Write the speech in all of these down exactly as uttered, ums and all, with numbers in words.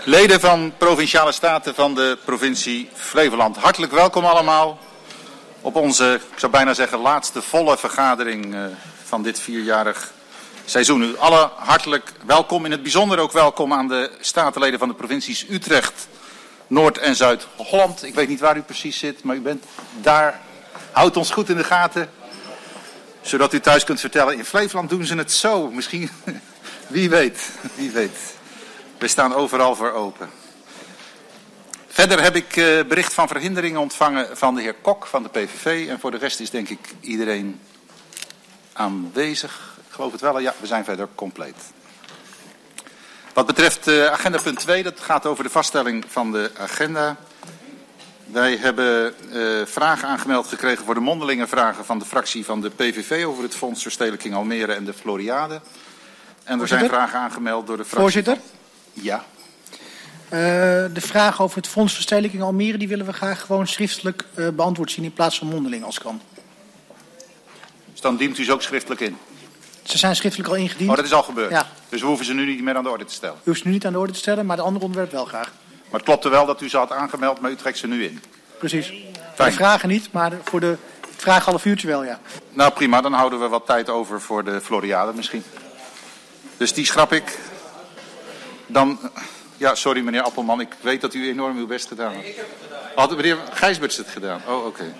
Leden van Provinciale Staten van de provincie Flevoland. Hartelijk welkom allemaal op onze, ik zou bijna zeggen, laatste volle vergadering uh, van dit vierjarig seizoen. U alle hartelijk welkom. In het bijzonder ook welkom aan de statenleden van de provincies Utrecht, Noord- en Zuid-Holland. Ik weet niet waar u precies zit, maar u bent daar. Houdt ons goed in de gaten, zodat u thuis kunt vertellen, in Flevoland doen ze het zo. Misschien, wie weet, wie weet. We staan overal voor open. Verder heb ik uh, bericht van verhinderingen ontvangen van de heer Kok van de P V V. En voor de rest is denk ik iedereen aanwezig. Ik geloof het wel. Ja, we zijn verder compleet. Wat betreft uh, agenda punt twee, dat gaat over de vaststelling van de agenda. Wij hebben uh, vragen aangemeld gekregen voor de mondelinge vragen van de fractie van de P V V over het Fonds Verstedelijking Almere en de Floriade. En er zijn vragen aangemeld door de fractie. Voorzitter? Ja. Uh, de vraag over het Fonds Verstedelijking Almere, die willen we graag gewoon schriftelijk uh, beantwoord zien in plaats van mondeling als kan. Dus dan dient u ze ook schriftelijk in? Ze zijn schriftelijk al ingediend. Oh, dat is al gebeurd? Ja. Dus we hoeven ze nu niet meer aan de orde te stellen? U hoeft ze nu niet aan de orde te stellen, maar de andere onderwerp wel graag. Maar het klopte wel dat u ze had aangemeld, maar u trekt ze nu in? Precies. Fijn. De vragen niet, maar voor de vraag half uurtje wel, ja. Nou prima, dan houden we wat tijd over voor de Floriade misschien. Dus die schrap ik. Dan, ja, sorry meneer Appelman, ik weet dat u enorm uw best gedaan hebt. Ik heb het gedaan. Had meneer Gijsberts het gedaan? Oh, oké. Okay.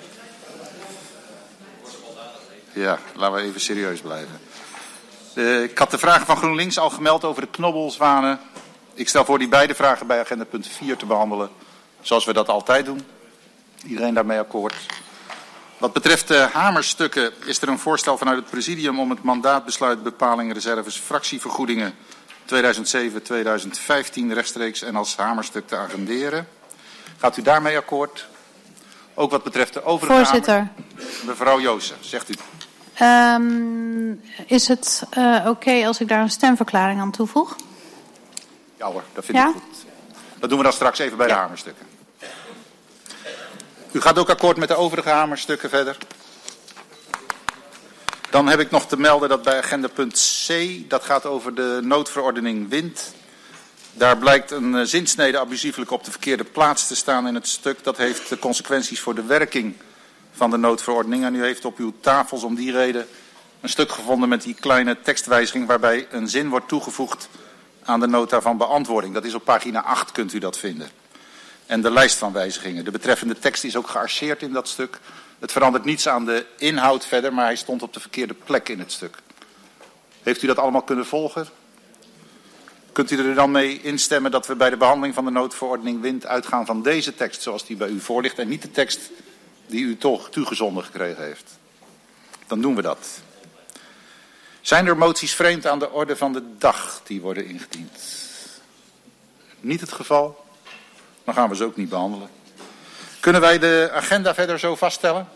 Ja, laten we even serieus blijven. Uh, ik had de vragen van GroenLinks al gemeld over de knobbelzwanen. Ik stel voor die beide vragen bij agenda punt vier te behandelen, zoals we dat altijd doen. Iedereen daarmee akkoord? Wat betreft de hamerstukken is er een voorstel vanuit het presidium om het mandaatbesluit bepaling reserves fractievergoedingen tweeduizend zeven tot tweeduizend vijftien rechtstreeks en als hamerstuk te agenderen. Gaat u daarmee akkoord? Ook wat betreft de overige Voorzitter. hamer. Mevrouw Joosen, zegt u. Um, is het uh, oké okay als ik daar een stemverklaring aan toevoeg? Ja hoor, dat vind ja? ik goed. Dat doen we dan straks even bij ja. de hamerstukken. U gaat ook akkoord met de overige hamerstukken verder? Dan heb ik nog te melden dat bij agenda punt C, dat gaat over de noodverordening wind. Daar blijkt een uh, zinsnede abusieflijk op de verkeerde plaats te staan in het stuk. Dat heeft de consequenties voor de werking van de noodverordening. En u heeft op uw tafels om die reden een stuk gevonden met die kleine tekstwijziging waarbij een zin wordt toegevoegd aan de nota van beantwoording. Dat is op pagina acht, kunt u dat vinden. En de lijst van wijzigingen. De betreffende tekst is ook gearcheerd in dat stuk. Het verandert niets aan de inhoud verder, maar hij stond op de verkeerde plek in het stuk. Heeft u dat allemaal kunnen volgen? Kunt u er dan mee instemmen dat we bij de behandeling van de noodverordening wind uitgaan van deze tekst zoals die bij u voorligt en niet de tekst die u toch toegezonden gekregen heeft? Dan doen we dat. Zijn er moties vreemd aan de orde van de dag die worden ingediend? Niet het geval? Dan gaan we ze ook niet behandelen. Kunnen wij de agenda verder zo vaststellen?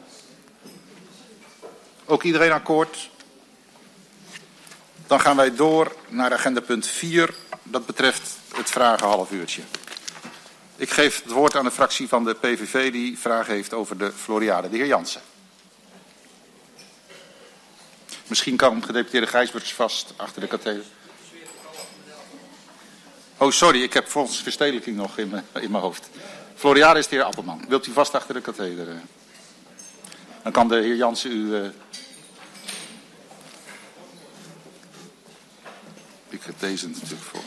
Ook iedereen akkoord? Dan gaan wij door naar agenda punt vier. Dat betreft het vragen half uurtje. Ik geef het woord aan de fractie van de P V V die vragen heeft over de Floriade. De heer Jansen. Misschien kan gedeputeerde Gijsberts vast achter de katheder. Oh, sorry, ik heb volgens verstedelijking nog in mijn, in mijn hoofd. Floriade is de heer Appelman. Wilt u vast achter de katheder? Dan kan de heer Jansen u... Uh... Ik heb deze natuurlijk voor.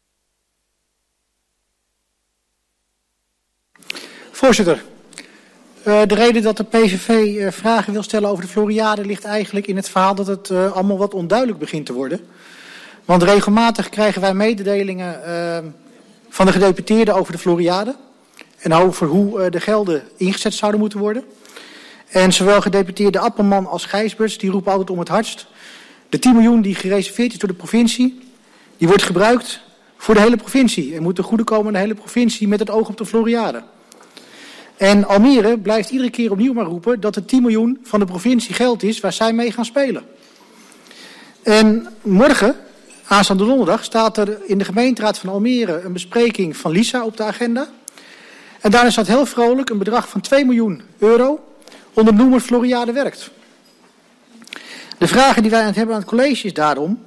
Voorzitter, uh, de reden dat de P V V uh, vragen wil stellen over de Floriade ligt eigenlijk in het verhaal dat het uh, allemaal wat onduidelijk begint te worden. Want regelmatig krijgen wij mededelingen uh, van de gedeputeerden over de Floriade. En over hoe uh, de gelden ingezet zouden moeten worden. En zowel gedeputeerde Appelman als Gijsberts, die roepen altijd om het hardst. De tien miljoen die gereserveerd is door de provincie, die wordt gebruikt voor de hele provincie. En moet ten goede komen aan de hele provincie met het oog op de Floriade. En Almere blijft iedere keer opnieuw maar roepen dat de tien miljoen van de provincie geld is waar zij mee gaan spelen. En morgen, aanstaande donderdag, staat er in de gemeenteraad van Almere een bespreking van Lisa op de agenda. En daarin staat heel vrolijk een bedrag van twee miljoen euro onder noemer Floriade werkt. De vragen die wij aan het hebben aan het college is daarom,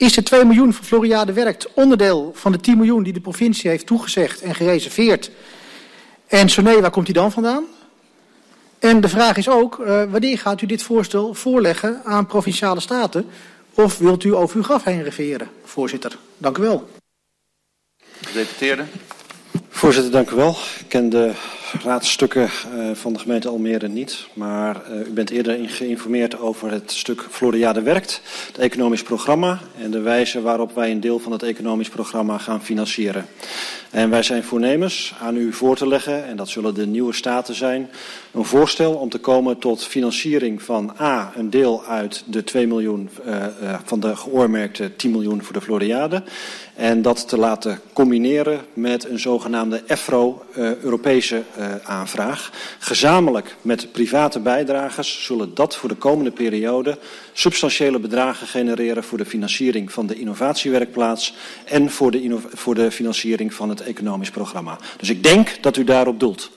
Is de twee miljoen van Floriade Werkt onderdeel van de tien miljoen die de provincie heeft toegezegd en gereserveerd? En zo nee, waar komt die dan vandaan? En de vraag is ook, uh, wanneer gaat u dit voorstel voorleggen aan Provinciale Staten? Of wilt u over uw graf heen refereren, voorzitter? Dank u wel. Gedeputeerde. Voorzitter, dank u wel. Ik ken de raadstukken uh, van de gemeente Almere niet, maar uh, u bent eerder in geïnformeerd over het stuk Floriade Werkt, het economisch programma en de wijze waarop wij een deel van het economisch programma gaan financieren. En wij zijn voornemens aan u voor te leggen, en dat zullen de nieuwe staten zijn, een voorstel om te komen tot financiering van A, een deel uit de twee miljoen uh, uh, van de geoormerkte tien miljoen voor de Floriade. En dat te laten combineren met een zogenaamde E F R O, uh, Europese uh, aanvraag. Gezamenlijk met private bijdragers zullen dat voor de komende periode substantiële bedragen genereren voor de financiering van de innovatiewerkplaats en voor de, inno- voor de financiering van het economisch programma. Dus ik denk dat u daarop doelt.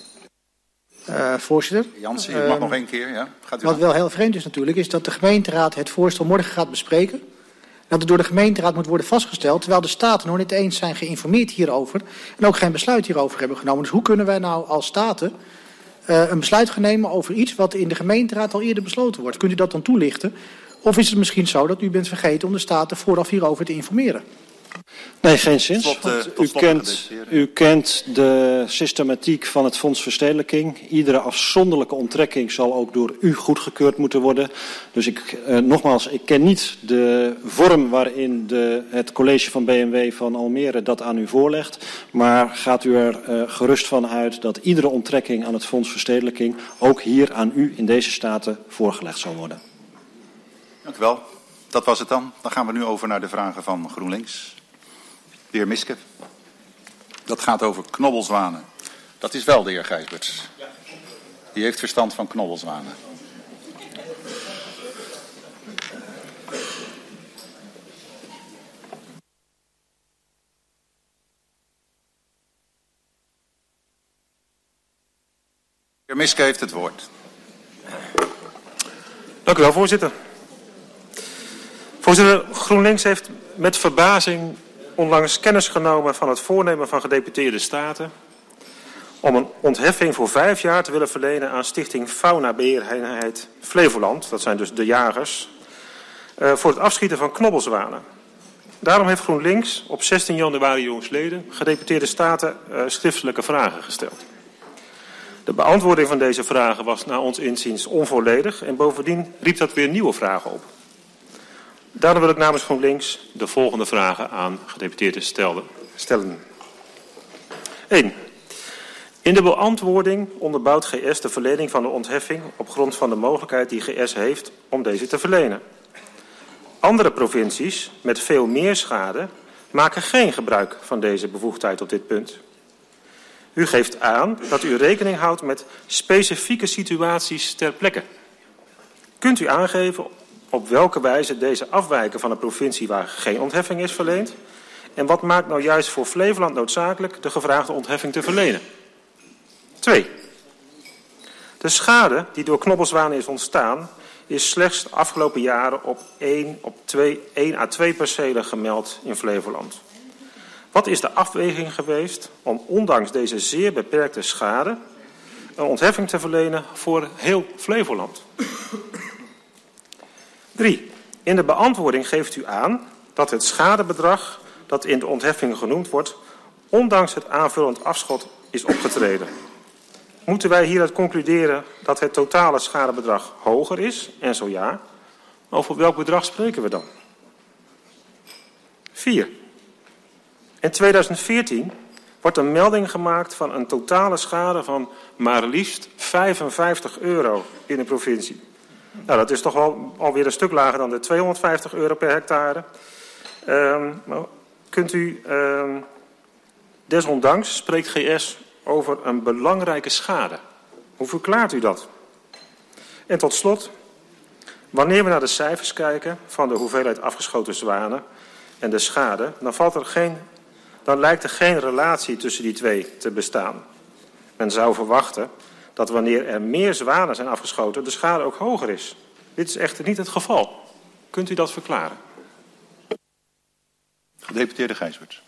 Uh, voorzitter. Jansen, u mag uh, nog één keer. Ja. Gaat u wat aan. wel heel vreemd is natuurlijk, is dat de gemeenteraad het voorstel morgen gaat bespreken. Dat het door de gemeenteraad moet worden vastgesteld, terwijl de staten nog niet eens zijn geïnformeerd hierover en ook geen besluit hierover hebben genomen. Dus hoe kunnen wij nou als staten uh, een besluit gaan nemen over iets wat in de gemeenteraad al eerder besloten wordt? Kunt u dat dan toelichten? Of is het misschien zo dat u bent vergeten om de staten vooraf hierover te informeren? Nee, geen zins. Slot, uh, u, kent, u kent de systematiek van het Fonds Verstedelijking. Iedere afzonderlijke onttrekking zal ook door u goedgekeurd moeten worden. Dus ik, uh, nogmaals, ik ken niet de vorm waarin de, het college van B M W van Almere dat aan u voorlegt. Maar gaat u er uh, gerust van uit dat iedere onttrekking aan het Fonds Verstedelijking ook hier aan u in deze staten voorgelegd zal worden. Dank u wel. Dat was het dan. Dan gaan we nu over naar de vragen van GroenLinks. De heer Miske. Dat gaat over knobbelzwanen. Dat is wel de heer Gijsberts. Die heeft verstand van knobbelzwanen. De heer Miske heeft het woord. Dank u wel, voorzitter. Voorzitter, GroenLinks heeft met verbazing onlangs kennis genomen van het voornemen van gedeputeerde staten om een ontheffing voor vijf jaar te willen verlenen aan Stichting Faunabeheereenheid Flevoland, dat zijn dus de jagers, uh, voor het afschieten van knobbelzwanen. Daarom heeft GroenLinks op zestien januari jongstleden gedeputeerde staten uh, schriftelijke vragen gesteld. De beantwoording van deze vragen was naar ons inziens onvolledig en bovendien riep dat weer nieuwe vragen op. Daarom wil ik namens GroenLinks de volgende vragen aan gedeputeerden stellen. één. In de beantwoording onderbouwt G S de verlening van de ontheffing op grond van de mogelijkheid die G S heeft om deze te verlenen. Andere provincies met veel meer schade maken geen gebruik van deze bevoegdheid op dit punt. U geeft aan dat u rekening houdt met specifieke situaties ter plekke. Kunt u aangeven op welke wijze deze afwijken van een provincie waar geen ontheffing is verleend? En wat maakt nou juist voor Flevoland noodzakelijk de gevraagde ontheffing te verlenen? twee. De schade die door knobbelzwanen is ontstaan is slechts de afgelopen jaren op één, op twee, één à twee percelen gemeld in Flevoland. Wat is de afweging geweest om ondanks deze zeer beperkte schade een ontheffing te verlenen voor heel Flevoland? drie. In de beantwoording geeft u aan dat het schadebedrag dat in de ontheffing genoemd wordt, ondanks het aanvullend afschot is opgetreden. Moeten wij hieruit concluderen dat het totale schadebedrag hoger is? En zo ja, over welk bedrag spreken we dan? vier. In tweeduizend veertien wordt een melding gemaakt van een totale schade van maar liefst vijfenvijftig euro in de provincie. Nou, dat is toch wel alweer een stuk lager dan de tweehonderdvijftig euro per hectare. Um, kunt u, um, desondanks spreekt G S over een belangrijke schade. Hoe verklaart u dat? En tot slot, wanneer we naar de cijfers kijken van de hoeveelheid afgeschoten zwanen en de schade, dan, valt er geen, dan lijkt er geen relatie tussen die twee te bestaan. Men zou verwachten dat wanneer er meer zwanen zijn afgeschoten, de schade ook hoger is. Dit is echter niet het geval. Kunt u dat verklaren? Gedeputeerde Gijsbert.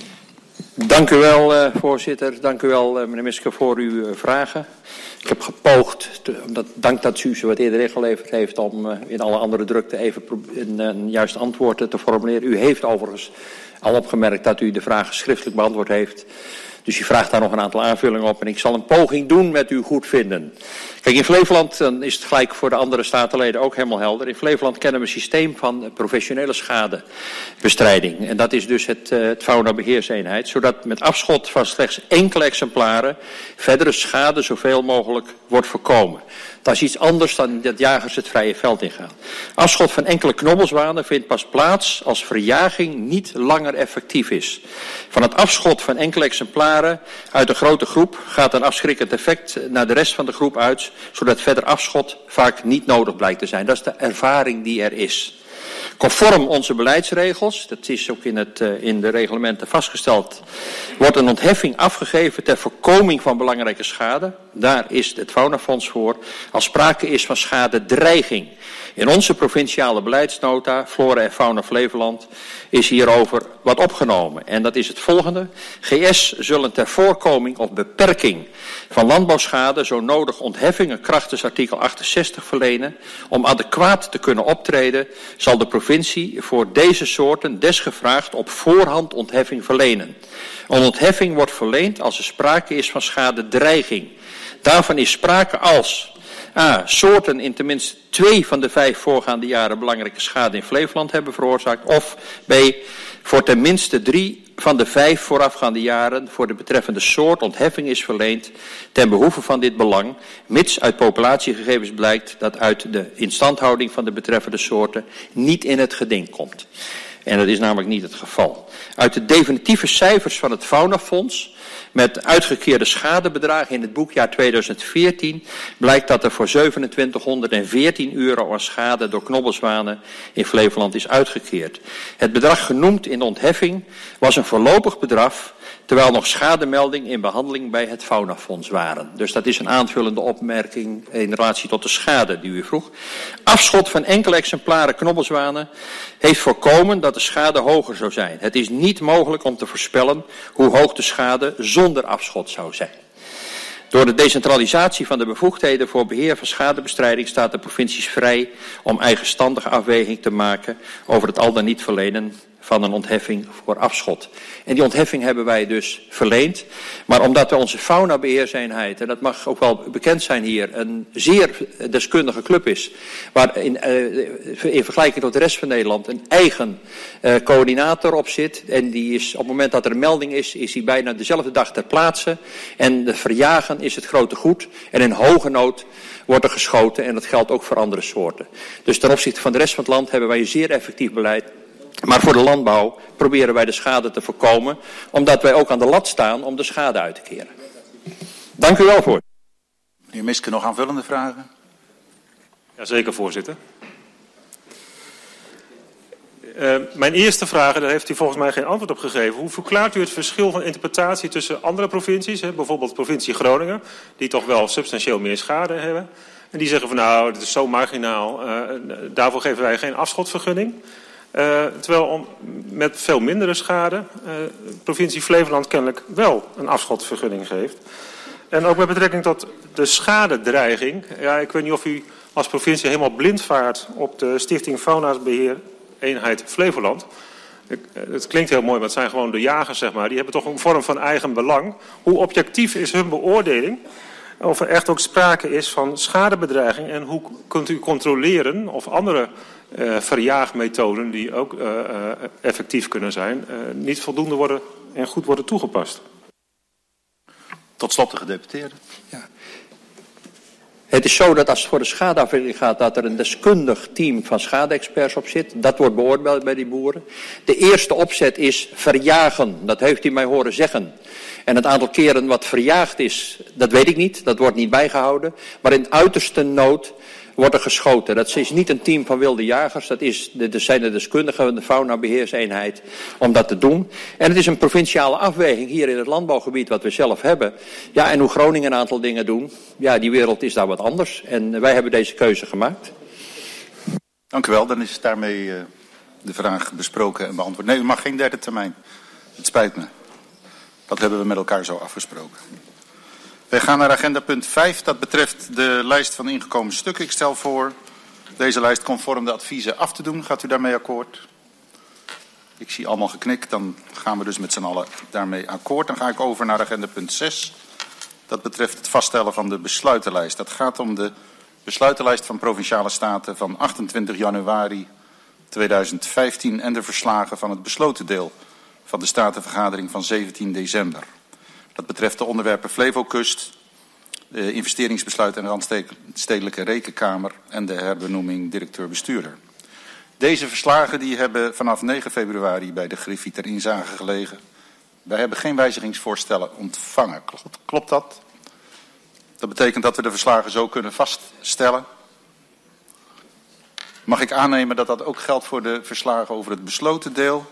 Dank u wel, uh, voorzitter. Dank u wel, uh, meneer Miske, voor uw uh, vragen. Ik heb gepoogd, te, omdat, dank dat u ze wat eerder ingeleverd heeft, om uh, in alle andere drukte even een, een juist antwoord te formuleren. U heeft overigens al opgemerkt dat u de vragen schriftelijk beantwoord heeft. Dus u vraagt daar nog een aantal aanvullingen op en ik zal een poging doen met uw goedvinden. Kijk, in Flevoland, dan is het gelijk voor de andere statenleden ook helemaal helder. In Flevoland kennen we een systeem van professionele schadebestrijding. En dat is dus het, uh, het faunabeheerseenheid. Zodat met afschot van slechts enkele exemplaren verdere schade zoveel mogelijk wordt voorkomen. Dat is iets anders dan dat jagers het vrije veld ingaan. Afschot van enkele knobbelzwanen vindt pas plaats als verjaging niet langer effectief is. Van het afschot van enkele exemplaren uit een grote groep gaat een afschrikkend effect naar de rest van de groep uit, zodat verder afschot vaak niet nodig blijkt te zijn. Dat is de ervaring die er is. Conform onze beleidsregels, dat is ook in, het, uh, in de reglementen vastgesteld, wordt een ontheffing afgegeven ter voorkoming van belangrijke schade. Daar is het Faunafonds voor. Als sprake is van schadedreiging. In onze provinciale beleidsnota, Flora en Fauna Flevoland, is hierover wat opgenomen. En dat is het volgende. G S zullen ter voorkoming of beperking van landbouwschade zo nodig ontheffingen krachtens artikel achtenzestig verlenen. Om adequaat te kunnen optreden, zal de provincie voor deze soorten desgevraagd op voorhand ontheffing verlenen. Een ontheffing wordt verleend als er sprake is van schadedreiging. Daarvan is sprake als A. Soorten in tenminste twee van de vijf voorgaande jaren belangrijke schade in Flevoland hebben veroorzaakt. Of B. Voor tenminste drie van de vijf voorafgaande jaren voor de betreffende soort ontheffing is verleend ten behoeve van dit belang, mits uit populatiegegevens blijkt dat uit de instandhouding van de betreffende soorten niet in het geding komt. En dat is namelijk niet het geval. Uit de definitieve cijfers van het Faunafonds met uitgekeerde schadebedragen in het boekjaar tweeduizend veertien blijkt dat er voor zevenentwintighonderdveertien euro aan schade door knobbelzwanen in Flevoland is uitgekeerd. Het bedrag genoemd in de ontheffing was een voorlopig bedrag, terwijl nog schademelding in behandeling bij het Faunafonds waren. Dus dat is een aanvullende opmerking in relatie tot de schade die u vroeg. Afschot van enkele exemplaren knobbelzwanen heeft voorkomen dat de schade hoger zou zijn. Het is niet mogelijk om te voorspellen hoe hoog de schade zonder afschot zou zijn. Door de decentralisatie van de bevoegdheden voor beheer van schadebestrijding staat de provincies vrij om eigenstandige afweging te maken over het al dan niet verlenen van een ontheffing voor afschot. En die ontheffing hebben wij dus verleend. Maar omdat we onze faunabeheerseenheid, en dat mag ook wel bekend zijn hier, een zeer deskundige club is, waar in, uh, in vergelijking tot de rest van Nederland een eigen uh, coördinator op zit. En die is op het moment dat er een melding is, is hij bijna dezelfde dag ter plaatse. En de verjagen is het grote goed. En in hoge nood wordt er geschoten. En dat geldt ook voor andere soorten. Dus ten opzichte van de rest van het land hebben wij een zeer effectief beleid. Maar voor de landbouw proberen wij de schade te voorkomen, omdat wij ook aan de lat staan om de schade uit te keren. Dank u wel, voor. Meneer Miske, nog aanvullende vragen? Jazeker, voorzitter. Uh, mijn eerste vraag, daar heeft u volgens mij geen antwoord op gegeven. Hoe verklaart u het verschil van interpretatie tussen andere provincies, hè, bijvoorbeeld provincie Groningen, die toch wel substantieel meer schade hebben, en die zeggen van nou, dit is zo marginaal, uh, daarvoor geven wij geen afschotvergunning. Uh, terwijl om, met veel mindere schade uh, provincie Flevoland kennelijk wel een afschotvergunning geeft. En ook met betrekking tot de schadedreiging. Ja, ik weet niet of u als provincie helemaal blind vaart op de Stichting Faunabeheer Eenheid Flevoland. Ik, het klinkt heel mooi, maar het zijn gewoon de jagers, zeg maar. Die hebben toch een vorm van eigen belang. Hoe objectief is hun beoordeling? Of er echt ook sprake is van schadebedreiging. En hoe kunt u controleren of andere uh, verjaagmethoden die ook uh, uh, effectief kunnen zijn, uh, niet voldoende worden en goed worden toegepast? Tot slot de gedeputeerde. Ja. Het is zo dat als het voor de schadeafwikkeling gaat, dat er een deskundig team van schade-experts op zit. Dat wordt beoordeeld bij die boeren. De eerste opzet is verjagen. Dat heeft u mij horen zeggen. En het aantal keren wat verjaagd is, dat weet ik niet. Dat wordt niet bijgehouden. Maar in uiterste nood wordt er geschoten. Dat is niet een team van wilde jagers. Dat is de, de zijn de deskundigen van de faunabeheerseenheid om dat te doen. En het is een provinciale afweging hier in het landbouwgebied wat we zelf hebben. Ja, en hoe Groningen een aantal dingen doen. Ja, die wereld is daar wat anders. En wij hebben deze keuze gemaakt. Dank u wel. Dan is daarmee uh, de vraag besproken en beantwoord. Nee, u mag geen derde termijn. Het spijt me. Dat hebben we met elkaar zo afgesproken. Wij gaan naar agenda punt vijf. Dat betreft de lijst van ingekomen stukken. Ik stel voor deze lijst conform de adviezen af te doen. Gaat u daarmee akkoord? Ik zie allemaal geknikt. Dan gaan we dus met z'n allen daarmee akkoord. Dan ga ik over naar agenda punt zes. Dat betreft het vaststellen van de besluitenlijst. Dat gaat om de besluitenlijst van Provinciale Staten van achtentwintig januari tweeduizend vijftien en de verslagen van het besloten deel van de Statenvergadering van zeventien december. Dat betreft de onderwerpen Flevokust, de investeringsbesluit en de Randstedelijke Rekenkamer en de herbenoeming directeur-bestuurder. Deze verslagen die hebben vanaf negen februari bij de Griffie ter inzage gelegen. Wij hebben geen wijzigingsvoorstellen ontvangen. Klopt, klopt dat? Dat betekent dat we de verslagen zo kunnen vaststellen. Mag ik aannemen dat dat ook geldt voor de verslagen over het besloten deel?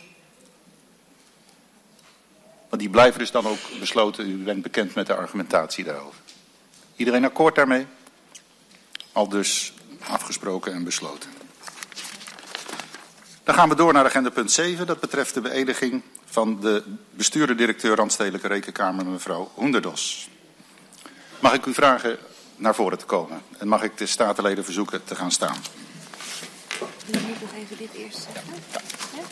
Want die blijven dus dan ook besloten. U bent bekend met de argumentatie daarover. Iedereen akkoord daarmee? Al dus afgesproken en besloten. Dan gaan we door naar agenda punt zeven. Dat betreft de beëdiging van de bestuurder-directeur Randstedelijke Rekenkamer, mevrouw Hoenderdos. Mag ik u vragen naar voren te komen? En mag ik de statenleden verzoeken te gaan staan? Wil je nog even dit eerst zeggen? Ja. Ja?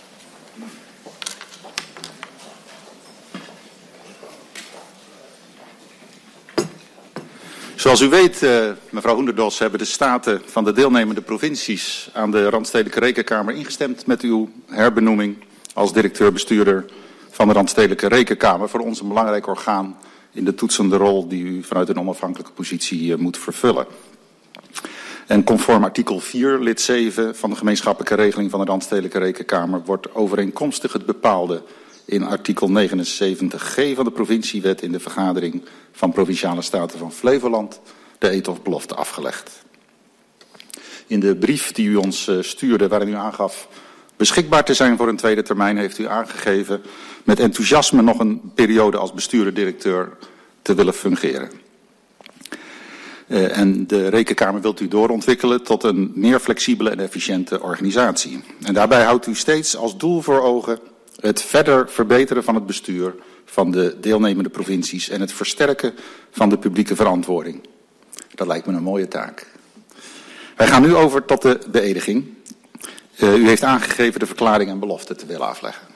Zoals u weet, uh, mevrouw Hoenderdos, hebben de staten van de deelnemende provincies aan de Randstedelijke Rekenkamer ingestemd met uw herbenoeming als directeur-bestuurder van de Randstedelijke Rekenkamer. Voor ons een belangrijk orgaan in de toetsende rol die u vanuit een onafhankelijke positie uh, moet vervullen. En conform artikel vier, lid zeven van de gemeenschappelijke regeling van de Randstedelijke Rekenkamer wordt overeenkomstig het bepaalde in artikel negenenzeventig g van de provinciewet in de vergadering van Provinciale Staten van Flevoland de eed of belofte afgelegd. In de brief die u ons uh, stuurde, waarin u aangaf beschikbaar te zijn voor een tweede termijn, heeft u aangegeven met enthousiasme nog een periode als bestuurder-directeur te willen fungeren. Uh, en de Rekenkamer wilt u doorontwikkelen tot een meer flexibele en efficiënte organisatie. En daarbij houdt u steeds als doel voor ogen het verder verbeteren van het bestuur van de deelnemende provincies en het versterken van de publieke verantwoording. Dat lijkt me een mooie taak. Wij gaan nu over tot de beëdiging. Uh, u heeft aangegeven de verklaring en belofte te willen afleggen.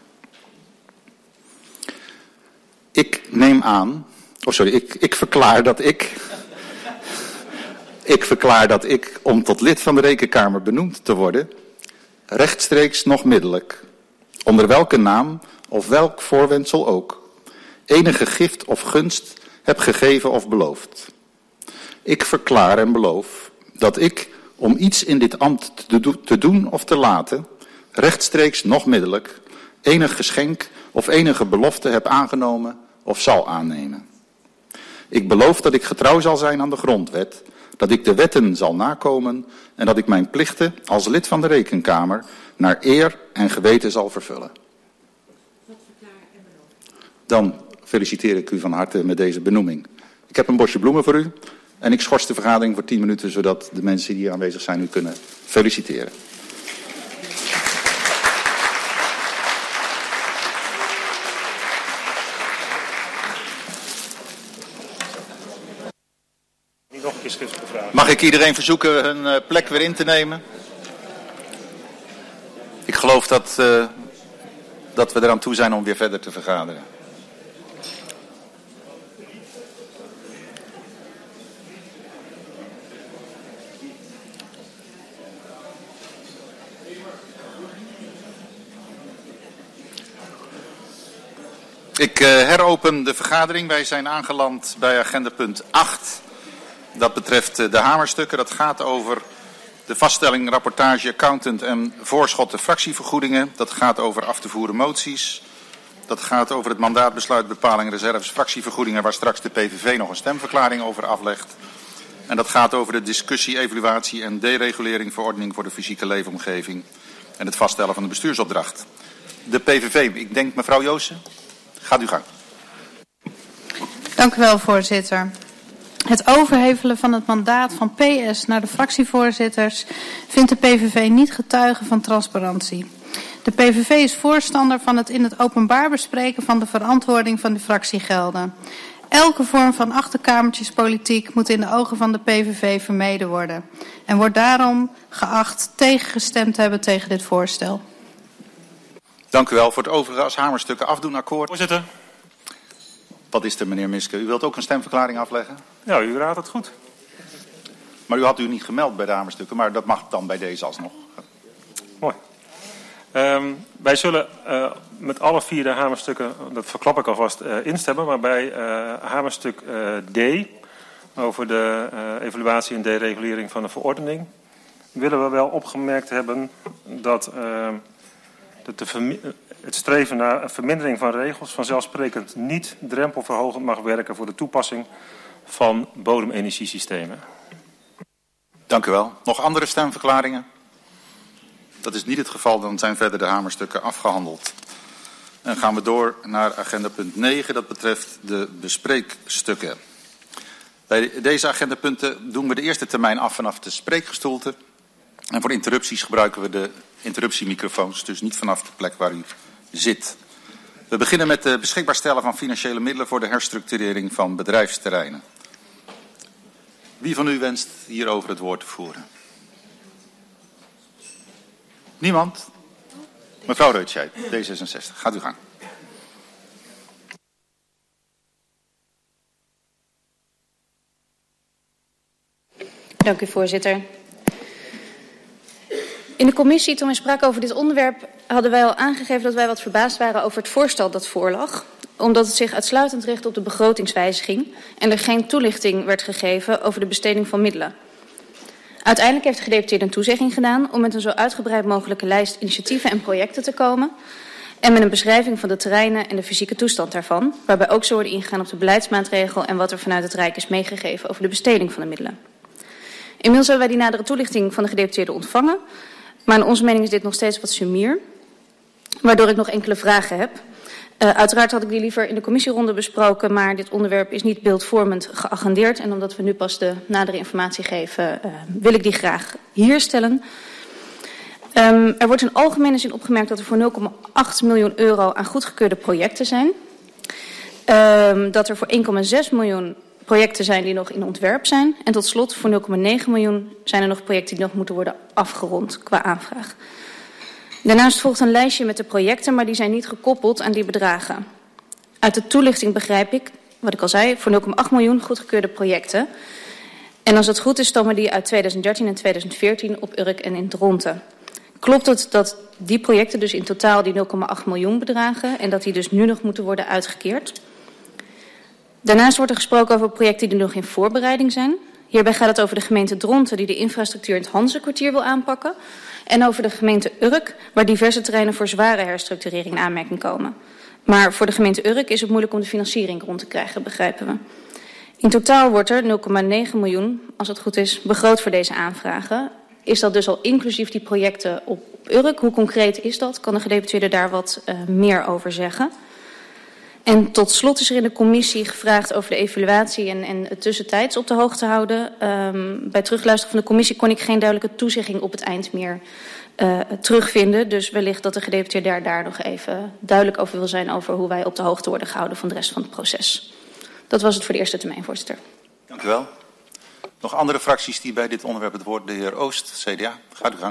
Ik neem aan, oh sorry, ik, ik verklaar dat ik, ik verklaar dat ik, om tot lid van de Rekenkamer benoemd te worden, rechtstreeks nog middelijk, onder welke naam of welk voorwendsel ook, enige gift of gunst heb gegeven of beloofd. Ik verklaar en beloof dat ik, om iets in dit ambt te, do- te doen of te laten, rechtstreeks nog middelijk, enig geschenk of enige belofte heb aangenomen of zal aannemen. Ik beloof dat ik getrouw zal zijn aan de grondwet, dat ik de wetten zal nakomen en dat ik mijn plichten als lid van de Rekenkamer naar eer en geweten zal vervullen. Dan feliciteer ik u van harte met deze benoeming. Ik heb een bosje bloemen voor u en ik schors de vergadering voor tien minuten, zodat de mensen die hier aanwezig zijn u kunnen feliciteren. Nog een keer schriftelijke vraag. Mag ik iedereen verzoeken hun plek weer in te nemen? Ik geloof dat, uh, dat we eraan toe zijn om weer verder te vergaderen. Ik uh, heropen de vergadering. Wij zijn aangeland bij agenda punt acht. Dat betreft uh, de hamerstukken. Dat gaat over de vaststelling, rapportage, accountant en voorschotten fractievergoedingen. Dat gaat over af te voeren moties. Dat gaat over het mandaatbesluit, bepaling, reserves, fractievergoedingen, waar straks de P V V nog een stemverklaring over aflegt. En dat gaat over de discussie, evaluatie en deregulering verordening voor de fysieke leefomgeving en het vaststellen van de bestuursopdracht. De P V V, ik denk mevrouw Joosten, gaat u gang. Dank u wel, voorzitter. Het overhevelen van het mandaat van P S naar de fractievoorzitters vindt de P V V niet getuige van transparantie. De P V V is voorstander van het in het openbaar bespreken van de verantwoording van de fractiegelden. Elke vorm van achterkamertjespolitiek moet in de ogen van de P V V vermeden worden en wordt daarom geacht tegengestemd te hebben tegen dit voorstel. Dank u wel. Voor het overige als hamerstukken afdoen akkoord. Voorzitter. Wat is er, meneer Miske? U wilt ook een stemverklaring afleggen? Ja, u raadt het goed. Maar u had u niet gemeld bij de hamerstukken, maar dat mag dan bij deze alsnog. Mooi. Um, wij zullen uh, met alle vier de hamerstukken, dat verklap ik alvast, uh, instemmen. Maar bij uh, hamerstuk uh, D, over de uh, evaluatie en deregulering van de verordening, willen we wel opgemerkt hebben dat, uh, dat de het streven naar een vermindering van regels vanzelfsprekend niet drempelverhogend mag werken voor de toepassing van bodemenergiesystemen. Dank u wel. Nog andere stemverklaringen? Dat is niet het geval, dan zijn verder de hamerstukken afgehandeld. En gaan we door naar agenda punt negen, dat betreft de bespreekstukken. Bij deze agendapunten doen we de eerste termijn af vanaf de spreekgestoelte. En voor interrupties gebruiken we de interruptiemicrofoons, dus niet vanaf de plek waar u zit. We beginnen met het beschikbaar stellen van financiële middelen voor de herstructurering van bedrijfsterreinen. Wie van u wenst hierover het woord te voeren? Niemand? Mevrouw Reutscheid, D zesenzestig. Gaat u gang. Dank u, voorzitter. In de commissie, toen we spraken over dit onderwerp, hadden wij al aangegeven dat wij wat verbaasd waren over het voorstel dat voorlag. Omdat het zich uitsluitend richt op de begrotingswijziging en er geen toelichting werd gegeven over de besteding van middelen. Uiteindelijk heeft de gedeputeerde een toezegging gedaan om met een zo uitgebreid mogelijke lijst initiatieven en projecten te komen. En met een beschrijving van de terreinen en de fysieke toestand daarvan. Waarbij ook zo wordt ingegaan op de beleidsmaatregel en wat er vanuit het Rijk is meegegeven over de besteding van de middelen. Inmiddels hebben wij die nadere toelichting van de gedeputeerde ontvangen. Maar in onze mening is dit nog steeds wat sumier. Waardoor ik nog enkele vragen heb. Uh, uiteraard had ik die liever in de commissieronde besproken, maar dit onderwerp is niet beeldvormend geagendeerd. En omdat we nu pas de nadere informatie geven, uh, wil ik die graag hier stellen. Um, er wordt in algemene zin opgemerkt dat er voor nul komma acht miljoen euro aan goedgekeurde projecten zijn. Um, dat er voor één komma zes miljoen projecten zijn die nog in ontwerp zijn. En tot slot voor nul komma negen miljoen zijn er nog projecten die nog moeten worden afgerond qua aanvraag. Daarnaast volgt een lijstje met de projecten, maar die zijn niet gekoppeld aan die bedragen. Uit de toelichting begrijp ik, wat ik al zei, voor nul komma acht miljoen goedgekeurde projecten. En als het goed is, stammen die uit tweeduizend dertien en tweeduizend veertien op Urk en in Dronten. Klopt het dat die projecten dus in totaal die nul komma acht miljoen bedragen en dat die dus nu nog moeten worden uitgekeerd? Daarnaast wordt er gesproken over projecten die nog in voorbereiding zijn. Hierbij gaat het over de gemeente Dronten die de infrastructuur in het Hanzenkwartier wil aanpakken. En over de gemeente Urk, waar diverse terreinen voor zware herstructurering in aanmerking komen. Maar voor de gemeente Urk is het moeilijk om de financiering rond te krijgen, begrijpen we. In totaal wordt er nul komma negen miljoen, als het goed is, begroot voor deze aanvragen. Is dat dus al inclusief die projecten op Urk? Hoe concreet is dat? Kan de gedeputeerde daar wat uh, meer over zeggen? En tot slot is er in de commissie gevraagd over de evaluatie en, en het tussentijds op de hoogte houden. Um, bij terugluisteren van de commissie kon ik geen duidelijke toezegging op het eind meer uh, terugvinden. Dus wellicht dat de gedeputeerde daar, daar nog even duidelijk over wil zijn over hoe wij op de hoogte worden gehouden van de rest van het proces. Dat was het voor de eerste termijn, voorzitter. Dank u wel. Nog andere fracties die bij dit onderwerp het woord? De heer Oost, C D A. Gaat u gang.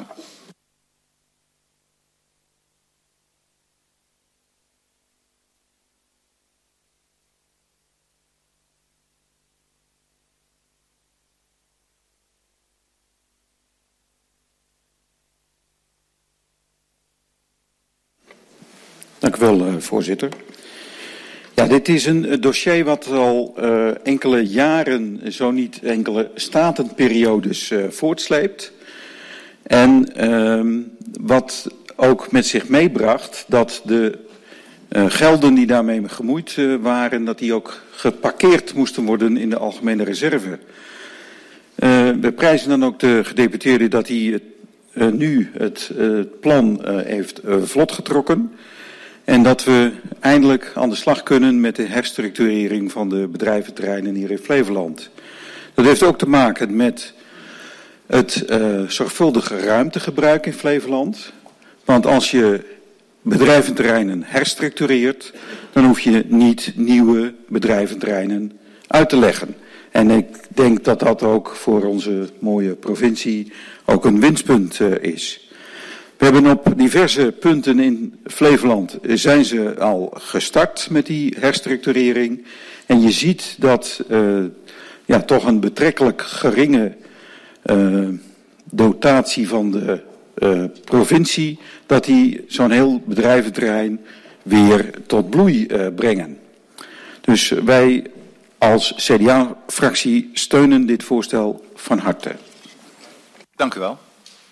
Dank u wel, uh, voorzitter. Ja, dit is een dossier wat al uh, enkele jaren, zo niet enkele statenperiodes uh, voortsleept. En uh, wat ook met zich meebracht dat de uh, gelden die daarmee gemoeid uh, waren, dat die ook geparkeerd moesten worden in de algemene reserve. Uh, we prijzen dan ook de gedeputeerde dat hij het, uh, nu het uh, plan uh, heeft uh, vlotgetrokken. En dat we eindelijk aan de slag kunnen met de herstructurering van de bedrijventerreinen hier in Flevoland. Dat heeft ook te maken met het uh, zorgvuldige ruimtegebruik in Flevoland. Want als je bedrijventerreinen herstructureert, dan hoef je niet nieuwe bedrijventerreinen uit te leggen. En ik denk dat dat ook voor onze mooie provincie ook een winstpunt uh, is. We hebben op diverse punten in Flevoland zijn ze al gestart met die herstructurering. En je ziet dat uh, ja, toch een betrekkelijk geringe uh, dotatie van de uh, provincie, dat die zo'n heel bedrijventerrein weer tot bloei uh, brengen. Dus wij als C D A-fractie steunen dit voorstel van harte. Dank u wel.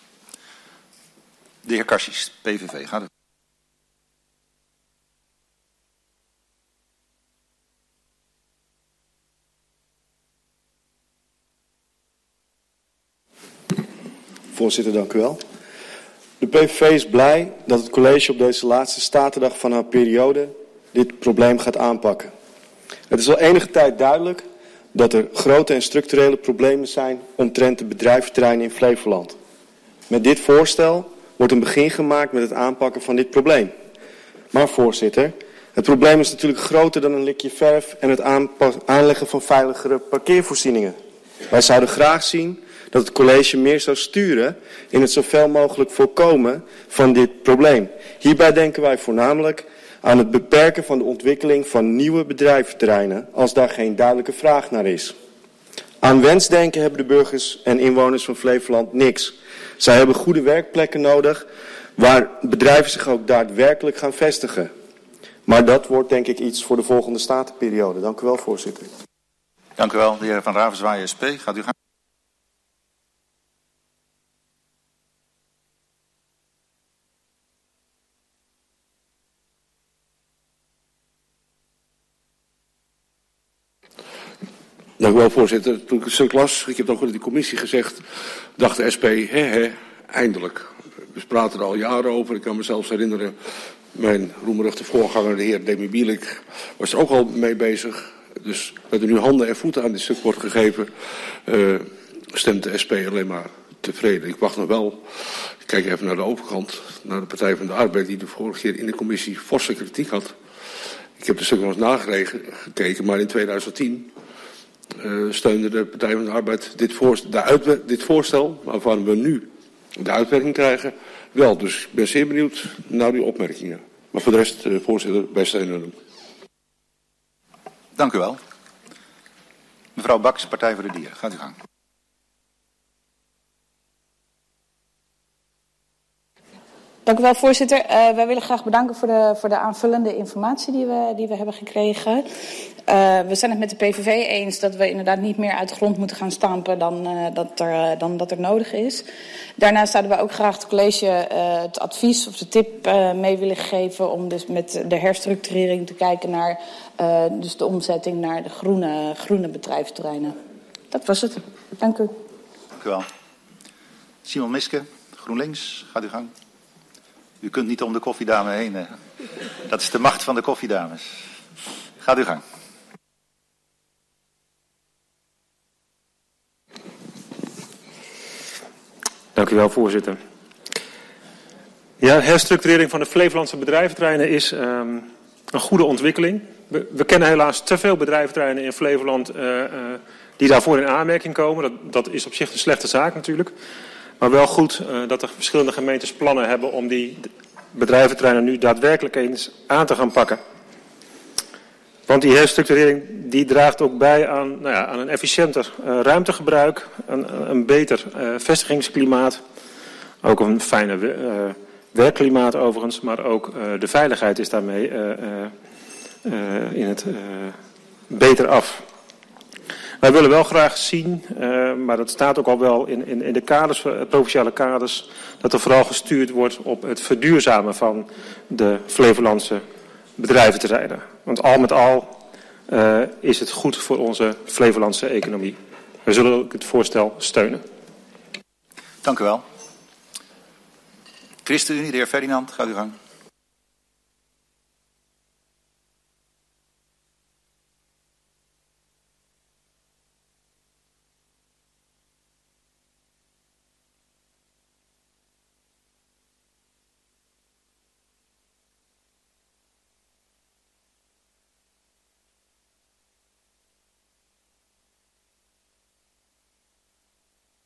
De heer Karsjes, P V V, gaat het. Voorzitter, dank u wel. De P V V is blij dat het college op deze laatste statendag van haar periode dit probleem gaat aanpakken. Het is al enige tijd duidelijk dat er grote en structurele problemen zijn omtrent de bedrijventerreinen in Flevoland. Met dit voorstel wordt een begin gemaakt met het aanpakken van dit probleem. Maar voorzitter, het probleem is natuurlijk groter dan een likje verf en het aanleggen van veiligere parkeervoorzieningen. Wij zouden graag zien dat het college meer zou sturen in het zoveel mogelijk voorkomen van dit probleem. Hierbij denken wij voornamelijk aan het beperken van de ontwikkeling van nieuwe bedrijventerreinen als daar geen duidelijke vraag naar is. Aan wensdenken hebben de burgers en inwoners van Flevoland niks. Zij hebben goede werkplekken nodig waar bedrijven zich ook daadwerkelijk gaan vestigen. Maar dat wordt denk ik iets voor de volgende statenperiode. Dank u wel, voorzitter. Dank u wel, de heer Van Ravenswaaij, S P. Gaat u gaan. Dank u wel, voorzitter. Toen ik het stuk las, ik heb het ook in de commissie gezegd, dacht de S P, hè, hè, eindelijk. We praten er al jaren over. Ik kan me zelfs herinneren, mijn roemruchte voorganger, de heer Demi Bielik, was er ook al mee bezig. Dus dat er nu handen en voeten aan dit stuk wordt gegeven, uh, stemt de S P alleen maar tevreden. Ik wacht nog wel, ik kijk even naar de overkant, naar de Partij van de Arbeid, die de vorige keer in de commissie forse kritiek had. Ik heb de stuk nog eens nagekeken, maar in tweeduizend tien... Uh, steunde de Partij van de Arbeid dit voorstel, de uitwer- dit voorstel waarvan we nu de uitwerking krijgen, wel. Dus ik ben zeer benieuwd naar uw opmerkingen. Maar voor de rest, uh, voorzitter, wij steunen hem. Dank u wel. Mevrouw Baks, Partij voor de Dieren. Gaat u gang. Dank u wel, voorzitter. Uh, wij willen graag bedanken voor de, voor de aanvullende informatie die we, die we hebben gekregen. Uh, we zijn het met de P V V eens dat we inderdaad niet meer uit de grond moeten gaan stampen dan, uh, dat, er, uh, dan dat er nodig is. Daarnaast zouden we ook graag het college uh, het advies of de tip uh, mee willen geven om dus met de herstructurering te kijken naar uh, dus de omzetting naar de groene, groene bedrijventerreinen. Dat was het. Dank u. Dank u wel. Simon Miske, GroenLinks, gaat u gang. U kunt niet om de koffiedame heen. Hè. Dat is de macht van de koffiedames. Gaat u gang. Dank u wel, voorzitter. Ja, herstructurering van de Flevolandse bedrijventerreinen is um, een goede ontwikkeling. We, we kennen helaas te veel bedrijventerreinen in Flevoland uh, uh, die daarvoor in aanmerking komen. Dat, dat is op zich een slechte zaak natuurlijk. Maar wel goed uh, dat er verschillende gemeentes plannen hebben om die bedrijventerreinen nu daadwerkelijk eens aan te gaan pakken. Want die herstructurering die draagt ook bij aan, nou ja, aan een efficiënter uh, ruimtegebruik, een, een beter uh, vestigingsklimaat, ook een fijner uh, werkklimaat overigens, maar ook uh, de veiligheid is daarmee uh, uh, uh, in het uh, beter af. Wij willen wel graag zien, uh, maar dat staat ook al wel in, in, in de kaders, provinciale kaders, dat er vooral gestuurd wordt op het verduurzamen van de Flevolandse bedrijventerreinen. Want al met al uh, is het goed voor onze Flevolandse economie. We zullen ook het voorstel steunen. Dank u wel. ChristenUnie, de heer Ferdinand, gaat u gang.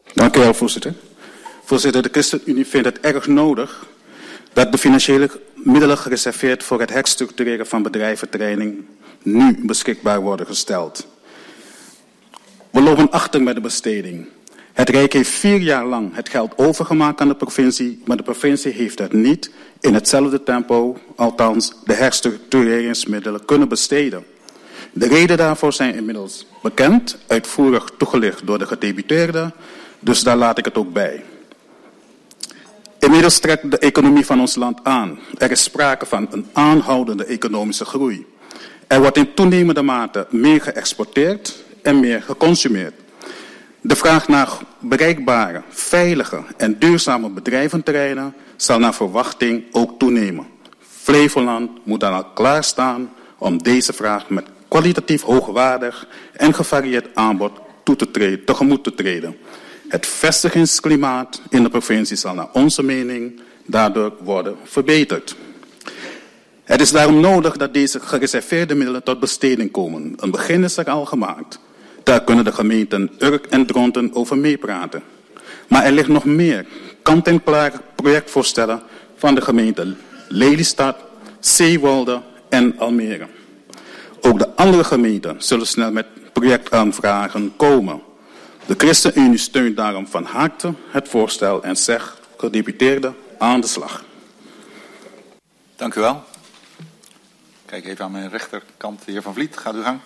Dank u wel, voorzitter. Voorzitter, de ChristenUnie vindt het erg nodig dat de financiële middelen gereserveerd voor het herstructureren van bedrijventerreinen nu beschikbaar worden gesteld. We lopen achter met de besteding. Het Rijk heeft vier jaar lang het geld overgemaakt aan de provincie, maar de provincie heeft het niet in hetzelfde tempo, althans de herstructureringsmiddelen, kunnen besteden. De redenen daarvoor zijn inmiddels bekend, uitvoerig toegelicht door de gedeputeerde, dus daar laat ik het ook bij. Inmiddels trekt de economie van ons land aan. Er is sprake van een aanhoudende economische groei. Er wordt in toenemende mate meer geëxporteerd en meer geconsumeerd. De vraag naar bereikbare, veilige en duurzame bedrijventerreinen zal naar verwachting ook toenemen. Flevoland moet dan al klaarstaan om deze vraag met kwalitatief hoogwaardig en gevarieerd aanbod toe te treden, tegemoet te treden. Het vestigingsklimaat in de provincie zal naar onze mening daardoor worden verbeterd. Het is daarom nodig dat deze gereserveerde middelen tot besteding komen. Een begin is er al gemaakt. Daar kunnen de gemeenten Urk en Dronten over meepraten. Maar er ligt nog meer kant-en-klare projectvoorstellen van de gemeenten Lelystad, Zeewolde en Almere. Ook de andere gemeenten zullen snel met projectaanvragen komen. De ChristenUnie steunt daarom van harte het voorstel en zegt, gedeputeerde, aan de slag. Dank u wel. Kijk even aan mijn rechterkant, de heer Van Vliet, gaat uw gang.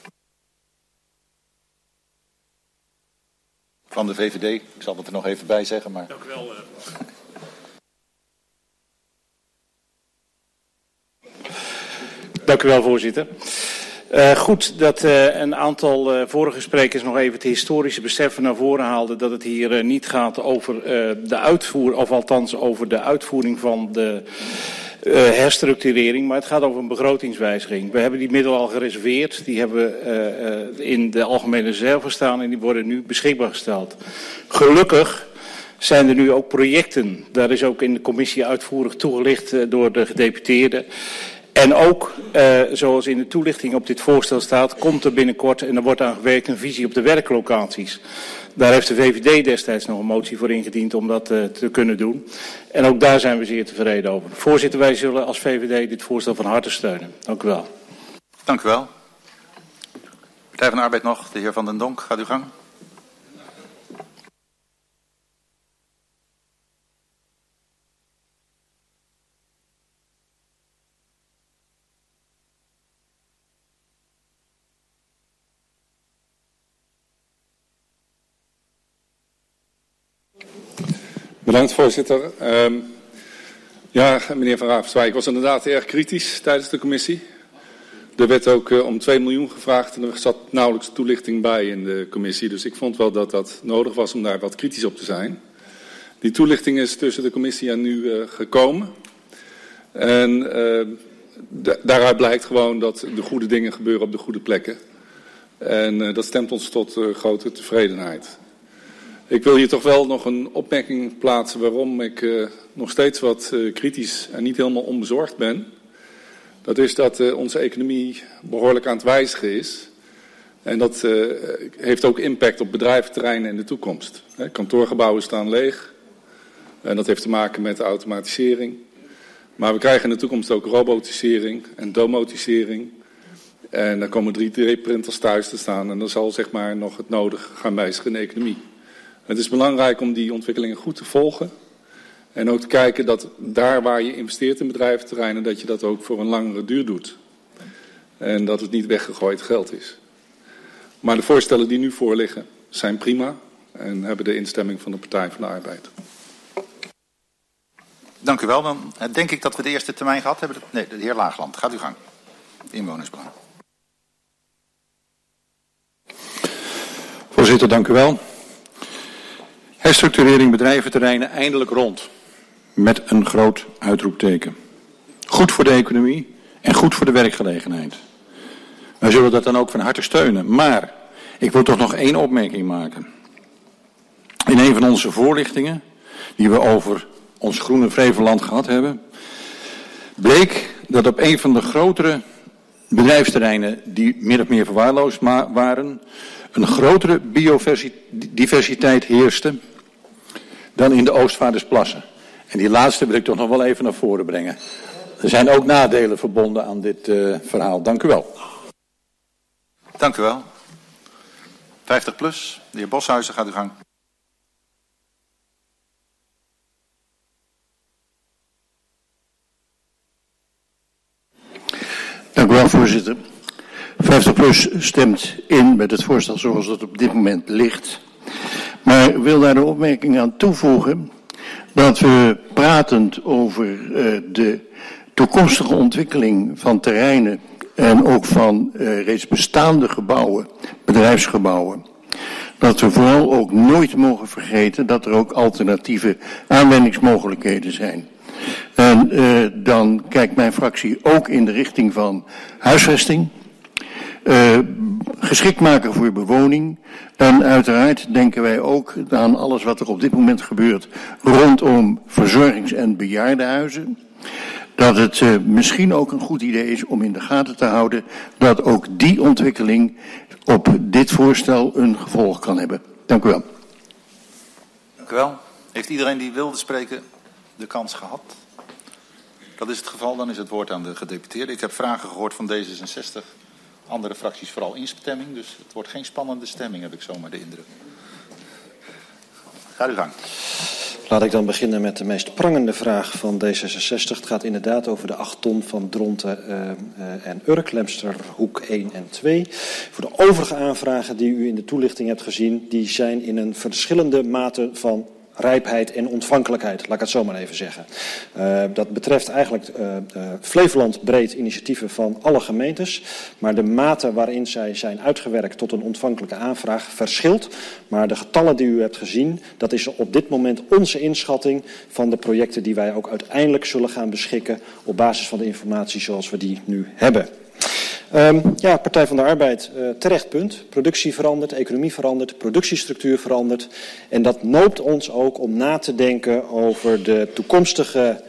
Van de V V D, ik zal het er nog even bij zeggen, maar... Dank u wel. Uh... Dank u wel, voorzitter. Uh, goed dat uh, een aantal uh, vorige sprekers nog even het historische beseffen naar voren haalden dat het hier uh, niet gaat over uh, de uitvoer, of althans over de uitvoering van de uh, herstructurering, maar het gaat over een begrotingswijziging. We hebben die middelen al gereserveerd, die hebben we uh, uh, in de algemene reserve staan en die worden nu beschikbaar gesteld. Gelukkig zijn er nu ook projecten, daar is ook in de commissie uitvoerig toegelicht uh, door de gedeputeerden. En ook, uh, zoals in de toelichting op dit voorstel staat, komt er binnenkort, en er wordt aan gewerkt, een visie op de werklocaties. Daar heeft de V V D destijds nog een motie voor ingediend om dat uh, te kunnen doen. En ook daar zijn we zeer tevreden over. Voorzitter, wij zullen als V V D dit voorstel van harte steunen. Dank u wel. Dank u wel. Partij van de Arbeid nog, de heer Van den Donk, gaat uw gang. Bedankt, voorzitter. Um, ja, meneer Van Ravenswijk, ik was inderdaad erg kritisch tijdens de commissie. Er werd ook uh, om twee miljoen gevraagd en er zat nauwelijks toelichting bij in de commissie. Dus ik vond wel dat dat nodig was om daar wat kritisch op te zijn. Die toelichting is tussen de commissie en nu uh, gekomen. En uh, daaruit blijkt gewoon dat de goede dingen gebeuren op de goede plekken. En uh, dat stemt ons tot uh, grote tevredenheid. Ik wil hier toch wel nog een opmerking plaatsen waarom ik uh, nog steeds wat uh, kritisch en niet helemaal onbezorgd ben. Dat is dat uh, onze economie behoorlijk aan het wijzigen is. En dat uh, heeft ook impact op bedrijventerreinen in de toekomst. He, kantoorgebouwen staan leeg. En dat heeft te maken met de automatisering. Maar we krijgen in de toekomst ook robotisering en domotisering. En dan komen drie D printers thuis te staan. En dan zal zeg maar nog het nodige gaan wijzigen in de economie. Het is belangrijk om die ontwikkelingen goed te volgen. En ook te kijken dat daar waar je investeert in bedrijventerreinen, dat je dat ook voor een langere duur doet. En dat het niet weggegooid geld is. Maar de voorstellen die nu voorliggen zijn prima en hebben de instemming van de Partij van de Arbeid. Dank u wel. Dan denk ik dat we de eerste termijn gehad hebben. Nee, de heer Laagland. Gaat uw gang. Inwonersbelang. Voorzitter, dank u wel. Herstructurering bedrijventerreinen eindelijk rond. Met een groot uitroepteken. Goed voor de economie en goed voor de werkgelegenheid. Wij zullen dat dan ook van harte steunen. Maar ik wil toch nog één opmerking maken. In een van onze voorlichtingen, die we over ons groene Flevoland gehad hebben, bleek dat op een van de grotere bedrijfsterreinen die min of meer verwaarloosd waren, een grotere biodiversiteit heerste dan in de Oostvaardersplassen. En die laatste wil ik toch nog wel even naar voren brengen. Er zijn ook nadelen verbonden aan dit uh, verhaal. Dank u wel. Dank u wel. vijftig plus, de heer Boshuizen, gaat uw gang. Dank u wel, voorzitter. vijftig plus stemt in met het voorstel zoals het op dit moment ligt. Maar ik wil daar de opmerking aan toevoegen dat we pratend over uh, de toekomstige ontwikkeling van terreinen en ook van uh, reeds bestaande gebouwen, bedrijfsgebouwen, dat we vooral ook nooit mogen vergeten dat er ook alternatieve aanwendingsmogelijkheden zijn. En uh, dan kijkt mijn fractie ook in de richting van huisvesting, uh, geschikt maken voor bewoning. En uiteraard denken wij ook aan alles wat er op dit moment gebeurt rondom verzorgings- en bejaardenhuizen. Dat het uh, misschien ook een goed idee is om in de gaten te houden dat ook die ontwikkeling op dit voorstel een gevolg kan hebben. Dank u wel. Dank u wel. Heeft iedereen die wilde spreken de kans gehad? Dat is het geval, dan is het woord aan de gedeputeerde. Ik heb vragen gehoord van D zesenzestig, andere fracties vooral instemming, dus het wordt geen spannende stemming, heb ik zomaar de indruk. Ga uw gang. Laat ik dan beginnen met de meest prangende vraag van D zesenzestig. Het gaat inderdaad over de acht ton van Dronten uh, uh, en Urk, Lemsterhoek één en twee. Voor de overige aanvragen die u in de toelichting hebt gezien, die zijn in een verschillende mate van rijpheid en ontvankelijkheid, laat ik het zo maar even zeggen. Uh, dat betreft eigenlijk uh, uh, Flevoland breed initiatieven van alle gemeentes, maar de mate waarin zij zijn uitgewerkt tot een ontvankelijke aanvraag verschilt. Maar de getallen die u hebt gezien, dat is op dit moment onze inschatting van de projecten die wij ook uiteindelijk zullen gaan beschikken op basis van de informatie zoals we die nu hebben. Um, ja, Partij van de Arbeid, uh, terecht punt. Productie verandert, economie verandert, productiestructuur verandert. En dat noopt ons ook om na te denken over de toekomstige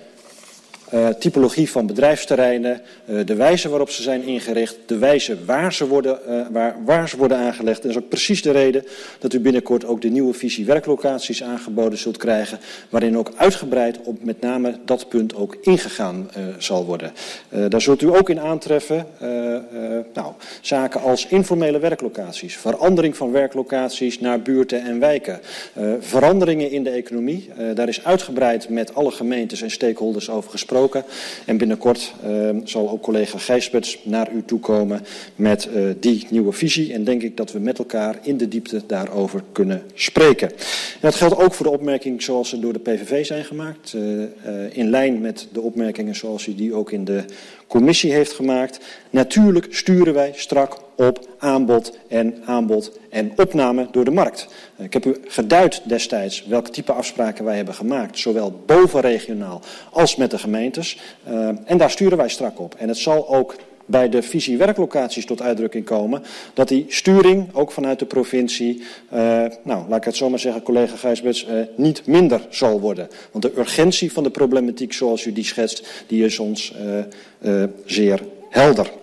uh, typologie van bedrijfsterreinen, uh, de wijze waarop ze zijn ingericht, de wijze waar ze worden, uh, waar, waar ze worden aangelegd. Dat is ook precies de reden dat u binnenkort ook de nieuwe visie werklocaties aangeboden zult krijgen, waarin ook uitgebreid op met name dat punt ook ingegaan uh, zal worden. Uh, daar zult u ook in aantreffen uh, uh, nou, zaken als informele werklocaties, verandering van werklocaties naar buurten en wijken, uh, veranderingen in de economie. Uh, daar is uitgebreid met alle gemeentes en stakeholders over gesproken. En binnenkort uh, zal ook collega Gijsberts naar u toekomen met uh, die nieuwe visie. En denk ik dat we met elkaar in de diepte daarover kunnen spreken. En dat geldt ook voor de opmerkingen zoals ze door de P V V zijn gemaakt. Uh, uh, in lijn met de opmerkingen zoals u die ook in de commissie heeft gemaakt. Natuurlijk sturen wij strak op aanbod en aanbod en opname door de markt. Ik heb u geduid destijds welke type afspraken wij hebben gemaakt, zowel bovenregionaal als met de gemeentes. Uh, en daar sturen wij strak op. En het zal ook bij de visie werklocaties tot uitdrukking komen dat die sturing ook vanuit de provincie, uh, nou laat ik het zo maar zeggen, collega Gijsberts, uh, niet minder zal worden. Want de urgentie van de problematiek zoals u die schetst, die is ons uh, uh, zeer helder.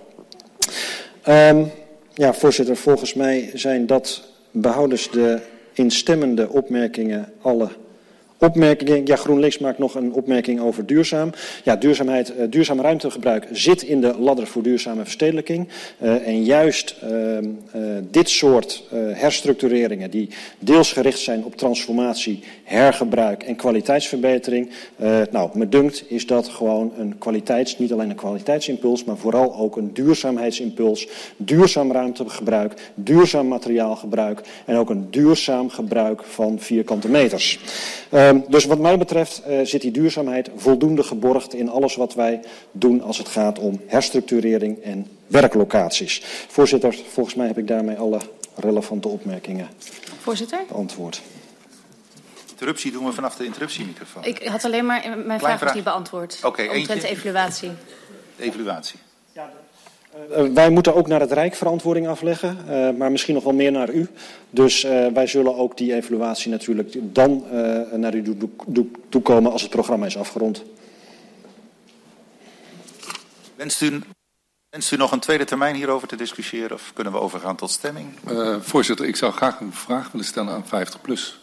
Um, ja, voorzitter, volgens mij zijn dat behoudens de instemmende opmerkingen alle opmerkingen. Ja, GroenLinks maakt nog een opmerking over duurzaam. Ja, duurzaamheid, uh, duurzaam ruimtegebruik zit in de ladder voor duurzame verstedelijking. Uh, en juist uh, uh, dit soort uh, herstructureringen die deels gericht zijn op transformatie, hergebruik en kwaliteitsverbetering. Uh, nou, me dunkt is dat gewoon een kwaliteits, niet alleen een kwaliteitsimpuls, maar vooral ook een duurzaamheidsimpuls. Duurzaam ruimtegebruik, duurzaam materiaalgebruik en ook een duurzaam gebruik van vierkante meters. Uh, Dus wat mij betreft uh, zit die duurzaamheid voldoende geborgd in alles wat wij doen als het gaat om herstructurering en werklocaties. Voorzitter, volgens mij heb ik daarmee alle relevante opmerkingen Voorzitter? beantwoord. Interruptie doen we vanaf de interruptiemicrofoon. Ik had alleen maar mijn vraag was niet beantwoord. Oké, okay, omtrent de evaluatie. De evaluatie. Uh, wij moeten ook naar het Rijk verantwoording afleggen, uh, maar misschien nog wel meer naar u. Dus uh, wij zullen ook die evaluatie natuurlijk dan uh, naar u toekomen toe als het programma is afgerond. Wenst u Wenst u nog een tweede termijn hierover te discussiëren of kunnen we overgaan tot stemming? Uh, voorzitter, ik zou graag een vraag willen stellen aan vijftig plus.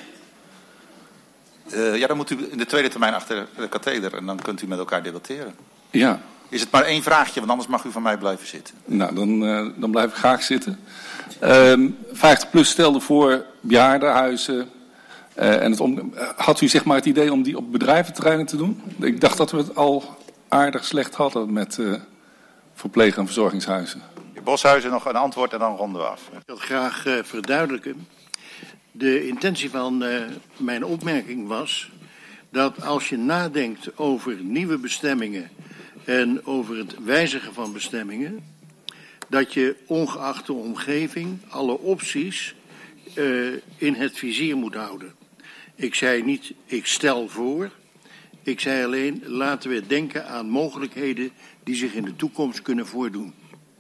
Uh, ja, dan moet u in de tweede termijn achter de katheder en dan kunt u met elkaar debatteren. Ja. Is het maar één vraagje, want anders mag u van mij blijven zitten. Nou, dan, uh, dan blijf ik graag zitten. Uh, vijftig plus stelde voor bejaardenhuizen. Uh, en het om, uh, had u zeg maar het idee om die op bedrijventerreinen te doen? Ik dacht dat we het al aardig slecht hadden met uh, verpleeg- en verzorgingshuizen. De Boshuizen nog een antwoord en dan ronden we af. Ik wil graag uh, verduidelijken. De intentie van uh, mijn opmerking was dat als je nadenkt over nieuwe bestemmingen en over het wijzigen van bestemmingen, dat je ongeacht de omgeving alle opties uh, in het vizier moet houden. Ik zei niet, ik stel voor. Ik zei alleen, laten we denken aan mogelijkheden die zich in de toekomst kunnen voordoen.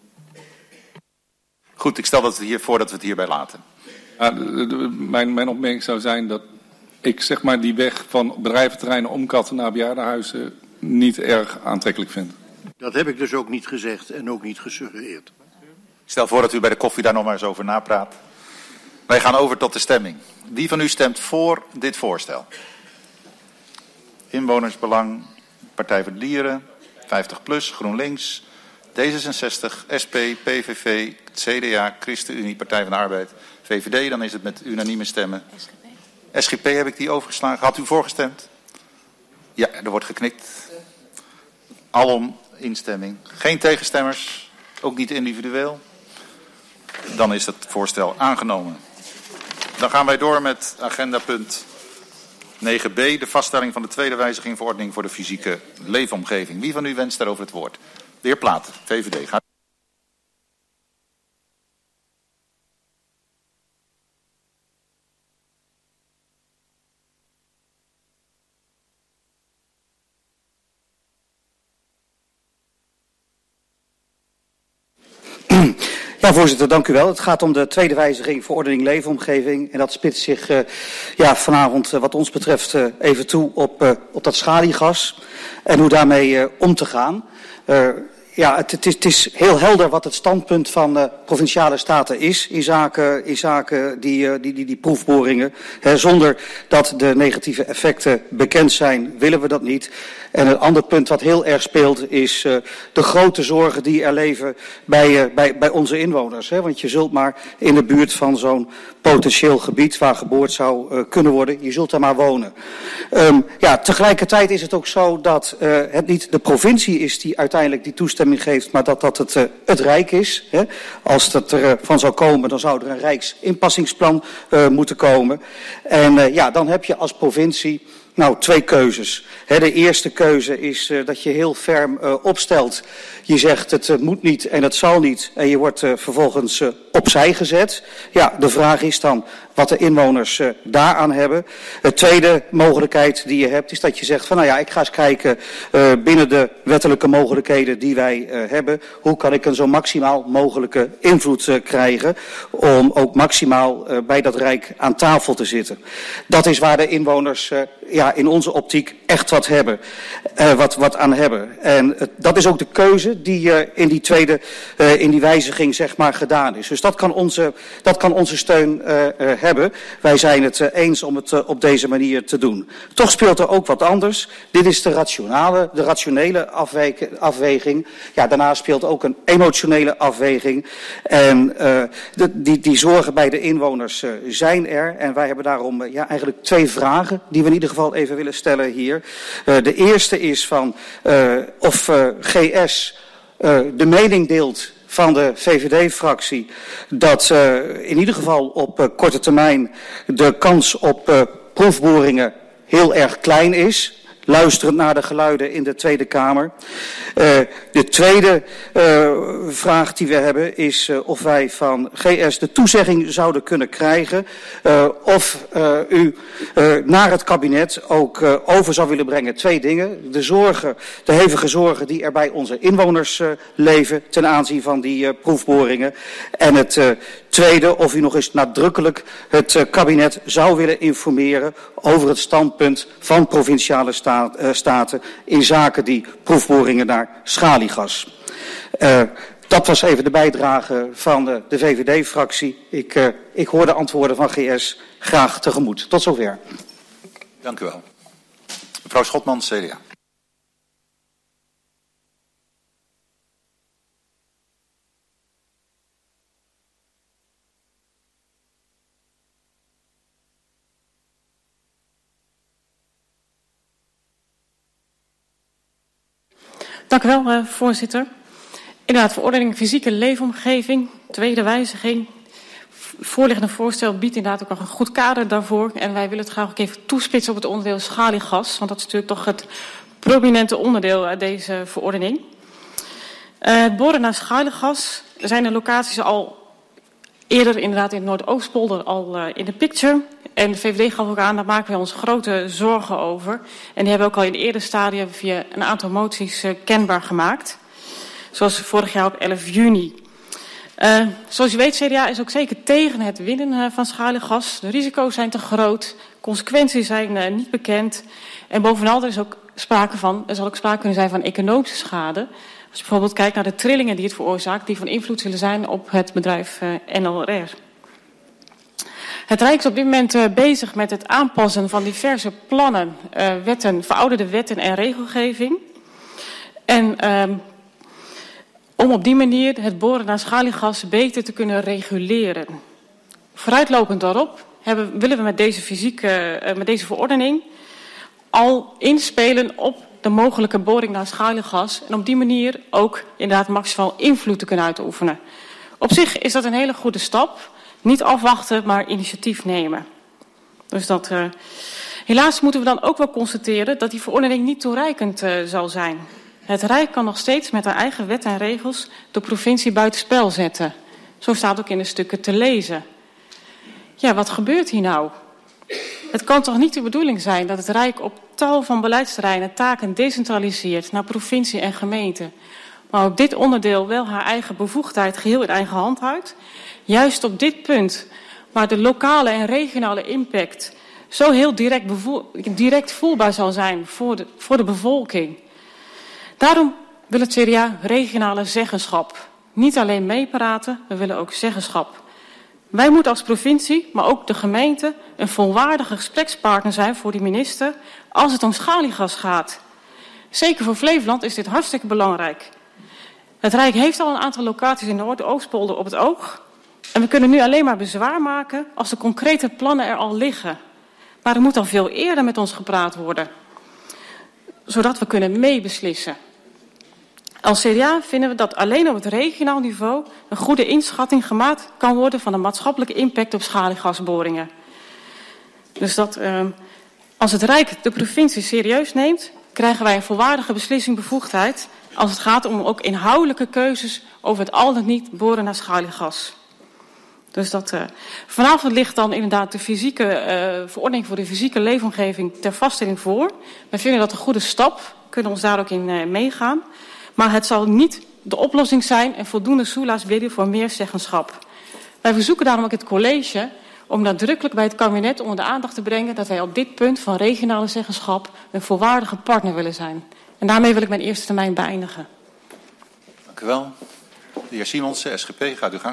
Goed, ik stel dat het hier voor dat we het hierbij laten. Ja, de, de, mijn, mijn opmerking zou zijn dat ik zeg maar die weg van bedrijventerreinen omkatten naar bejaardenhuizen niet erg aantrekkelijk vind. Dat heb ik dus ook niet gezegd en ook niet gesuggereerd. Ik stel voor dat u bij de koffie daar nog maar eens over napraat. Wij gaan over tot de stemming. Wie van u stemt voor dit voorstel? Inwonersbelang, Partij voor de Dieren, vijftig plus, GroenLinks, D zesenzestig, S P, P V V, C D A, ChristenUnie, Partij van de Arbeid, V V D. Dan is het met unanieme stemmen. S G P heb ik die overgeslagen. Had u voorgestemd? Ja, er wordt geknikt. Alom instemming. Geen tegenstemmers, ook niet individueel. Dan is het voorstel aangenomen. Dan gaan wij door met agenda punt negen b, de vaststelling van de tweede wijziging verordening voor de fysieke leefomgeving. Wie van u wenst daarover het woord? De heer Plaat, V V D. Gaat. Ja, voorzitter, dank u wel. Het gaat om de tweede wijziging verordening leefomgeving. En dat spitst zich uh, ja, vanavond uh, wat ons betreft uh, even toe op, uh, op dat schaliegas. En hoe daarmee uh, om te gaan. Uh, ja, het, het, is, het is heel helder wat het standpunt van uh, provinciale staten is in zaken, in zaken die, uh, die, die, die proefboringen. He, zonder dat de negatieve effecten bekend zijn, willen we dat niet. En een ander punt wat heel erg speelt is uh, de grote zorgen die er leven bij, uh, bij, bij onze inwoners. Hè? Want je zult maar in de buurt van zo'n potentieel gebied waar geboord zou uh, kunnen worden, je zult daar maar wonen. Um, ja, tegelijkertijd is het ook zo dat uh, het niet de provincie is die uiteindelijk die toestemming geeft, maar dat dat het, uh, het Rijk is. Hè? Als dat er uh, van zou komen, dan zou er een Rijksinpassingsplan uh, moeten komen. En uh, ja, dan heb je als provincie nou twee keuzes. He, de eerste keuze is uh, dat je heel ferm uh, opstelt. Je zegt het uh, moet niet en het zal niet. En je wordt uh, vervolgens uh, opzij gezet. Ja, de vraag is dan wat de inwoners uh, daaraan hebben. De tweede mogelijkheid die je hebt is dat je zegt van nou ja, ik ga eens kijken uh, binnen de wettelijke mogelijkheden die wij uh, hebben. Hoe kan ik een zo maximaal mogelijke invloed uh, krijgen om ook maximaal uh, bij dat Rijk aan tafel te zitten. Dat is waar de inwoners uh, ja, in onze optiek echt wat hebben, uh, wat, wat aan hebben. En uh, dat is ook de keuze die uh, in die tweede, uh, in die wijziging zeg maar gedaan is. Dus dat kan onze, dat kan onze steun uh, uh, hebben. Wij zijn het uh, eens om het uh, op deze manier te doen. Toch speelt er ook wat anders. Dit is de rationale, de rationele afwege, afweging. Ja, daarna speelt ook een emotionele afweging. En uh, de, die, die zorgen bij de inwoners uh, zijn er. En wij hebben daarom uh, ja, eigenlijk twee vragen die we in ieder geval even willen stellen hier. Uh, de eerste is van uh, of uh, G S uh, de mening deelt van de V V D-fractie dat uh, in ieder geval op uh, korte termijn de kans op uh, proefboringen heel erg klein is. Luisterend naar de geluiden in de Tweede Kamer. Uh, de tweede uh, vraag die we hebben is uh, of wij van G S de toezegging zouden kunnen krijgen uh, of uh, u uh, naar het kabinet ook uh, over zou willen brengen twee dingen. De zorgen, de hevige zorgen die er bij onze inwoners uh, leven ten aanzien van die uh, proefboringen. En het uh, tweede, of u nog eens nadrukkelijk het uh, kabinet zou willen informeren over het standpunt van provinciale staat, uh, staten in zaken die proefboringen naar schaliegas. Uh, dat was even de bijdrage van de, de V V D-fractie. Ik, uh, ik hoor de antwoorden van G S graag tegemoet. Tot zover. Dank u wel. Mevrouw Schotman, C D A. Dank u wel, uh, voorzitter. Inderdaad, verordening fysieke leefomgeving, tweede wijziging. Voorliggende voorstel biedt inderdaad ook nog een goed kader daarvoor. En wij willen het graag ook even toespitsen op het onderdeel schaliegas. Want dat is natuurlijk toch het prominente onderdeel uit deze verordening. Uh, het boren naar schaliegas. Er zijn de locaties al eerder inderdaad in het Noordoostpolder al uh, in de picture. En de V V D gaf ook aan, daar maken wij ons grote zorgen over. En die hebben we ook al in het eerder stadium via een aantal moties uh, kenbaar gemaakt. Zoals vorig jaar op elf juni. Uh, zoals u weet, C D A is ook zeker tegen het winnen uh, van schaliegas. De risico's zijn te groot, consequenties zijn uh, niet bekend. En bovenal, er is ook sprake van, er zal ook sprake kunnen zijn van economische schade. Als je bijvoorbeeld kijkt naar de trillingen die het veroorzaakt, die van invloed zullen zijn op het bedrijf uh, N L R. Het Rijk is op dit moment uh, bezig met het aanpassen van diverse plannen, uh, wetten, verouderde wetten en regelgeving. En uh, om op die manier het boren naar schaliegas beter te kunnen reguleren. Vooruitlopend daarop hebben, willen we met deze, fysieke, uh, met deze verordening al inspelen op de mogelijke boring naar schaliegas. En op die manier ook inderdaad maximaal invloed te kunnen uitoefenen. Op zich is dat een hele goede stap. Niet afwachten, maar initiatief nemen. Dus dat, uh, helaas moeten we dan ook wel constateren dat die verordening niet toereikend uh, zal zijn. Het Rijk kan nog steeds met haar eigen wet en regels de provincie buitenspel zetten. Zo staat ook in de stukken te lezen. Ja, wat gebeurt hier nou? Het kan toch niet de bedoeling zijn dat het Rijk op tal van beleidsterreinen taken decentraliseert naar provincie en gemeente, maar op dit onderdeel wel haar eigen bevoegdheid geheel in eigen hand houdt? Juist op dit punt, waar de lokale en regionale impact zo heel direct, bevoel, direct voelbaar zal zijn voor de, voor de bevolking. Daarom wil het C D A regionale zeggenschap. Niet alleen meepraten, we willen ook zeggenschap. Wij moeten als provincie, maar ook de gemeente, een volwaardige gesprekspartner zijn voor die minister als het om schaliegas gaat. Zeker voor Flevoland is dit hartstikke belangrijk. Het Rijk heeft al een aantal locaties in de Noord-Oostpolder op het oog. En we kunnen nu alleen maar bezwaar maken als de concrete plannen er al liggen. Maar er moet al veel eerder met ons gepraat worden, zodat we kunnen meebeslissen. Als C D A vinden we dat alleen op het regionaal niveau een goede inschatting gemaakt kan worden van de maatschappelijke impact op schaliegasboringen. Dus dat uh, als het Rijk de provincie serieus neemt, krijgen wij een volwaardige beslissingbevoegdheid als het gaat om ook inhoudelijke keuzes over het al dan niet boren naar schaliegas. Dus dat, uh, vanavond ligt dan inderdaad de fysieke uh, verordening voor de fysieke leefomgeving ter vaststelling voor. Wij vinden dat een goede stap, kunnen ons daar ook in uh, meegaan. Maar het zal niet de oplossing zijn en voldoende soelaas bieden voor meer zeggenschap. Wij verzoeken daarom ook het college om nadrukkelijk bij het kabinet onder de aandacht te brengen dat wij op dit punt van regionale zeggenschap een volwaardige partner willen zijn. En daarmee wil ik mijn eerste termijn beëindigen. Dank u wel. De heer Simonsen, S G P, gaat uw gang.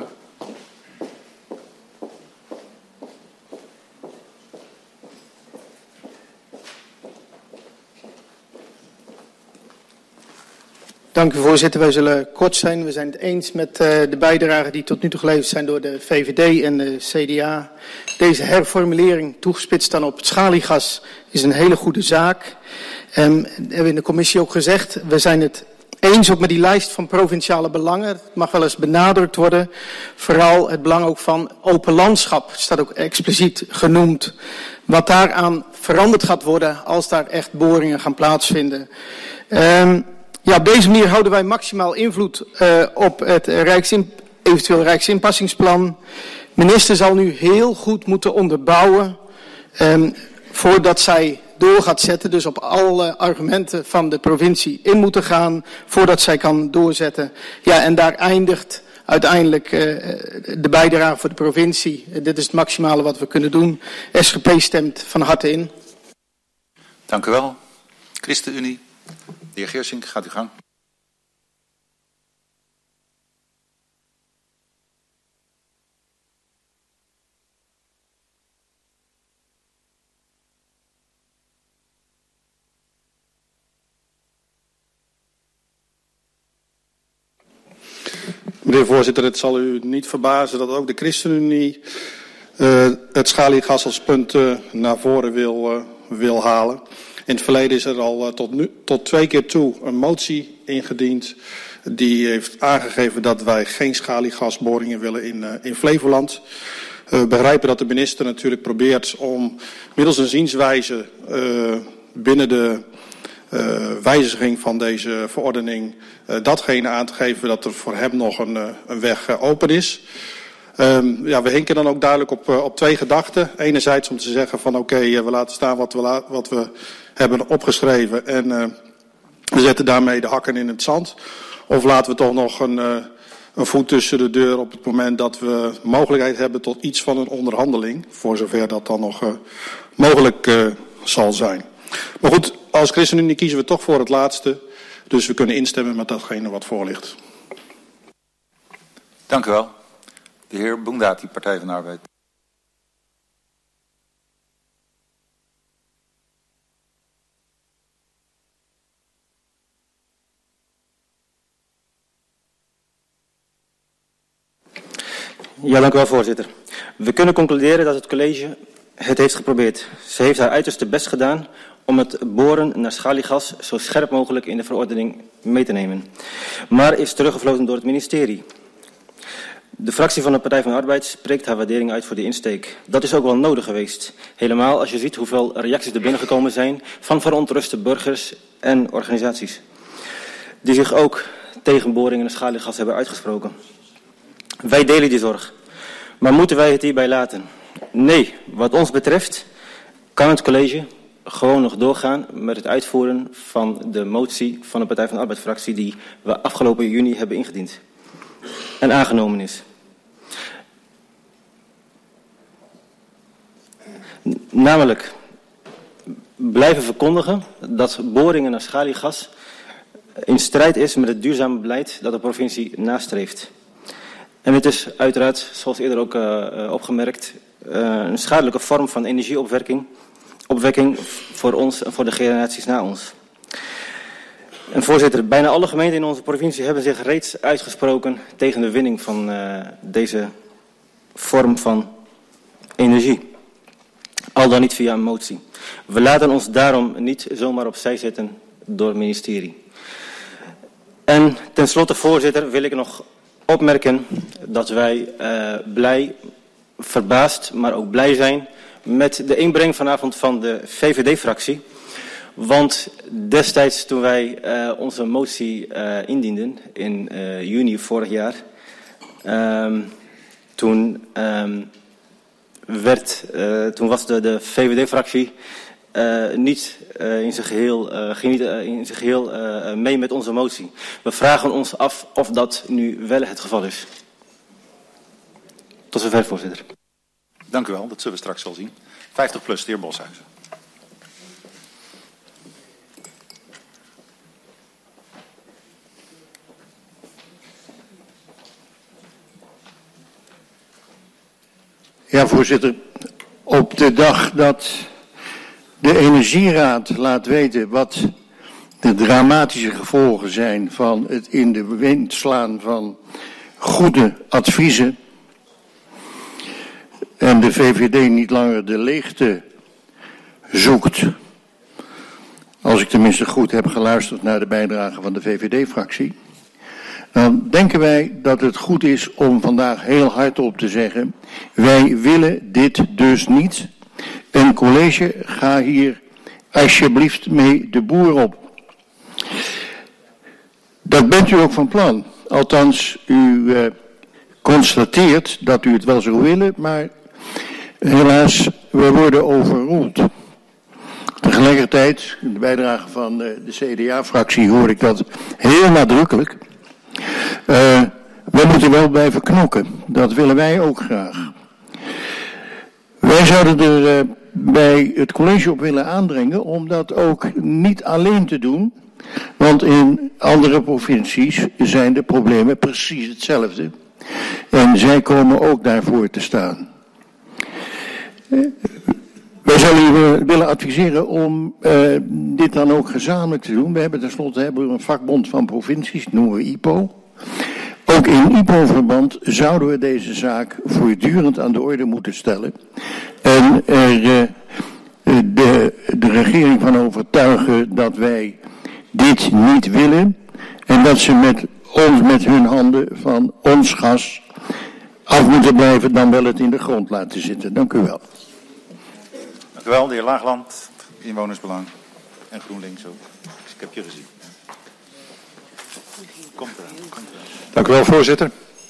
Dank u, voorzitter. Wij zullen kort zijn. We zijn het eens met uh, de bijdragen die tot nu toe geleverd zijn door de V V D en de C D A. Deze herformulering, toegespitst dan op het schaliegas, is een hele goede zaak. Um, hebben we in de commissie ook gezegd, we zijn het eens ook met die lijst van provinciale belangen. Het mag wel eens benadrukt worden. Vooral het belang ook van open landschap, staat ook expliciet genoemd. Wat daaraan veranderd gaat worden als daar echt boringen gaan plaatsvinden. Um, Ja, op deze manier houden wij maximaal invloed uh, op het Rijksin, eventueel Rijksinpassingsplan. De minister zal nu heel goed moeten onderbouwen um, voordat zij door gaat zetten. Dus op alle argumenten van de provincie in moeten gaan voordat zij kan doorzetten. Ja, en daar eindigt uiteindelijk uh, de bijdrage voor de provincie. Uh, dit is het maximale wat we kunnen doen. S G P stemt van harte in. Dank u wel. ChristenUnie. De heer Geersink, gaat uw gang. de heer voorzitter, het zal u niet verbazen dat ook de ChristenUnie uh, het schaliegas als punt uh, naar voren wil, uh, wil halen. In het verleden is er al uh, tot, nu, tot twee keer toe een motie ingediend. Die heeft aangegeven dat wij geen schaliegasboringen willen in, uh, in Flevoland. Uh, we begrijpen dat de minister natuurlijk probeert om middels een zienswijze uh, binnen de uh, wijziging van deze verordening uh, datgene aan te geven dat er voor hem nog een, uh, een weg uh, open is. Um, ja, we hinken dan ook duidelijk op, uh, op twee gedachten. Enerzijds om te zeggen van oké, okay, uh, we laten staan wat we, la wat we hebben opgeschreven en uh, we zetten daarmee de hakken in het zand. Of laten we toch nog een, uh, een voet tussen de deur op het moment dat we mogelijkheid hebben tot iets van een onderhandeling. Voor zover dat dan nog uh, mogelijk uh, zal zijn. Maar goed, als ChristenUnie kiezen we toch voor het laatste. Dus we kunnen instemmen met datgene wat voor ligt. Dank u wel. De heer Boendati, Partij van de Arbeid. Ja, dank u wel, voorzitter. We kunnen concluderen dat het college het heeft geprobeerd. Ze heeft haar uiterste best gedaan om het boren naar schaliegas zo scherp mogelijk in de verordening mee te nemen. Maar is teruggefloten door het ministerie. De fractie van de Partij van de Arbeid spreekt haar waardering uit voor de insteek. Dat is ook wel nodig geweest. Helemaal als je ziet hoeveel reacties er binnengekomen zijn van verontruste burgers en organisaties. Die zich ook tegen boringen naar schaliegas hebben uitgesproken. Wij delen die zorg. Maar moeten wij het hierbij laten? Nee, wat ons betreft kan het college gewoon nog doorgaan met het uitvoeren van de motie van de Partij van de Arbeid-fractie die we afgelopen juni hebben ingediend en aangenomen is. Namelijk blijven verkondigen dat boringen naar schaliegas in strijd is met het duurzame beleid dat de provincie nastreeft. En het is uiteraard, zoals eerder ook uh, opgemerkt, uh, een schadelijke vorm van energieopwekking opwekking voor ons en voor de generaties na ons. En voorzitter, bijna alle gemeenten in onze provincie hebben zich reeds uitgesproken tegen de winning van uh, deze vorm van energie. Al dan niet via een motie. We laten ons daarom niet zomaar opzij zetten door het ministerie. En tenslotte, voorzitter, wil ik nog opmerken dat wij uh, blij, verbaasd, maar ook blij zijn met de inbreng vanavond van de V V D-fractie. Want destijds toen wij uh, onze motie uh, indienden in uh, juni vorig jaar, um, toen, um, werd, uh, toen was de, de V V D-fractie uh, niet uh, in zijn geheel, uh, ging niet uh, in zijn geheel uh, mee met onze motie. We vragen ons af of dat nu wel het geval is. Tot zover, voorzitter. Dank u wel, dat zullen we straks wel zien. vijftig plus, de heer Boshuizen. Ja, voorzitter. Op de dag dat de Energieraad laat weten wat de dramatische gevolgen zijn van het in de wind slaan van goede adviezen en de V V D niet langer de leegte zoekt, als ik tenminste goed heb geluisterd naar de bijdrage van de V V D-fractie, dan denken wij dat het goed is om vandaag heel hardop te zeggen, wij willen dit dus niet. En college, ga hier alsjeblieft mee de boer op. Dat bent u ook van plan. Althans, u uh, constateert dat u het wel zou willen, maar helaas, we worden overroeld. Tegelijkertijd, in de bijdrage van uh, de C D A-fractie hoor ik dat heel nadrukkelijk. Uh, we moeten wel blijven knokken. Dat willen wij ook graag. Wij zouden er uh, bij het college op willen aandringen om dat ook niet alleen te doen. Want in andere provincies zijn de problemen precies hetzelfde. En zij komen ook daarvoor te staan. Uh, wij zouden u willen adviseren om uh, dit dan ook gezamenlijk te doen. We hebben tenslotte hebben we een vakbond van provincies, noemen we I P O. Ook Ook in I P O-verband zouden we deze zaak voortdurend aan de orde moeten stellen. En er uh, de, de regering van overtuigen dat wij dit niet willen. En dat ze met ons, met hun handen van ons gas af moeten blijven, dan wel het in de grond laten zitten. Dank u wel. Dank u wel, de heer Laagland, Inwonersbelang en GroenLinks ook. Dus ik heb je gezien. Komt eraan, komt eraan. Dank u wel, voorzitter.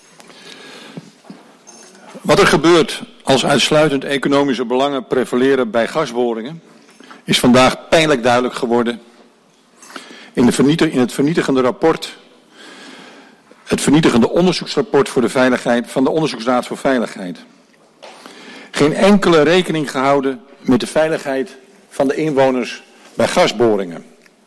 Wat er gebeurt als uitsluitend economische belangen prevaleren bij gasboringen, is vandaag pijnlijk duidelijk geworden in, de vernietig, in het vernietigende rapport, het vernietigende onderzoeksrapport voor de veiligheid van de Onderzoeksraad voor Veiligheid. Geen enkele rekening gehouden met de veiligheid van de inwoners bij gasboringen.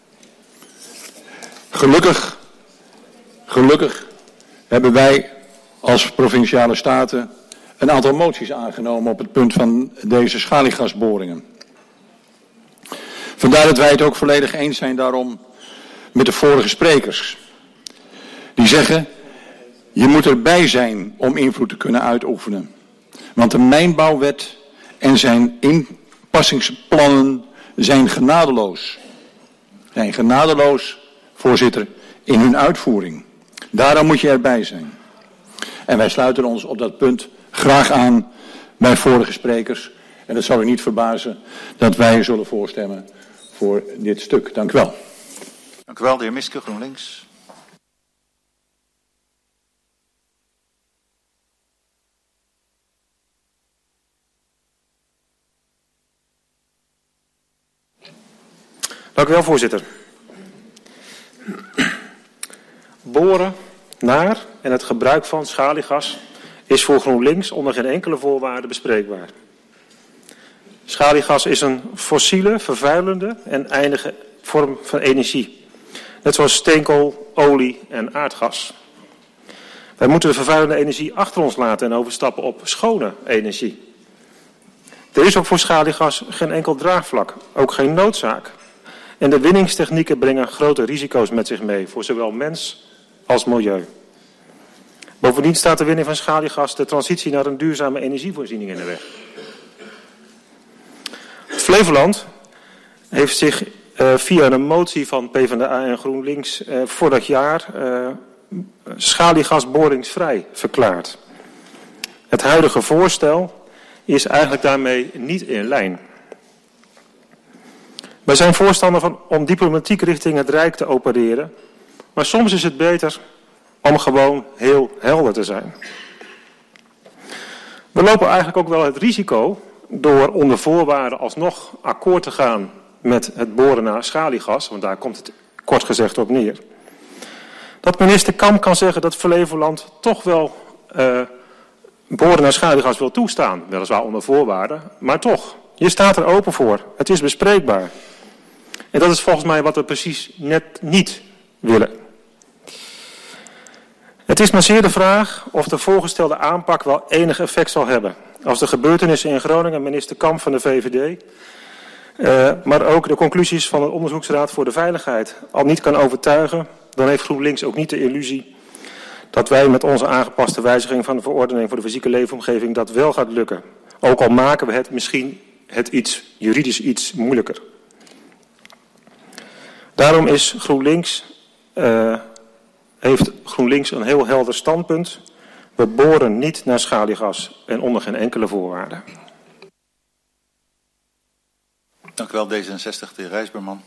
Gelukkig, gelukkig hebben wij als provinciale staten een aantal moties aangenomen op het punt van deze schaliegasboringen. Vandaar dat wij het ook volledig eens zijn daarom met de vorige sprekers. Die zeggen, je moet erbij zijn om invloed te kunnen uitoefenen. Want de mijnbouwwet en zijn inpassingsplannen zijn genadeloos. Zijn genadeloos, voorzitter, in hun uitvoering. Daarom moet je erbij zijn. En wij sluiten ons op dat punt graag aan bij vorige sprekers. En het zal u niet verbazen dat wij zullen voorstemmen voor dit stuk. Dank u wel. Dank u wel, de heer Miske, GroenLinks. Dank u wel, voorzitter. Boren naar en het gebruik van schaliegas is voor GroenLinks onder geen enkele voorwaarde bespreekbaar. Schaliegas is een fossiele, vervuilende en eindige vorm van energie. Net zoals steenkool, olie en aardgas. Wij moeten de vervuilende energie achter ons laten en overstappen op schone energie. Er is ook voor schaliegas geen enkel draagvlak, ook geen noodzaak. En de winningstechnieken brengen grote risico's met zich mee voor zowel mens als milieu. Bovendien staat de winning van schaliegas de transitie naar een duurzame energievoorziening in de weg. Flevoland heeft zich uh, via een motie van PvdA en GroenLinks uh, vorig jaar uh, schaliegasboringsvrij verklaard. Het huidige voorstel is eigenlijk daarmee niet in lijn. Wij zijn voorstander van om diplomatiek richting het Rijk te opereren, maar soms is het beter om gewoon heel helder te zijn. We lopen eigenlijk ook wel het risico door onder voorwaarden alsnog akkoord te gaan met het boren naar schaliegas, want daar komt het kort gezegd op neer. Dat minister Kamp kan zeggen dat Flevoland toch wel uh, boren naar schaliegas wil toestaan, weliswaar onder voorwaarden, maar toch. Je staat er open voor. Het is bespreekbaar. En dat is volgens mij wat we precies net niet willen. Het is maar zeer de vraag of de voorgestelde aanpak wel enig effect zal hebben. Als de gebeurtenissen in Groningen minister Kamp van de V V D, uh, maar ook de conclusies van de Onderzoeksraad voor de Veiligheid al niet kan overtuigen, dan heeft GroenLinks ook niet de illusie dat wij met onze aangepaste wijziging van de verordening voor de fysieke leefomgeving dat wel gaat lukken. Ook al maken we het misschien het iets, juridisch iets moeilijker. Daarom is GroenLinks, uh, heeft GroenLinks een heel helder standpunt. We boren niet naar schaliegas en onder geen enkele voorwaarde. Dank u wel, D zesenzestig, de heer Rijsberman.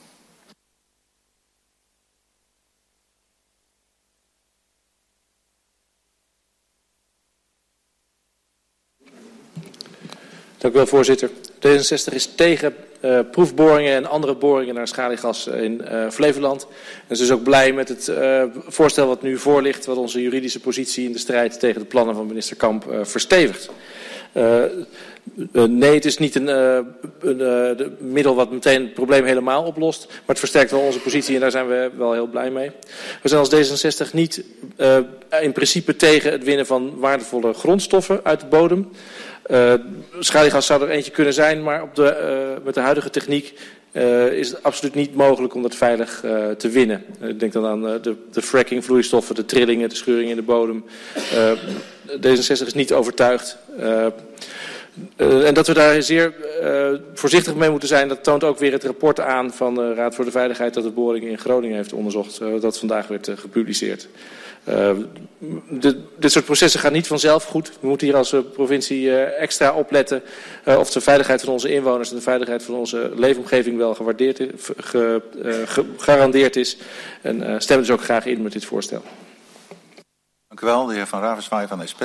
Dank u wel, voorzitter. D zesenzestig is tegen uh, proefboringen en andere boringen naar schaliegas in uh, Flevoland. En is dus ook blij met het uh, voorstel wat nu voor ligt, wat onze juridische positie in de strijd tegen de plannen van minister Kamp uh, verstevigt. Uh, uh, nee, het is niet een, uh, een uh, middel wat meteen het probleem helemaal oplost, maar het versterkt wel onze positie en daar zijn we wel heel blij mee. We zijn als D zesenzestig niet uh, in principe tegen het winnen van waardevolle grondstoffen uit de bodem. Uh, schaliegas zou er eentje kunnen zijn, maar op de, uh, met de huidige techniek uh, is het absoluut niet mogelijk om dat veilig uh, te winnen. Uh, ik denk dan aan uh, de, de fracking vloeistoffen, de trillingen, de scheuringen in de bodem. Uh, D zesenzestig is niet overtuigd. Uh, Uh, en dat we daar zeer uh, voorzichtig mee moeten zijn, dat toont ook weer het rapport aan van de Raad voor de Veiligheid dat de boring in Groningen heeft onderzocht, uh, dat vandaag werd uh, gepubliceerd. Uh, de, dit soort processen gaan niet vanzelf goed. We moeten hier als uh, provincie uh, extra opletten uh, of de veiligheid van onze inwoners en de veiligheid van onze leefomgeving wel gewaardeerd is, ge, uh, gegarandeerd is. En uh, stemmen dus ook graag in met dit voorstel. Dank u wel, de heer Van Ravenswaaij van de S P.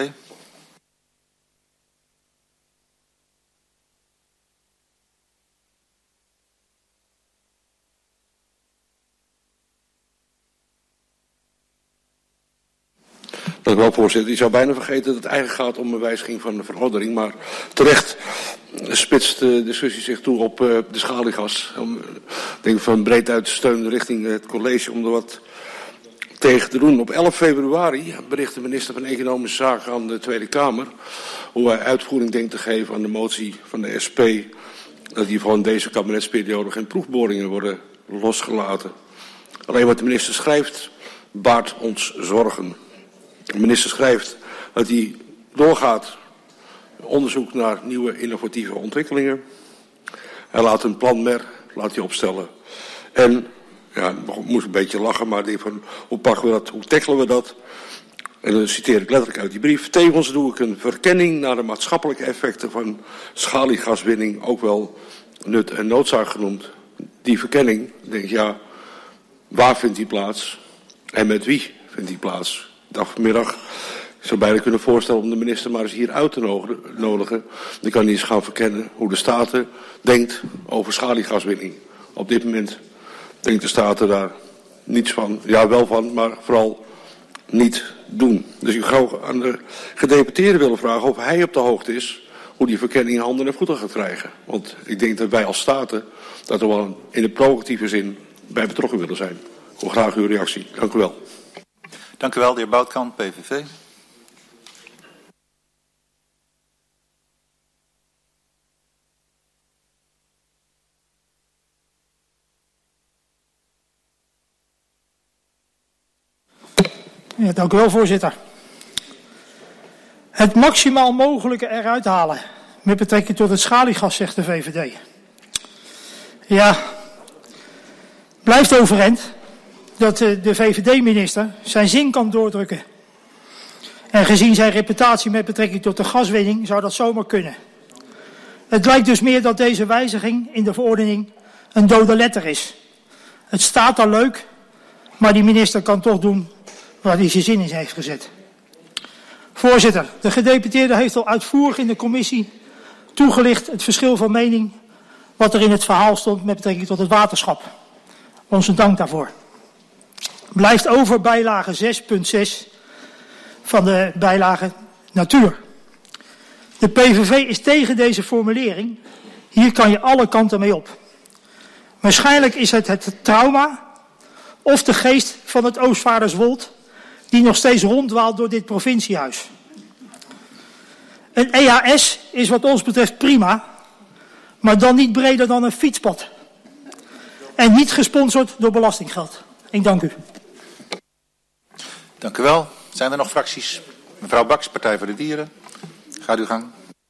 Dank u wel, voorzitter. Ik zou bijna vergeten dat het eigenlijk gaat om een wijziging van de verordening. Maar terecht spitst de discussie zich toe op uh, de schaliegas. Om, ik denk van breed uit steun richting het college om er wat tegen te doen. Op elf februari bericht de minister van Economische Zaken aan de Tweede Kamer hoe hij uitvoering denkt te geven aan de motie van de S P dat hier van deze kabinetsperiode geen proefboringen worden losgelaten. Alleen wat de minister schrijft baart ons zorgen. De minister schrijft dat hij doorgaat onderzoek naar nieuwe innovatieve ontwikkelingen. Hij laat een plan mer laat hij opstellen. En, ja, ik moest een beetje lachen, maar die van, hoe pakken we dat, hoe tackelen we dat? En dan citeer ik letterlijk uit die brief. Tevens doe ik een verkenning naar de maatschappelijke effecten van schaliegaswinning, ook wel nut en noodzaak genoemd. Die verkenning, denk ik, ja, waar vindt die plaats en met wie vindt die plaats? Dag vanmiddag. Ik zou bijna kunnen voorstellen om de minister maar eens hier uit te nodigen. Dan kan hij eens gaan verkennen hoe de Staten denkt over schaliegaswinning. Op dit moment denkt de Staten daar niets van. Ja, wel van, maar vooral niet doen. Dus ik zou aan de gedeputeerde willen vragen of hij op de hoogte is hoe die verkenning in handen en voeten gaat krijgen. Want ik denk dat wij als Staten dat er wel in de proactieve zin bij betrokken willen zijn. Ik wil graag uw reactie. Dank u wel. Dank u wel, de heer Boutkamp, P V V. Ja, dank u wel, voorzitter. Het maximaal mogelijke eruit halen met betrekking tot het schaliegas, zegt de V V D. Ja, blijft overeind dat de V V D-minister zijn zin kan doordrukken. En gezien zijn reputatie met betrekking tot de gaswinning zou dat zomaar kunnen. Het lijkt dus meer dat deze wijziging in de verordening een dode letter is. Het staat al leuk, maar die minister kan toch doen waar hij zijn zin in heeft gezet. Voorzitter, de gedeputeerde heeft al uitvoerig in de commissie toegelicht het verschil van mening wat er in het verhaal stond met betrekking tot het waterschap. Onze dank daarvoor. Blijft over bijlage zes punt zes van de bijlage natuur. De P V V is tegen deze formulering. Hier kan je alle kanten mee op. Waarschijnlijk is het het trauma of de geest van het Oostvaarderswold die nog steeds ronddwaalt door dit provinciehuis. Een E H S is wat ons betreft prima, maar dan niet breder dan een fietspad. En niet gesponsord door belastinggeld. Ik dank u. Dank u wel. Zijn er nog fracties? Mevrouw Baks, Partij voor de Dieren. Gaat uw gang.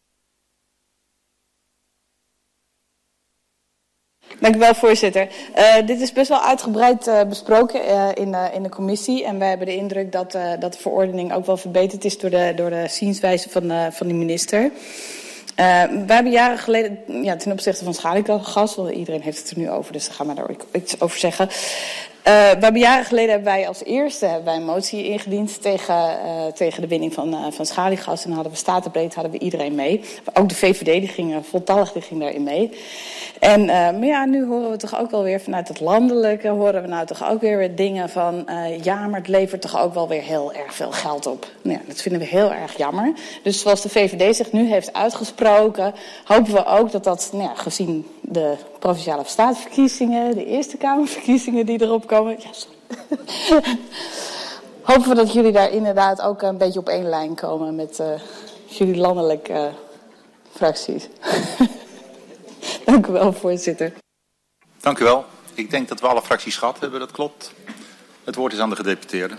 Dank u wel, voorzitter. Uh, dit is best wel uitgebreid uh, besproken uh, in, uh, in de commissie. En wij hebben de indruk dat, uh, dat de verordening ook wel verbeterd is door de, door de zienswijze van, uh, van de minister. Uh, we hebben jaren geleden, ja, ten opzichte van schaliegas, want iedereen heeft het er nu over, dus daar gaan we daar ook iets over zeggen. Uh, we hebben jaren geleden hebben wij als eerste hebben wij een motie ingediend tegen, uh, tegen de winning van, uh, van schaliegas. En dan hadden we statenbreed hadden we iedereen mee. Ook de V V D die ging voltallig die ging daarin mee. En, uh, maar ja, nu horen we toch ook wel weer vanuit het landelijke, horen we nou toch ook weer weer dingen van, uh, ja, maar het levert toch ook wel weer heel erg veel geld op. Nou ja, dat vinden we heel erg jammer. Dus zoals de V V D zich nu heeft uitgesproken, hopen we ook dat dat, nou ja, gezien de provinciale statenverkiezingen, de Eerste Kamerverkiezingen die erop komen, ja, hopen we dat jullie daar inderdaad ook een beetje op één lijn komen met uh, jullie landelijke uh, fracties. Dank u wel, voorzitter. Dank u wel. Ik denk dat we alle fracties gehad hebben, dat klopt. Het woord is aan de gedeputeerde.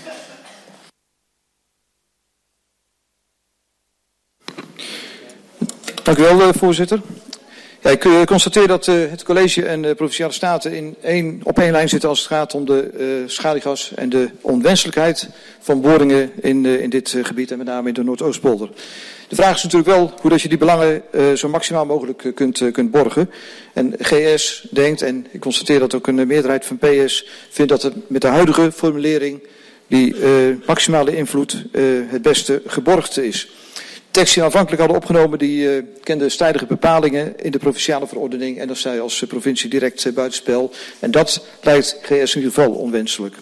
Dank u wel, voorzitter. Ja, ik uh, constateer dat uh, het college en de Provinciale Staten in één, op één lijn zitten als het gaat om de uh, schaliegas en de onwenselijkheid van boringen in, uh, in dit uh, gebied en met name in de Noordoostpolder. De vraag is natuurlijk wel hoe dat je die belangen uh, zo maximaal mogelijk uh, kunt, uh, kunt borgen. En G S denkt, en ik constateer dat ook een meerderheid van P S vindt dat het met de huidige formulering die uh, maximale invloed uh, het beste geborgd is. De tekst die we aanvankelijk hadden opgenomen, die uh, kende strijdige bepalingen in de provinciale verordening en dat zij als uh, provincie direct uh, buitenspel. En dat lijkt G S in ieder geval onwenselijk.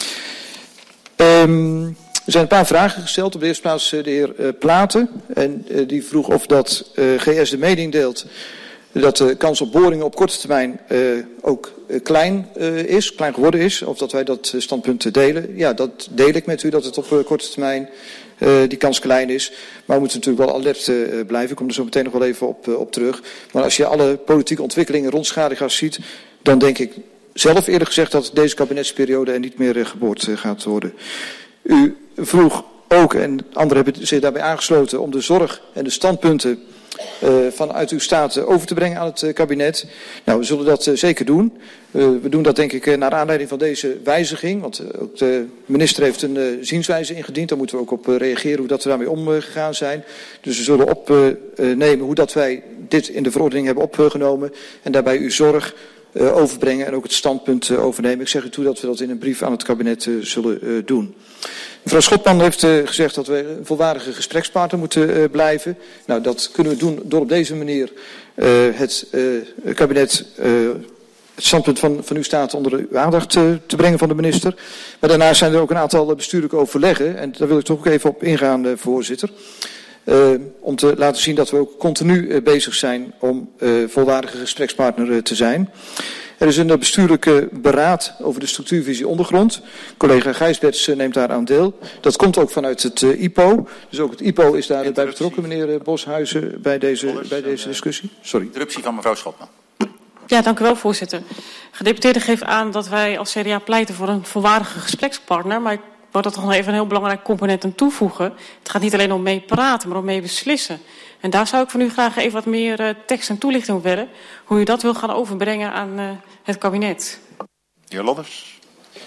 Um, er zijn een paar vragen gesteld. Op de eerste plaats uh, de heer uh, Platen. En uh, die vroeg of dat uh, G S de mening deelt dat de kans op boringen op korte termijn uh, ook uh, klein uh, is, klein geworden is. Of dat wij dat uh, standpunt uh, delen. Ja, dat deel ik met u, dat het op uh, korte termijn uh, die kans klein is. Maar we moeten natuurlijk wel alert uh, blijven. Ik kom er zo meteen nog wel even op, uh, op terug. Maar als je alle politieke ontwikkelingen rond schaliegas ziet, dan denk ik zelf eerlijk gezegd dat deze kabinetsperiode er niet meer uh, geboord uh, gaat worden. U vroeg ook, en anderen hebben zich daarbij aangesloten, om de zorg en de standpunten uh, vanuit uw staat uh, over te brengen aan het uh, kabinet. Nou, we zullen dat uh, zeker doen. Uh, we doen dat denk ik uh, naar aanleiding van deze wijziging. Want uh, ook de minister heeft een uh, zienswijze ingediend. Daar moeten we ook op uh, reageren hoe dat we daarmee omgegaan uh, zijn. Dus we zullen opnemen uh, hoe dat wij dit in de verordening hebben opgenomen. En daarbij uw zorg uh, overbrengen en ook het standpunt uh, overnemen. Ik zeg u toe dat we dat in een brief aan het kabinet uh, zullen uh, doen. Mevrouw Schotman heeft uh, gezegd dat we een volwaardige gesprekspartner moeten uh, blijven. Nou, dat kunnen we doen door op deze manier uh, het uh, kabinet, uh, het standpunt van, van uw staat onder uw aandacht uh, te brengen van de minister. Maar daarnaast zijn er ook een aantal bestuurlijke overleggen. En daar wil ik toch ook even op ingaan, uh, voorzitter. Uh, om te laten zien dat we ook continu uh, bezig zijn om uh, volwaardige gesprekspartner uh, te zijn. Er is een bestuurlijke beraad over de structuurvisie ondergrond. Collega Gijsberts neemt daar aan deel. Dat komt ook vanuit het uh, I P O. Dus ook het I P O is daar bij betrokken, meneer Boshuizen, bij deze, bij deze discussie. Sorry. Interruptie van mevrouw Schotman. Ja, dank u wel, voorzitter. Gedeputeerde geeft aan dat wij als C D A pleiten voor een volwaardige gesprekspartner. Maar ik wil er toch nog even een heel belangrijk component aan toevoegen. Het gaat niet alleen om mee praten, maar om mee beslissen. En daar zou ik van u graag even wat meer uh, tekst en toelichting op willen. Hoe u dat wil gaan overbrengen aan uh, het kabinet. De heer Lodders.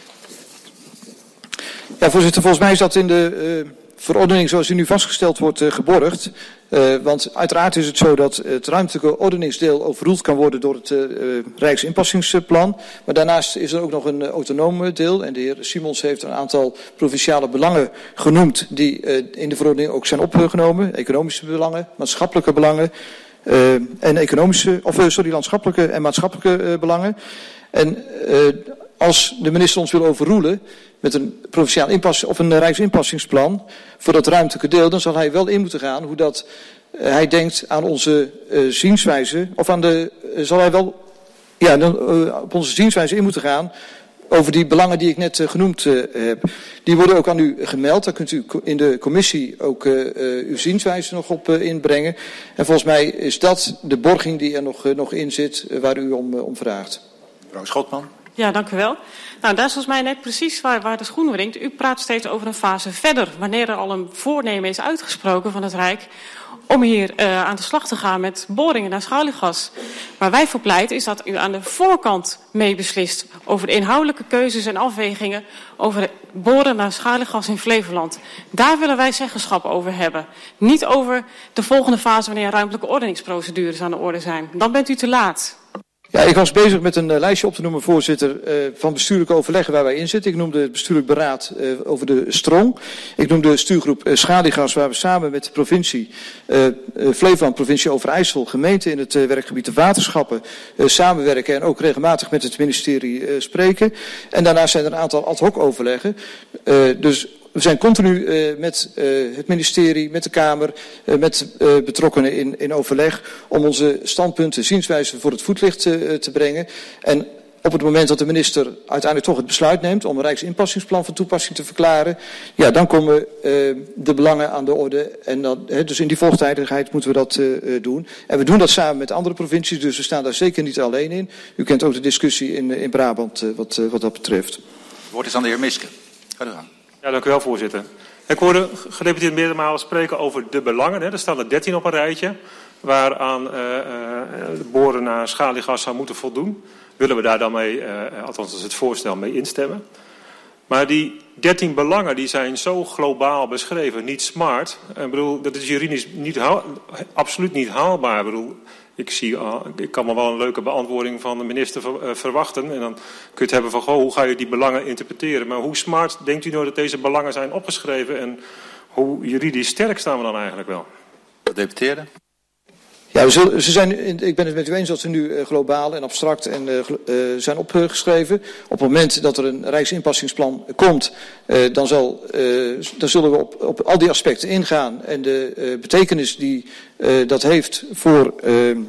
Ja, voorzitter, volgens mij is dat in de uh, verordening zoals die nu vastgesteld wordt uh, geborgd. Uh, want uiteraard is het zo dat het ruimtelijke ordeningsdeel overroeld kan worden door het uh, Rijksinpassingsplan. Maar daarnaast is er ook nog een uh, autonoom deel. En de heer Simons heeft een aantal provinciale belangen genoemd die uh, in de verordening ook zijn opgenomen. Economische belangen, maatschappelijke belangen uh, en economische, of uh, sorry, landschappelijke en maatschappelijke uh, belangen. En uh, als de minister ons wil overroelen met een provinciaal inpas of een Rijksinpassingsplan voor dat ruimtelijke deel, dan zal hij wel in moeten gaan hoe dat uh, hij denkt aan onze uh, zienswijze, of aan de, uh, zal hij wel ja, dan, uh, op onze zienswijze in moeten gaan over die belangen die ik net uh, genoemd uh, heb. Die worden ook aan u gemeld. Daar kunt u in de commissie ook uh, uh, uw zienswijze nog op uh, inbrengen. En volgens mij is dat de borging die er nog, uh, nog in zit, uh, waar u om, uh, om vraagt. Mevrouw Schotman. Ja, dank u wel. Nou, daar is volgens mij net precies waar, waar de schoen wringt. U praat steeds over een fase verder. Wanneer er al een voornemen is uitgesproken van het Rijk om hier uh, aan de slag te gaan met boringen naar schaliegas. Waar wij voor pleiten is dat u aan de voorkant mee beslist over de inhoudelijke keuzes en afwegingen over boren naar schaliegas in Flevoland. Daar willen wij zeggenschap over hebben. Niet over de volgende fase wanneer ruimtelijke ordeningsprocedures aan de orde zijn. Dan bent u te laat. Ja, ik was bezig met een uh, lijstje op te noemen, voorzitter, uh, van bestuurlijke overleggen waar wij in zitten. Ik noemde het bestuurlijk beraad uh, over de Strong. Ik noemde de stuurgroep uh, Schaliegas, waar we samen met de provincie uh, uh, Flevoland, provincie Overijssel, gemeente in het uh, werkgebied de waterschappen uh, samenwerken en ook regelmatig met het ministerie uh, spreken. En daarnaast zijn er een aantal ad hoc overleggen. Uh, dus we zijn continu uh, met uh, het ministerie, met de Kamer, uh, met uh, betrokkenen in, in overleg om onze standpunten, zienswijzen voor het voetlicht uh, te brengen. En op het moment dat de minister uiteindelijk toch het besluit neemt om een Rijksinpassingsplan van toepassing te verklaren, ja, dan komen uh, de belangen aan de orde. En dan, he, dus in die volgtijdigheid moeten we dat uh, doen. En we doen dat samen met andere provincies, dus we staan daar zeker niet alleen in. U kent ook de discussie in, in Brabant uh, wat, uh, wat dat betreft. Het woord is aan de heer Miske. Ga u gang. Ja, dank u wel, voorzitter. Ik hoorde gedeputeerd meerdere malen spreken over de belangen. Hè. Er staan er dertien op een rijtje waaraan uh, uh, boren naar schaliegas zou moeten voldoen. Willen we daar dan mee, uh, althans dat is het voorstel, mee instemmen. Maar die dertien belangen die zijn zo globaal beschreven, niet smart. Ik bedoel, dat is juridisch niet haal, absoluut niet haalbaar. Ik bedoel, ik, zie, uh, ik kan me wel een leuke beantwoording van de minister ver, uh, verwachten. En dan kun je het hebben van, goh, hoe ga je die belangen interpreteren? Maar hoe smart denkt u nou dat deze belangen zijn opgeschreven? En hoe juridisch sterk staan we dan eigenlijk wel? De deputeerde. Ja, we zullen, ze zijn, ik ben het met u eens dat ze nu uh, globaal en abstract en, uh, uh, zijn opgeschreven. Op het moment dat er een Rijksinpassingsplan komt, uh, dan, zal, uh, dan zullen we op, op al die aspecten ingaan. En de uh, betekenis die uh, dat heeft voor, uh,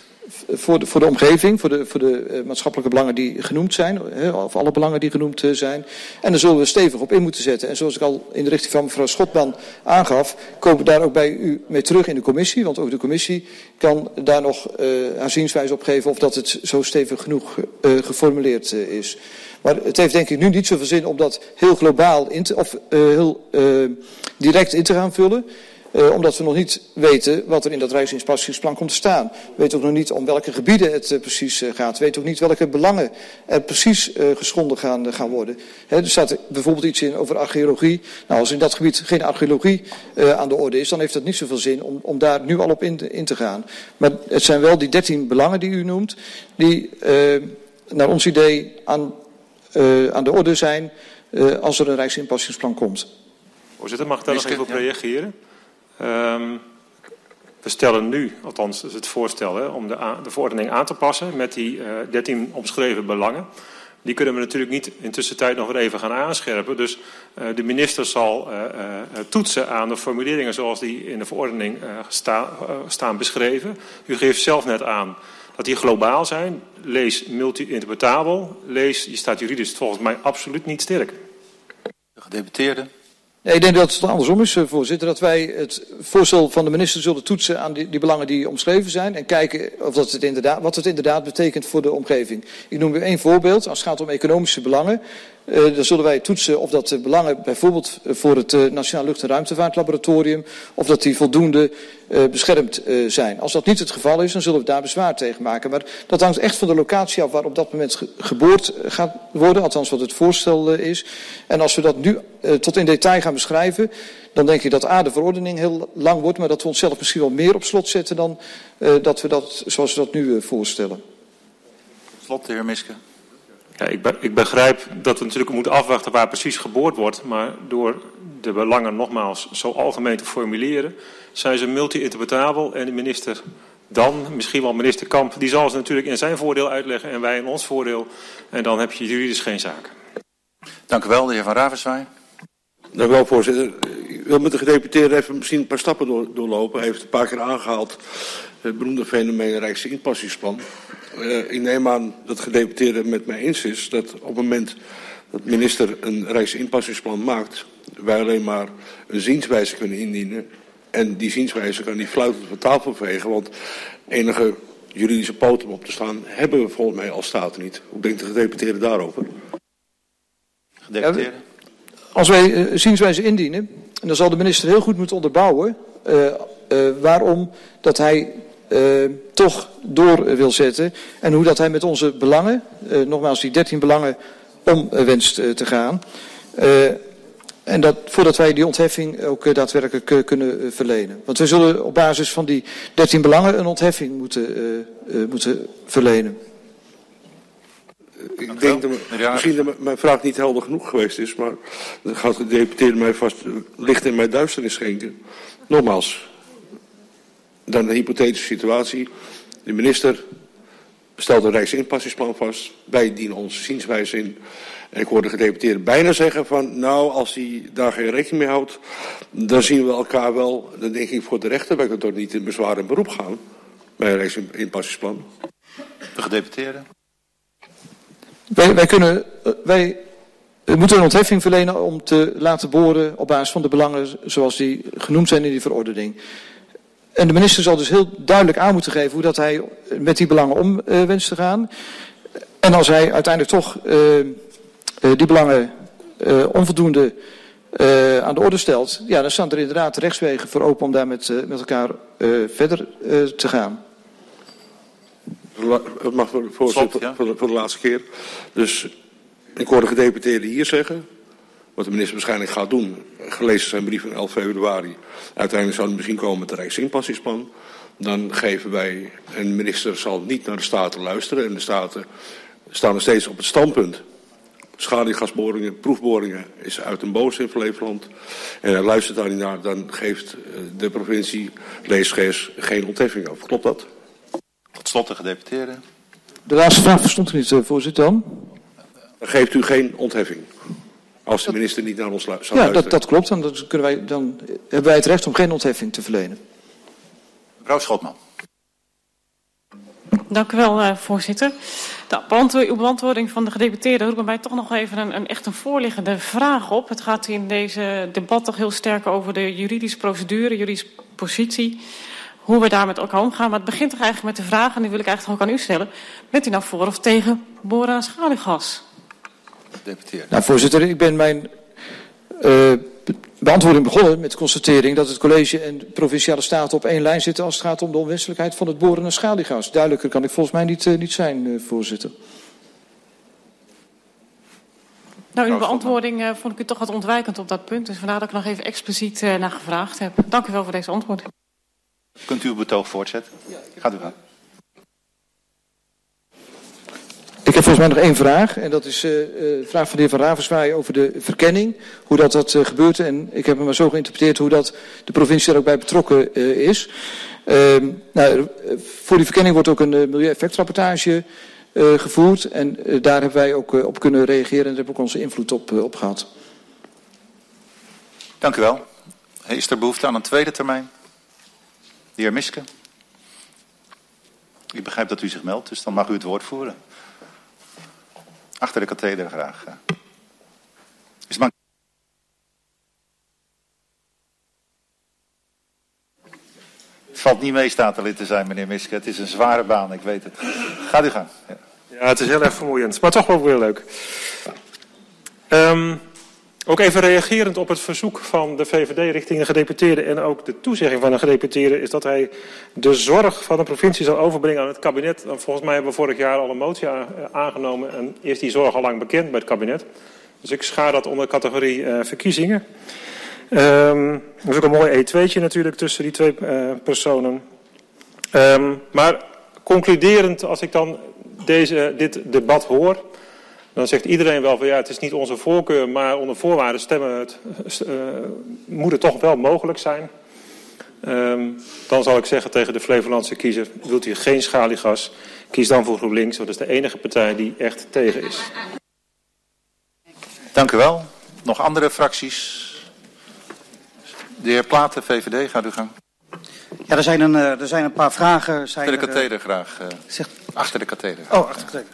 voor, de, voor de omgeving, voor de, voor de uh, maatschappelijke belangen die genoemd zijn, uh, of alle belangen die genoemd uh, zijn. En daar zullen we stevig op in moeten zetten. En zoals ik al in de richting van mevrouw Schotman aangaf, komen we daar ook bij u mee terug in de commissie. Want ook de commissie kan daar nog uh, haar zienswijze op geven of dat het zo stevig genoeg uh, geformuleerd uh, is. Maar het heeft denk ik nu niet zoveel zin om dat heel globaal in te, of uh, heel uh, direct in te gaan vullen. Uh, omdat we nog niet weten wat er in dat Rijksinpassingsplan komt te staan. We weten ook nog niet om welke gebieden het uh, precies uh, gaat. We weten ook niet welke belangen er precies uh, geschonden gaan, uh, gaan worden. He, er staat bijvoorbeeld iets in over archeologie. Nou, als in dat gebied geen archeologie uh, aan de orde is, dan heeft dat niet zoveel zin om, om daar nu al op in te, in te gaan. Maar het zijn wel die dertien belangen die u noemt, die uh, naar ons idee aan, uh, aan de orde zijn uh, als er een Rijksinpassingsplan komt. Voorzitter, mag ik daar nog even op reageren? Um, we stellen nu, althans dat is het voorstel, hè, om de, de verordening aan te passen met die uh, dertien omschreven belangen. Die kunnen we natuurlijk niet in tussentijd nog weer even gaan aanscherpen. Dus uh, de minister zal uh, uh, toetsen aan de formuleringen zoals die in de verordening uh, sta, uh, staan beschreven. U geeft zelf net aan dat die globaal zijn. Lees multi-interpretabel. Lees, die staat juridisch volgens mij absoluut niet sterk. De gedeputeerde. Nee, ik denk dat het andersom is, voorzitter. Dat wij het voorstel van de minister zullen toetsen aan die, die belangen die omschreven zijn. En kijken of dat het inderdaad, wat het inderdaad betekent voor de omgeving. Ik noem u één voorbeeld. Als het gaat om economische belangen. Uh, dan zullen wij toetsen of dat de belangen bijvoorbeeld voor het uh, Nationaal Lucht- en Ruimtevaartlaboratorium, of dat die voldoende uh, beschermd uh, zijn. Als dat niet het geval is, dan zullen we daar bezwaar tegen maken. Maar dat hangt echt van de locatie af waar op dat moment ge geboord gaat worden, althans wat het voorstel uh, is. En als we dat nu uh, tot in detail gaan beschrijven, dan denk ik dat A, de verordening heel lang wordt, maar dat we onszelf misschien wel meer op slot zetten dan uh, dat we dat zoals we dat nu uh, voorstellen. Slot, de heer Miske. Ja, ik, be, ik begrijp dat we natuurlijk moeten afwachten waar precies geboord wordt. Maar door de belangen nogmaals zo algemeen te formuleren, zijn ze multi-interpretabel. En de minister dan, misschien wel minister Kamp, die zal ze natuurlijk in zijn voordeel uitleggen en wij in ons voordeel. En dan heb je juridisch geen zaak. Dank u wel, de heer Van Ravenswaay. Dank u wel, voorzitter. Ik wil met de gedeputeerde even misschien een paar stappen door, doorlopen. Hij heeft een paar keer aangehaald het beroemde fenomeen Rijksinpassingsplan. Uh, ik neem aan dat de gedeputeerde met mij eens is dat op het moment dat de minister een Rijksinpassingsplan maakt, wij alleen maar een zienswijze kunnen indienen. En die zienswijze kan die fluitend van tafel vegen, want enige juridische poten op te staan hebben we volgens mij als Staten niet. Hoe denkt de gedeputeerde daarover? Gedeputeerde. Als wij uh, zienswijze indienen, dan zal de minister heel goed moeten onderbouwen uh, uh, waarom dat hij uh, toch door uh, wil zetten en hoe dat hij met onze belangen, uh, nogmaals die dertien belangen, om uh, wenst uh, te gaan. Uh, en dat voordat wij die ontheffing ook uh, daadwerkelijk uh, kunnen uh, verlenen. Want we zullen op basis van die dertien belangen een ontheffing moeten, uh, uh, moeten verlenen. Ik denk dat me, misschien dat mijn vraag niet helder genoeg geweest is, maar dan gaat de deputeerde mij vast licht in mijn duisternis schenken. Nogmaals, dan een hypothetische situatie. De minister stelt een Rijksinpassingsplan vast. Wij dienen onze zienswijze in. En ik hoor de gedeputeerde bijna zeggen van, nou, als hij daar geen rekening mee houdt, dan zien we elkaar wel. Dan denk ik, voor de rechter wij kunnen toch niet in bezwaar en beroep gaan bij een Rijksinpassingsplan. De gedeputeerde. Wij, wij, kunnen, wij moeten een ontheffing verlenen om te laten boren op basis van de belangen zoals die genoemd zijn in die verordening. En de minister zal dus heel duidelijk aan moeten geven hoe dat hij met die belangen om uh, wenst te gaan. En als hij uiteindelijk toch uh, uh, die belangen uh, onvoldoende uh, aan de orde stelt, ja, dan staan er inderdaad rechtswegen voor open om daar met, uh, met elkaar uh, verder uh, te gaan. Het mag voor, voorzitter, ja. voor, de, voor de laatste keer. Dus ik hoor de gedeputeerde hier zeggen, wat de minister waarschijnlijk gaat doen, gelezen zijn brief van elf februari. Uiteindelijk zou het misschien komen met het Rijksinpassingsplan. Dan geven wij, en de minister zal niet naar de Staten luisteren. En de Staten staan nog steeds op het standpunt. Schaliegasboringen, proefboringen is uit een boos in Flevoland. En hij luistert daar niet naar, dan geeft de provincie lees G S geen ontheffing af. Klopt dat? Tot slot de gedeputeerde. De laatste vraag verstond u niet, voorzitter, dan? Dan geeft u geen ontheffing. Als de minister niet naar ons zou luisteren. Ja, dat, dat klopt. Dan, dat kunnen wij, dan hebben wij het recht om geen ontheffing te verlenen. Mevrouw Schotman. Dank u wel, uh, voorzitter. De beantwo- uw beantwoording van de gedeputeerde roept bij mij toch nog even een, een echt een voorliggende vraag op. Het gaat in deze debat toch heel sterk over de juridische procedure, juridische positie. Hoe we daar met elkaar omgaan. Maar het begint toch eigenlijk met de vraag, en die wil ik eigenlijk ook aan u stellen. Bent u nou voor of tegen boren aan schaliegas? Deputeerde. Nou, voorzitter, ik ben mijn uh, beantwoording begonnen met de constatering dat het college en de provinciale staten op één lijn zitten als het gaat om de onwenselijkheid van het boren naar schaliegas. Duidelijker kan ik volgens mij niet, uh, niet zijn, uh, voorzitter. Nou, uw beantwoording uh, vond ik u toch wat ontwijkend op dat punt. Dus vandaar dat ik nog even expliciet uh, naar gevraagd heb. Dank u wel voor deze antwoord. Kunt u uw betoog voortzetten? Gaat u gaan. Ik heb volgens mij nog één vraag. En dat is uh, de vraag van de heer Van Ravenswaay over de verkenning. Hoe dat, dat uh, gebeurt. En ik heb hem maar zo geïnterpreteerd hoe dat de provincie er ook bij betrokken uh, is. Uh, nou, voor die verkenning wordt ook een uh, milieueffectrapportage uh, gevoerd. En uh, daar hebben wij ook uh, op kunnen reageren. En daar hebben we ook onze invloed op, uh, op gehad. Dank u wel. Is er behoefte aan een tweede termijn? De heer Miske. Ik begrijp dat u zich meldt, dus dan mag u het woord voeren. Achter de katheder graag. Is het valt niet mee statenlid te zijn, meneer Miske. Het is een zware baan, ik weet het. Gaat u gaan. Ja, ja het is heel erg vermoeiend, maar toch wel weer leuk. Um, ook even reagerend op het verzoek van de V V D richting de gedeputeerde en ook de toezegging van de gedeputeerde is dat hij de zorg van de provincie zal overbrengen aan het kabinet. En volgens mij hebben we vorig jaar al een motie aangenomen en is die zorg al lang bekend bij het kabinet. Dus ik schaar dat onder de categorie uh, verkiezingen. Um, dat is ook een mooi E twee'tje natuurlijk tussen die twee uh, personen. Um, maar concluderend, als ik dan deze, dit debat hoor, dan zegt iedereen wel van ja, het is niet onze voorkeur, maar onder voorwaarden stemmen het, uh, moet het toch wel mogelijk zijn. Um, dan zal ik zeggen tegen de Flevolandse kiezer, wilt u geen schaliegas, kies dan voor GroenLinks, want dat is de enige partij die echt tegen is. Dank u wel. Nog andere fracties? De heer Platen, V V D, gaat u gang. Ja, er zijn een, er zijn een paar vragen. Zijn achter de katheder er, graag. Uh, zegt... Achter de katheder. Oh, achter de katheder.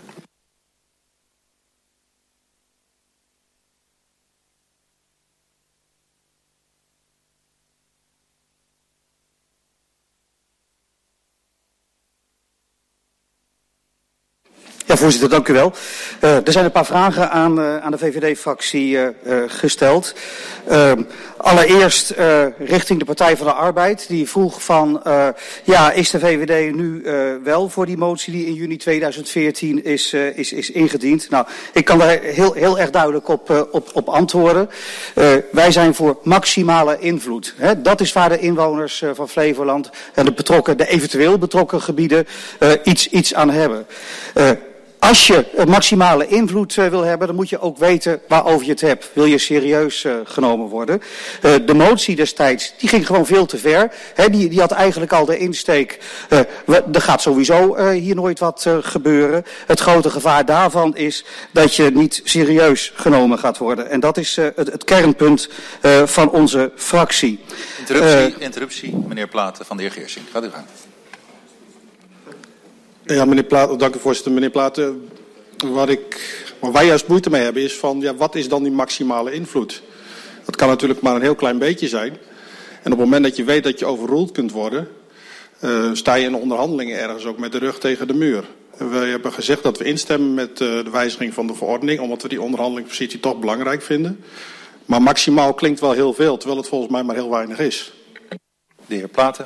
Ja, voorzitter, dank u wel. Uh, er zijn een paar vragen aan, uh, aan de V V D-fractie uh, uh, gesteld. Uh, allereerst uh, richting de Partij van de Arbeid. Die vroeg van, uh, ja, is de V V D nu uh, wel voor die motie die in juni tweeduizend veertien is, uh, is, is ingediend? Nou, ik kan daar heel, heel erg duidelijk op, uh, op, op antwoorden. Uh, wij zijn voor maximale invloed. Hè? Dat is waar de inwoners uh, van Flevoland en de betrokken, de eventueel betrokken gebieden uh, iets, iets aan hebben. Uh, Als je maximale invloed uh, wil hebben, dan moet je ook weten waarover je het hebt. Wil je serieus uh, genomen worden? Uh, de motie destijds, die ging gewoon veel te ver. He, die, die had eigenlijk al de insteek, uh, we, er gaat sowieso uh, hier nooit wat uh, gebeuren. Het grote gevaar daarvan is dat je niet serieus genomen gaat worden. En dat is uh, het, het kernpunt uh, van onze fractie. Interruptie, uh, interruptie, meneer Platen van de heer Geersing. Gaat u gaan. Ja, meneer Plaat, dank u voorzitter. Meneer Plaat, uh, Wat, ik, waar wij juist moeite mee hebben is van, ja, wat is dan die maximale invloed? Dat kan natuurlijk maar een heel klein beetje zijn. En op het moment dat je weet dat je overruled kunt worden, uh, sta je in de onderhandelingen ergens ook met de rug tegen de muur. We hebben gezegd dat we instemmen met uh, de wijziging van de verordening, omdat we die onderhandelingspositie toch belangrijk vinden. Maar maximaal klinkt wel heel veel, terwijl het volgens mij maar heel weinig is. De heer Platen.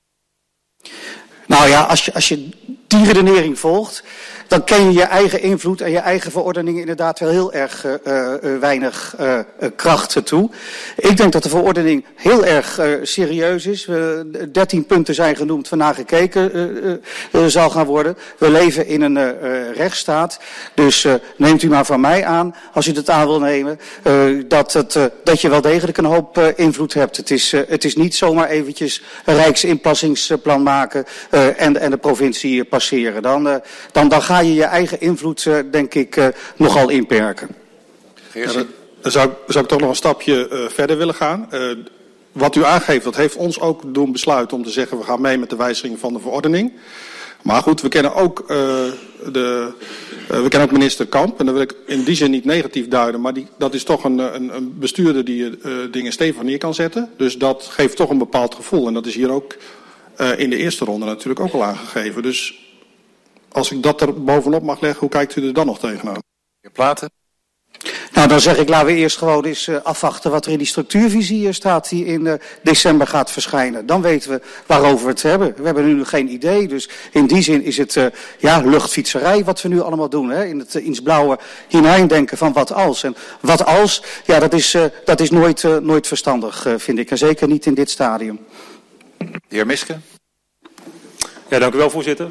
Nou ja, als je, als je die redenering volgt, dan ken je je eigen invloed en je eigen verordening inderdaad wel heel erg uh, uh, weinig uh, uh, kracht toe. Ik denk dat de verordening heel erg uh, serieus is. dertien uh, punten zijn genoemd, waarna gekeken uh, uh, uh, zal gaan worden. We leven in een uh, uh, rechtsstaat, dus uh, neemt u maar van mij aan, als u het aan wil nemen, uh, dat, het, uh, dat je wel degelijk een hoop uh, invloed hebt. Het is, uh, het is niet zomaar eventjes een rijksinplassingsplan maken uh, en, en de provincie passeren. Dan, uh, dan, dan ga je je eigen invloed, uh, denk ik, uh, nogal inperken. Ja, dan, dan zou, zou ik toch nog een stapje uh, verder willen gaan. Uh, wat u aangeeft, dat heeft ons ook doen besluiten om te zeggen, we gaan mee met de wijziging van de verordening. Maar goed, we kennen ook, uh, de, uh, we kennen ook minister Kamp. En dat wil ik in die zin niet negatief duiden. Maar die, dat is toch een, een, een bestuurder die uh, dingen stevig neer kan zetten. Dus dat geeft toch een bepaald gevoel. En dat is hier ook uh, in de eerste ronde natuurlijk ook al aangegeven. Dus als ik dat er bovenop mag leggen, hoe kijkt u er dan nog tegenaan? Heer Platen. Nou, dan zeg ik, laten we eerst gewoon eens uh, afwachten wat er in die structuurvisie staat die in uh, december gaat verschijnen. Dan weten we waarover we het hebben. We hebben nu nog geen idee, dus in die zin is het uh, ja, luchtfietserij wat we nu allemaal doen. Hè? In het uh, ins blauwe hineindenken van wat als. En wat als, ja, dat is, uh, dat is nooit, uh, nooit verstandig, uh, vind ik. En zeker niet in dit stadium. De heer Miske. Ja, dank u wel, voorzitter.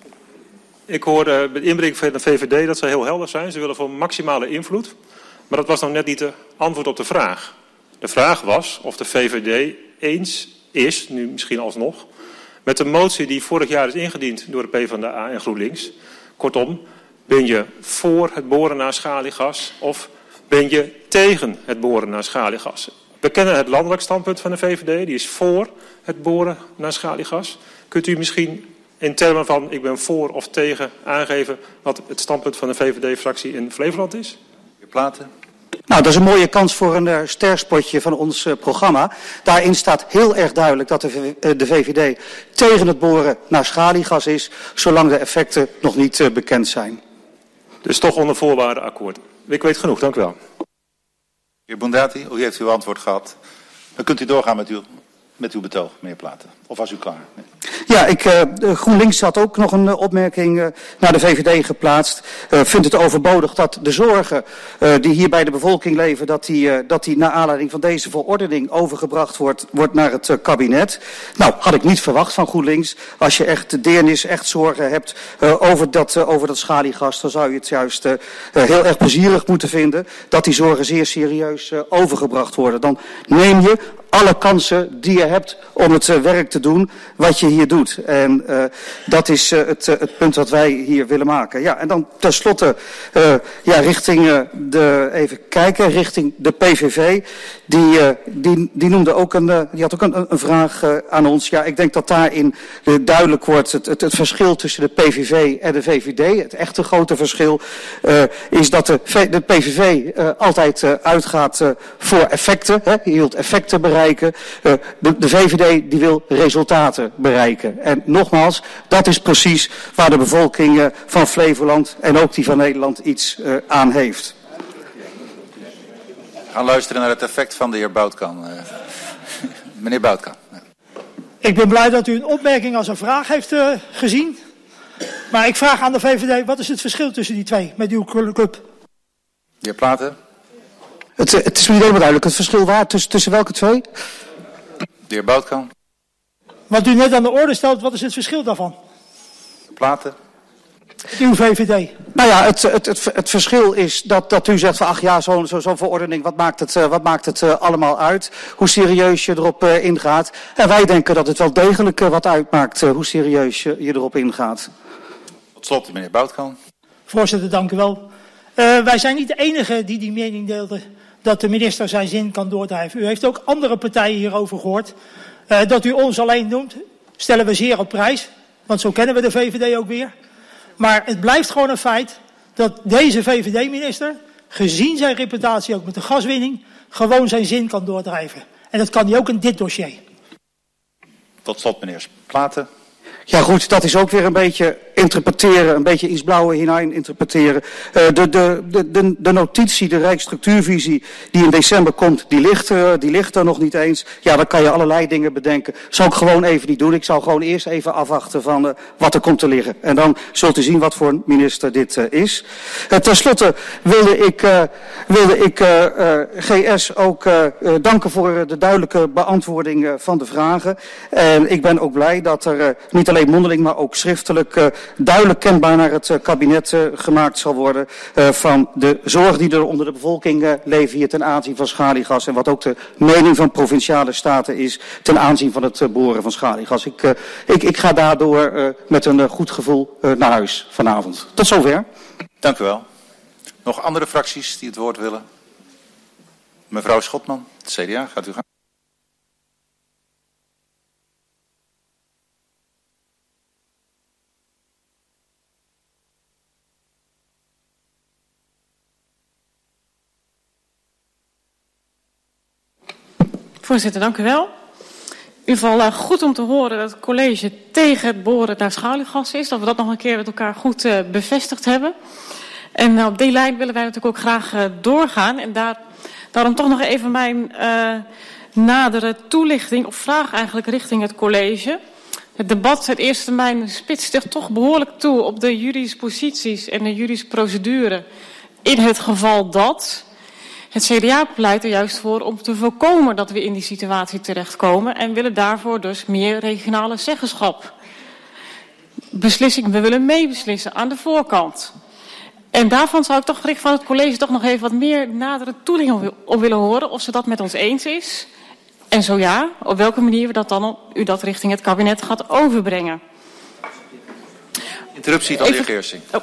Ik hoor uh, bij de inbreng van de V V D dat ze heel helder zijn. Ze willen voor maximale invloed. Maar dat was nog net niet de antwoord op de vraag. De vraag was of de V V D eens is, nu misschien alsnog, met de motie die vorig jaar is ingediend door de PvdA en GroenLinks. Kortom, ben je voor het boren naar schaliegas of ben je tegen het boren naar schaliegas? We kennen het landelijk standpunt van de V V D, die is voor het boren naar schaliegas. Kunt u misschien in termen van ik ben voor of tegen aangeven wat het standpunt van de V V D-fractie in Flevoland is? Platen. Nou, dat is een mooie kans voor een uh, sterspotje van ons uh, programma. Daarin staat heel erg duidelijk dat de, uh, de V V D tegen het boren naar schaliegas is, zolang de effecten nog niet uh, bekend zijn. Dus toch onder voorwaarden akkoord. Ik weet genoeg, dank u wel. Heer Bondati, u heeft uw antwoord gehad. Dan kunt u doorgaan met uw, met uw betoog, meneer Platen. Of was u klaar? Nee. Ja, ik, uh, GroenLinks had ook nog een uh, opmerking uh, naar de V V D geplaatst. Uh, vindt het overbodig dat de zorgen uh, die hier bij de bevolking leven, dat die, uh, dat die naar aanleiding van deze verordening overgebracht wordt, wordt naar het uh, kabinet. Nou, had ik niet verwacht van GroenLinks. Als je echt deernis, echt zorgen hebt uh, over, dat, uh, over dat schaliegas, dan zou je het juist uh, uh, heel erg plezierig moeten vinden dat die zorgen zeer serieus uh, overgebracht worden. Dan neem je alle kansen die je hebt om het uh, werk te doen wat je hier doet. En uh, dat is uh, het, uh, het punt wat wij hier willen maken. Ja, en dan tenslotte uh, ja, richting uh, de, even kijken, richting de P V V. Die, uh, die, die noemde ook een, uh, die had ook een, een vraag uh, aan ons. Ja, ik denk dat daarin uh, duidelijk wordt het, het, het verschil tussen de P V V en de V V D. Het echte grote verschil uh, is dat de, de P V V uh, altijd uh, uitgaat uh, voor effecten. Hè, je wilt effecten bereiken. Uh, de, de V V D die wil resultaten bereiken. En nogmaals, dat is precies waar de bevolking uh, van Flevoland en ook die van Nederland iets uh, aan heeft. We gaan luisteren naar het effect van de heer Boutkan. Uh, meneer Boutkan. Ja. Ik ben blij dat u een opmerking als een vraag heeft uh, gezien. Maar ik vraag aan de V V D, wat is het verschil tussen die twee met uw club? De heer Platen. Het, het is niet helemaal duidelijk. Het verschil waar tussen, tussen welke twee? De heer Boutkan. Wat u net aan de orde stelt, wat is het verschil daarvan? Platen. Uw V V D. Nou ja, het, het, het, het verschil is dat, dat u zegt van ach ja, zo'n zo, zo verordening, wat maakt het, uh, wat maakt het uh, allemaal uit? Hoe serieus je erop uh, ingaat. En wij denken dat het wel degelijk uh, wat uitmaakt uh, hoe serieus je, je erop ingaat. Tot slot, meneer Boutkan. Voorzitter, dank u wel. Uh, wij zijn niet de enige die die mening deelden dat de minister zijn zin kan doordrijven. U heeft ook andere partijen hierover gehoord. Uh, dat u ons alleen noemt, stellen we zeer op prijs. Want zo kennen we de V V D ook weer. Maar het blijft gewoon een feit dat deze V V D-minister, gezien zijn reputatie ook met de gaswinning, gewoon zijn zin kan doordrijven. En dat kan hij ook in dit dossier. Tot slot, meneer Platen. Ja goed, dat is ook weer een beetje interpreteren, een beetje iets blauwe hinein interpreteren. Uh, de, de, de, de, de notitie, de Rijksstructuurvisie die in december komt, die ligt, uh, die ligt er nog niet eens. Ja, dan kan je allerlei dingen bedenken. Zou ik gewoon even niet doen. Ik zou gewoon eerst even afwachten van uh, wat er komt te liggen. En dan zult u zien wat voor minister dit uh, is. Uh, ten slotte wilde ik, uh, wilde ik uh, uh, G S ook uh, uh, danken voor de duidelijke beantwoording uh, van de vragen. En ik ben ook blij dat er uh, niet alleen mondeling, maar ook schriftelijk uh, duidelijk kenbaar naar het uh, kabinet uh, gemaakt zal worden uh, van de zorg die er onder de bevolking uh, leeft hier ten aanzien van schaliegas en wat ook de mening van provinciale staten is ten aanzien van het uh, boren van schaliegas. Ik, uh, ik, ik ga daardoor uh, met een uh, goed gevoel uh, naar huis vanavond. Tot zover. Dank u wel. Nog andere fracties die het woord willen? Mevrouw Schotman, het C D A, gaat u gaan. Voorzitter, dank u wel. In ieder geval uh, goed om te horen dat het college tegen het boren naar schaliegas is. Dat we dat nog een keer met elkaar goed uh, bevestigd hebben. En uh, op die lijn willen wij natuurlijk ook graag uh, doorgaan. En daar, daarom toch nog even mijn uh, nadere toelichting of vraag eigenlijk richting het college. Het debat het eerste termijn spitst zich toch behoorlijk toe op de juridische posities en de juridische procedure. In het geval dat... Het C D A pleit er juist voor om te voorkomen dat we in die situatie terechtkomen en willen daarvoor dus meer regionale zeggenschap. Beslissing, we willen meebeslissen aan de voorkant. En daarvan zou ik toch gericht van het college toch nog even wat meer nadere toelichting op willen horen of ze dat met ons eens is. En zo ja, op welke manier we dat dan u dat richting het kabinet gaat overbrengen. Interruptie van de heer Geersing. Oh.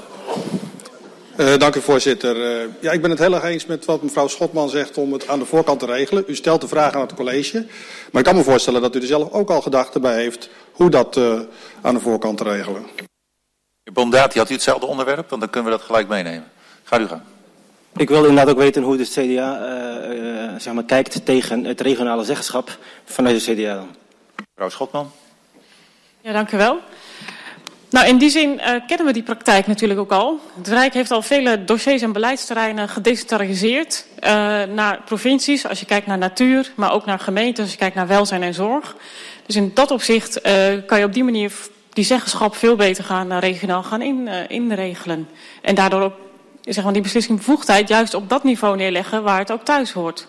Uh, dank u voorzitter. Uh, ja, ik ben het heel erg eens met wat mevrouw Schotman zegt om het aan de voorkant te regelen. U stelt de vraag aan het college. Maar ik kan me voorstellen dat u er zelf ook al gedachten bij heeft hoe dat uh, aan de voorkant te regelen. Meneer Bondati, had u hetzelfde onderwerp? Want dan kunnen we dat gelijk meenemen. Gaat u gaan. Ik wil inderdaad ook weten hoe de C D A uh, uh, zeg maar, kijkt tegen het regionale zeggenschap vanuit de C D A. Mevrouw Schotman. Ja, dank u wel. Nou, in die zin uh, kennen we die praktijk natuurlijk ook al. Het Rijk heeft al vele dossiers en beleidsterreinen gedecentraliseerd uh, naar provincies, als je kijkt naar natuur, maar ook naar gemeenten, als je kijkt naar welzijn en zorg. Dus in dat opzicht uh, kan je op die manier die zeggenschap veel beter gaan uh, regionaal gaan in, uh, inregelen. En daardoor ook zeg maar, die beslissingsbevoegdheid juist op dat niveau neerleggen waar het ook thuis hoort.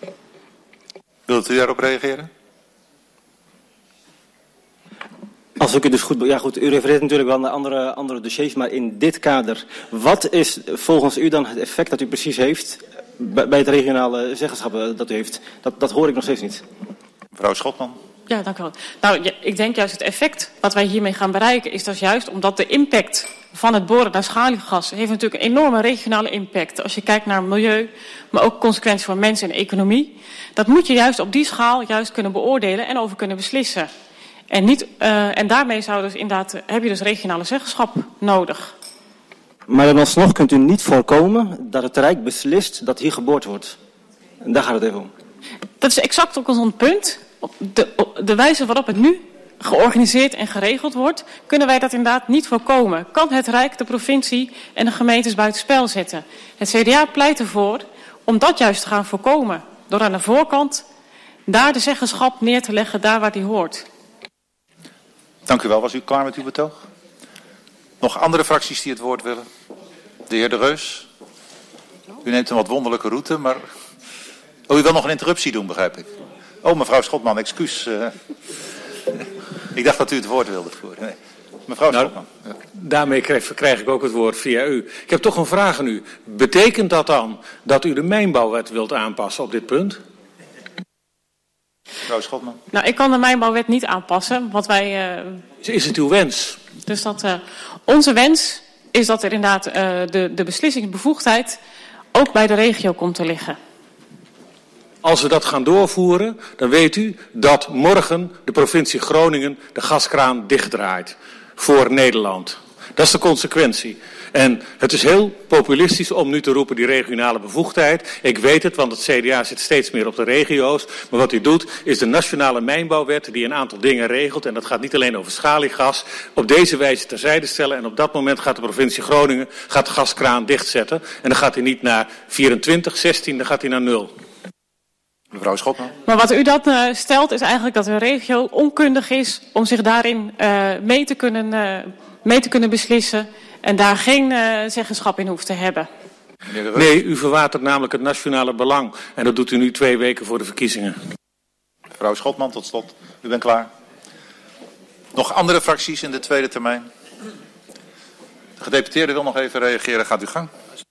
Wilt u daarop reageren? Als ik het dus goed... Ja goed, u refereert natuurlijk wel naar andere, andere dossiers, maar in dit kader, wat is volgens u dan het effect dat u precies heeft bij, bij het regionale zeggenschap dat u heeft? Dat, dat hoor ik nog steeds niet. Mevrouw Schotman. Ja, dank u wel. Nou, ja, ik denk juist het effect wat wij hiermee gaan bereiken is dat juist omdat de impact van het boren naar schaliegas heeft natuurlijk een enorme regionale impact. Als je kijkt naar milieu, maar ook consequenties voor mensen en economie. Dat moet je juist op die schaal juist kunnen beoordelen en over kunnen beslissen. En, niet, uh, en daarmee zou dus inderdaad, heb je dus regionale zeggenschap nodig. Maar dan alsnog kunt u niet voorkomen dat het Rijk beslist dat hier geboord wordt. En daar gaat het even om. Dat is exact ook ons punt. Op de, op de wijze waarop het nu georganiseerd en geregeld wordt, kunnen wij dat inderdaad niet voorkomen. Kan het Rijk de provincie en de gemeentes buitenspel zetten? Het C D A pleit ervoor om dat juist te gaan voorkomen. Door aan de voorkant daar de zeggenschap neer te leggen, daar waar die hoort. Dank u wel. Was u klaar met uw betoog? Nog andere fracties die het woord willen? De heer De Reus. U neemt een wat wonderlijke route, maar... Oh, u wil nog een interruptie doen, begrijp ik. Oh, mevrouw Schotman, excuus. Uh... ik dacht dat u het woord wilde voeren. Nee. Mevrouw nou, Schotman. Ja. Daarmee krijg, krijg ik ook het woord via u. Ik heb toch een vraag aan u. Betekent dat dan dat u de mijnbouwwet wilt aanpassen op dit punt? Mevrouw Schotman. Nou, ik kan de mijnbouwwet niet aanpassen, wat wij... Uh... Is het uw wens? Dus dat uh, onze wens is dat er inderdaad uh, de, de beslissingsbevoegdheid ook bij de regio komt te liggen. Als we dat gaan doorvoeren, dan weet u dat morgen de provincie Groningen de gaskraan dichtdraait voor Nederland. Dat is de consequentie. En het is heel populistisch om nu te roepen die regionale bevoegdheid. Ik weet het, want het C D A zit steeds meer op de regio's. Maar wat u doet is de nationale mijnbouwwet die een aantal dingen regelt. En dat gaat niet alleen over schaliegas. Op deze wijze terzijde stellen. En op dat moment gaat de provincie Groningen gaat de gaskraan dichtzetten. En dan gaat hij niet naar vierentwintig, zestien, dan gaat hij naar nul. Mevrouw Schotman. Maar wat u dan uh, stelt is eigenlijk dat een regio onkundig is om zich daarin uh, mee, te kunnen, uh, mee te kunnen beslissen en daar geen uh, zeggenschap in hoeft te hebben. Nee, u verwatert namelijk het nationale belang en dat doet u nu twee weken voor de verkiezingen. Mevrouw Schotman, tot slot. U bent klaar. Nog andere fracties in de tweede termijn? De gedeputeerde wil nog even reageren. Gaat u gang.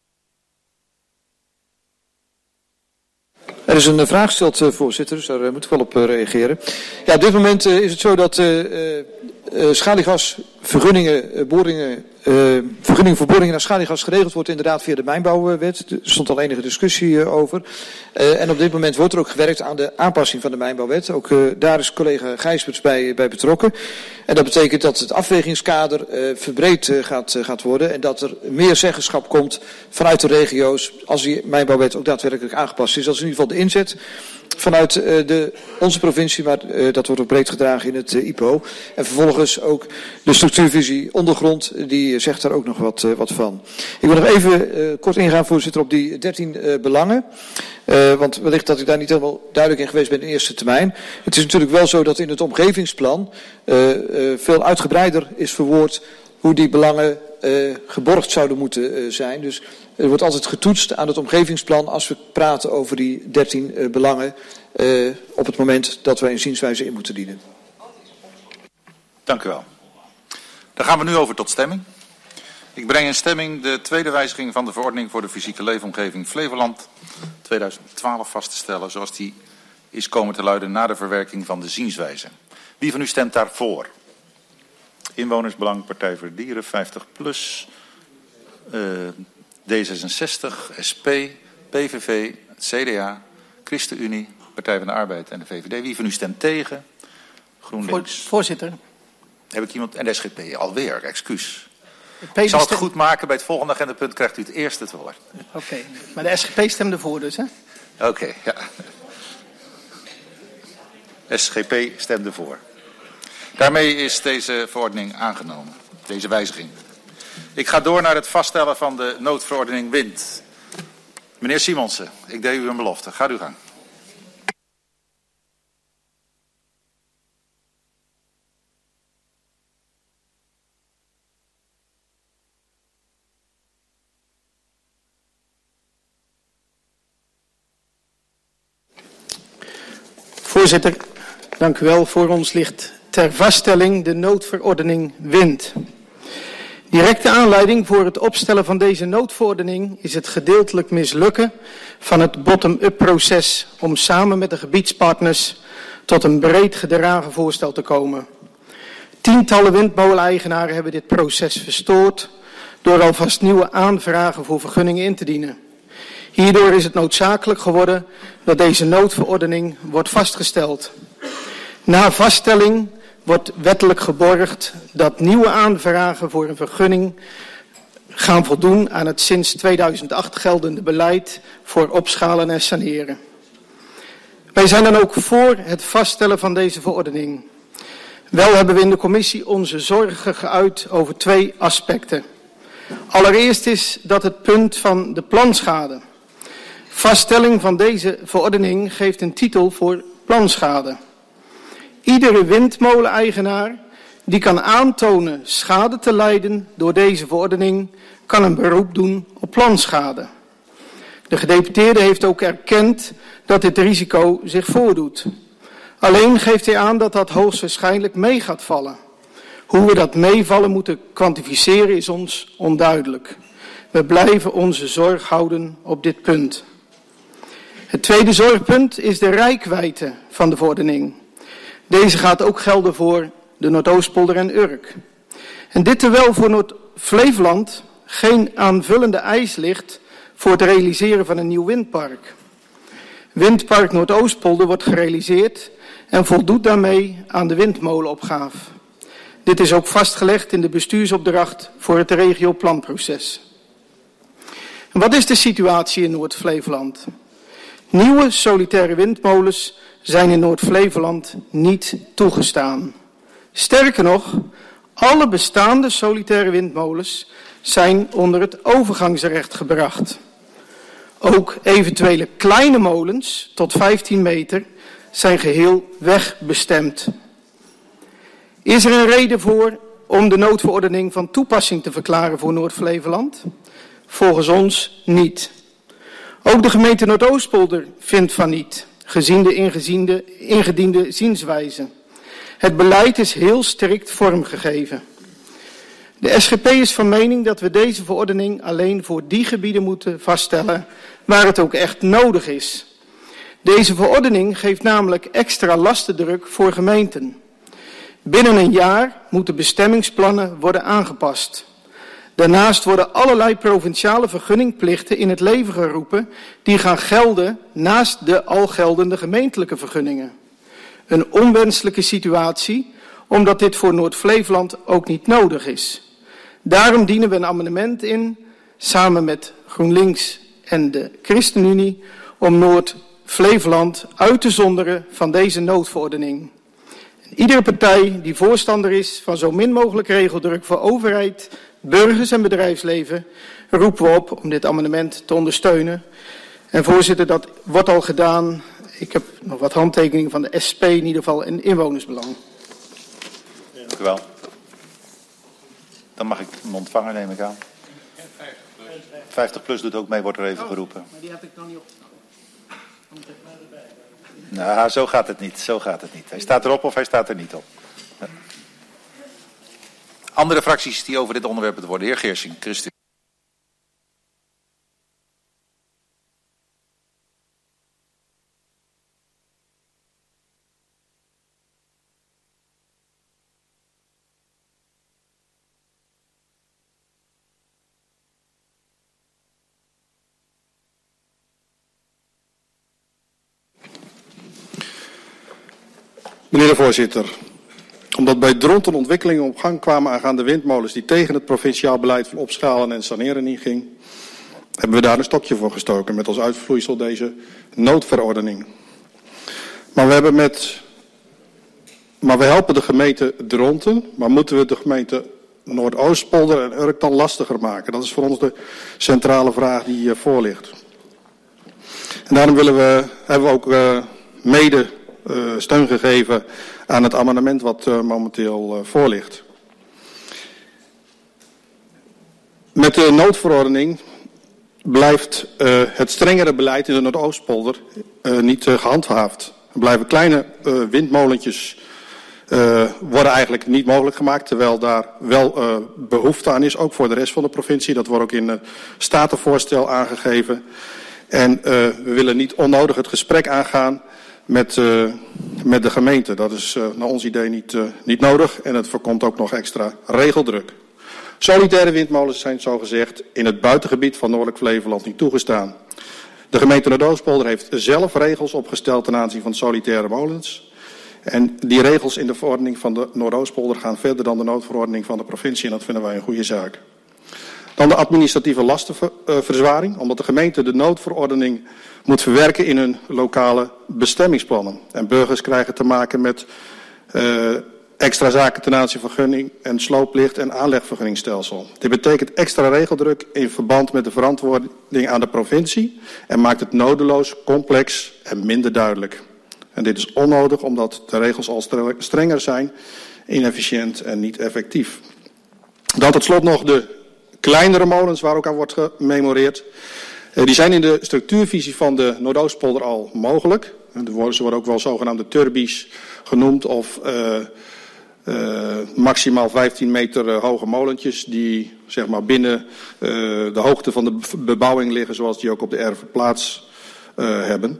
Er is een vraag gesteld, uh, voorzitter, dus daar uh, moet ik wel op uh, reageren. Ja, op dit moment uh, is het zo dat uh, uh, uh, schaliegasvergunningen, uh, boringen, uh, vergunningen voor boringen naar schaliegas geregeld wordt inderdaad via de mijnbouwwet. Er stond al enige discussie uh, over. Uh, en op dit moment wordt er ook gewerkt aan de aanpassing van de mijnbouwwet. Ook uh, daar is collega Gijsberts bij, bij betrokken. En dat betekent dat het afwegingskader uh, verbreed uh, gaat, uh, gaat worden en dat er meer zeggenschap komt vanuit de regio's als die mijnbouwwet ook daadwerkelijk aangepast is. Dat is in ieder geval de inzet vanuit uh, de, onze provincie, maar uh, dat wordt ook breed gedragen in het uh, I P O. En vervolgens ook de structuurvisie ondergrond, die uh, zegt daar ook nog wat, uh, wat van. Ik wil nog even uh, kort ingaan, voorzitter, op die dertien uh, belangen. Uh, want wellicht dat ik daar niet helemaal duidelijk in geweest ben in de eerste termijn. Het is natuurlijk wel zo dat in het omgevingsplan uh, uh, veel uitgebreider is verwoord hoe die belangen uh, geborgd zouden moeten uh, zijn. Dus er wordt altijd getoetst aan het omgevingsplan als we praten over die dertien uh, belangen uh, op het moment dat wij een zienswijze in moeten dienen. Dank u wel. Dan gaan we nu over tot stemming. Ik breng in stemming de tweede wijziging van de verordening voor de fysieke leefomgeving Flevoland tweeduizend twaalf vast te stellen, zoals die is komen te luiden na de verwerking van de zienswijze. Wie van u stemt daarvoor? Inwonersbelang, Partij voor de Dieren, vijftig plus, uh, D zesenzestig, S P, P V V, C D A, ChristenUnie, Partij van de Arbeid en de V V D. Wie van u stemt tegen? GroenLinks. Voorzitter. Heb ik iemand? En de S G P alweer, excuus. Ik zal het goed maken. Bij het volgende agendapunt krijgt u het eerst het woord. Oké, okay. Maar de S G P stemde voor dus, hè? Oké, okay, ja. S G P stemde voor. Daarmee is deze verordening aangenomen. Deze wijziging. Ik ga door naar het vaststellen van de noodverordening wind. Meneer Simonsen, ik deed u een belofte. Gaat uw gang. Voorzitter, dank u wel. Voor ons ligt ter vaststelling de noodverordening wind. Directe aanleiding voor het opstellen van deze noodverordening is het gedeeltelijk mislukken van het bottom-up proces om samen met de gebiedspartners tot een breed gedragen voorstel te komen. Tientallen windmoleneigenaren hebben dit proces verstoord door alvast nieuwe aanvragen voor vergunningen in te dienen. Hierdoor is het noodzakelijk geworden dat deze noodverordening wordt vastgesteld. Na vaststelling wordt wettelijk geborgd dat nieuwe aanvragen voor een vergunning gaan voldoen aan het sinds tweeduizend acht geldende beleid voor opschalen en saneren. Wij zijn dan ook voor het vaststellen van deze verordening. Wel hebben we in de commissie onze zorgen geuit over twee aspecten. Allereerst is dat het punt van de planschade. Vaststelling van deze verordening geeft een titel voor planschade. Iedere windmoleneigenaar die kan aantonen schade te lijden door deze verordening, kan een beroep doen op planschade. De gedeputeerde heeft ook erkend dat dit risico zich voordoet. Alleen geeft hij aan dat dat hoogstwaarschijnlijk mee gaat vallen. Hoe we dat meevallen moeten kwantificeren is ons onduidelijk. We blijven onze zorg houden op dit punt. Het tweede zorgpunt is de reikwijdte van de verordening. Deze gaat ook gelden voor de Noordoostpolder en Urk. En dit terwijl voor Noord-Flevoland geen aanvullende eis ligt voor het realiseren van een nieuw windpark. Windpark Noordoostpolder wordt gerealiseerd en voldoet daarmee aan de windmolenopgave. Dit is ook vastgelegd in de bestuursopdracht voor het regioplanproces. En wat is de situatie in Noord-Flevoland? Nieuwe solitaire windmolens zijn in Noord-Flevoland niet toegestaan. Sterker nog, alle bestaande solitaire windmolens zijn onder het overgangsrecht gebracht. Ook eventuele kleine molens tot vijftien meter zijn geheel wegbestemd. Is er een reden voor om de noodverordening van toepassing te verklaren voor Noord-Flevoland? Volgens ons niet. Ook de gemeente Noordoostpolder vindt van niet, gezien de ingeziende, ingediende zienswijze. Het beleid is heel strikt vormgegeven. De S G P is van mening dat we deze verordening alleen voor die gebieden moeten vaststellen waar het ook echt nodig is. Deze verordening geeft namelijk extra lastendruk voor gemeenten. Binnen een jaar moeten bestemmingsplannen worden aangepast. Daarnaast worden allerlei provinciale vergunningplichten in het leven geroepen die gaan gelden naast de al geldende gemeentelijke vergunningen. Een onwenselijke situatie, omdat dit voor Noord-Flevoland ook niet nodig is. Daarom dienen we een amendement in, samen met GroenLinks en de ChristenUnie, om Noord-Flevoland uit te zonderen van deze noodverordening. Iedere partij die voorstander is van zo min mogelijk regeldruk voor overheid, burgers en bedrijfsleven, roepen we op om dit amendement te ondersteunen. En voorzitter, dat wordt al gedaan. Ik heb nog wat handtekeningen van de S P, in ieder geval in inwonersbelang. Dank u wel. Dan mag ik hem ontvangen, neem ik aan. vijftig plus doet ook mee, wordt er even oh, geroepen. Maar die heb ik nog niet opgenomen. Nou, zo gaat het niet. Zo gaat het niet. Hij staat erop of hij staat er niet op. Andere fracties die over dit onderwerp het worden. Heer Geersing, Christen. Meneer de voorzitter, omdat bij Dronten ontwikkelingen op gang kwamen aangaande windmolens die tegen het provinciaal beleid van opschalen en saneren inging, hebben we daar een stokje voor gestoken met als uitvloeisel deze noodverordening. Maar we, hebben met, maar we helpen de gemeente Dronten, maar moeten we de gemeente Noordoostpolder en Urk dan lastiger maken? Dat is voor ons de centrale vraag die hier voor ligt. En daarom willen we, hebben we ook uh, mede uh, steun gegeven aan het amendement wat uh, momenteel uh, voor ligt. Met de noodverordening blijft uh, het strengere beleid in de Noordoostpolder uh, niet uh, gehandhaafd. Er blijven kleine uh, windmolentjes uh, worden eigenlijk niet mogelijk gemaakt, terwijl daar wel uh, behoefte aan is, ook voor de rest van de provincie. Dat wordt ook in het statenvoorstel aangegeven. En uh, we willen niet onnodig het gesprek aangaan met, uh, met de gemeente. Dat is uh, naar ons idee niet, uh, niet nodig en het voorkomt ook nog extra regeldruk. Solitaire windmolens zijn zogezegd in het buitengebied van Noordelijk Flevoland niet toegestaan. De gemeente Noordoostpolder heeft zelf regels opgesteld ten aanzien van solitaire molens. En die regels in de verordening van de Noordoostpolder gaan verder dan de noodverordening van de provincie en dat vinden wij een goede zaak. Dan de administratieve lastenverzwaring, omdat de gemeente de noodverordening moet verwerken in hun lokale bestemmingsplannen. En burgers krijgen te maken met uh, extra zaken ten aanzien van vergunning en slooplicht en aanlegvergunningstelsel. Dit betekent extra regeldruk in verband met de verantwoording aan de provincie en maakt het nodeloos, complex en minder duidelijk. En dit is onnodig omdat de regels al strenger zijn, inefficiënt en niet effectief. Dan tot slot nog de kleinere molens waar ook aan wordt gememoreerd. Uh, die zijn in de structuurvisie van de Noordoostpolder al mogelijk. Ze worden ook wel zogenaamde turbies genoemd of uh, uh, maximaal vijftien meter uh, hoge molentjes die zeg maar binnen uh, de hoogte van de bebouwing liggen zoals die ook op de erven plaats uh, hebben.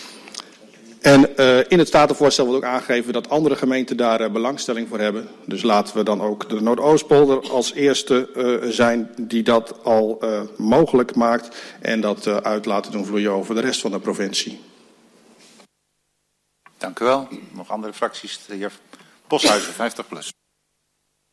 En uh, in het statenvoorstel wordt ook aangegeven dat andere gemeenten daar uh, belangstelling voor hebben. Dus laten we dan ook de Noordoostpolder als eerste uh, zijn die dat al uh, mogelijk maakt en dat uh, uit laten doen vloeien over de rest van de provincie. Dank u wel. Nog andere fracties? De heer Poshuizen, vijftig plus.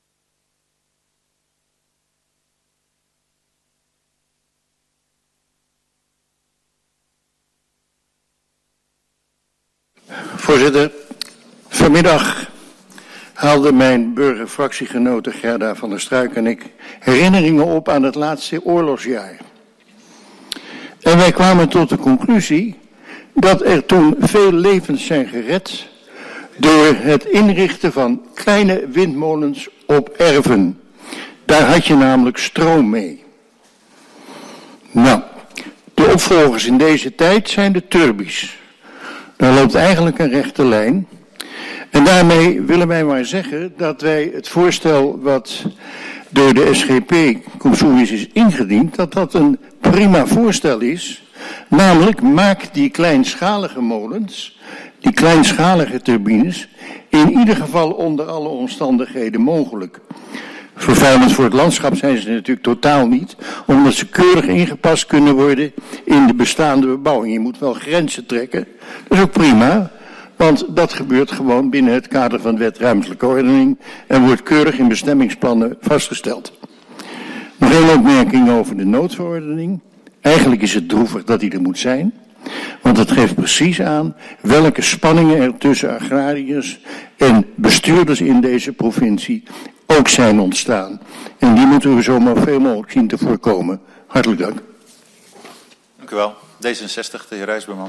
Vanmiddag haalden mijn burgerfractiegenote Gerda van der Struik en ik herinneringen op aan het laatste oorlogsjaar. En wij kwamen tot de conclusie dat er toen veel levens zijn gered door het inrichten van kleine windmolens op erven. Daar had je namelijk stroom mee. Nou, de opvolgers in deze tijd zijn de turbies. Daar loopt eigenlijk een rechte lijn. En daarmee willen wij maar zeggen dat wij het voorstel wat door de S G P-commissie is ingediend, dat dat een prima voorstel is. Namelijk, maak die kleinschalige molens, die kleinschalige turbines, in ieder geval onder alle omstandigheden mogelijk. Vervuilend voor het landschap zijn ze natuurlijk totaal niet, omdat ze keurig ingepast kunnen worden in de bestaande bebouwing. Je moet wel grenzen trekken, dat is ook prima, want dat gebeurt gewoon binnen het kader van de wet ruimtelijke ordening en wordt keurig in bestemmingsplannen vastgesteld. Nog één opmerking over de noodverordening. Eigenlijk is het droevig dat die er moet zijn, want het geeft precies aan welke spanningen er tussen agrariërs en bestuurders in deze provincie ook zijn ontstaan. En die moeten we zomaar veel mogelijk zien te voorkomen. Hartelijk dank. Dank u wel. D zesenzestig, de heer Rijsberman.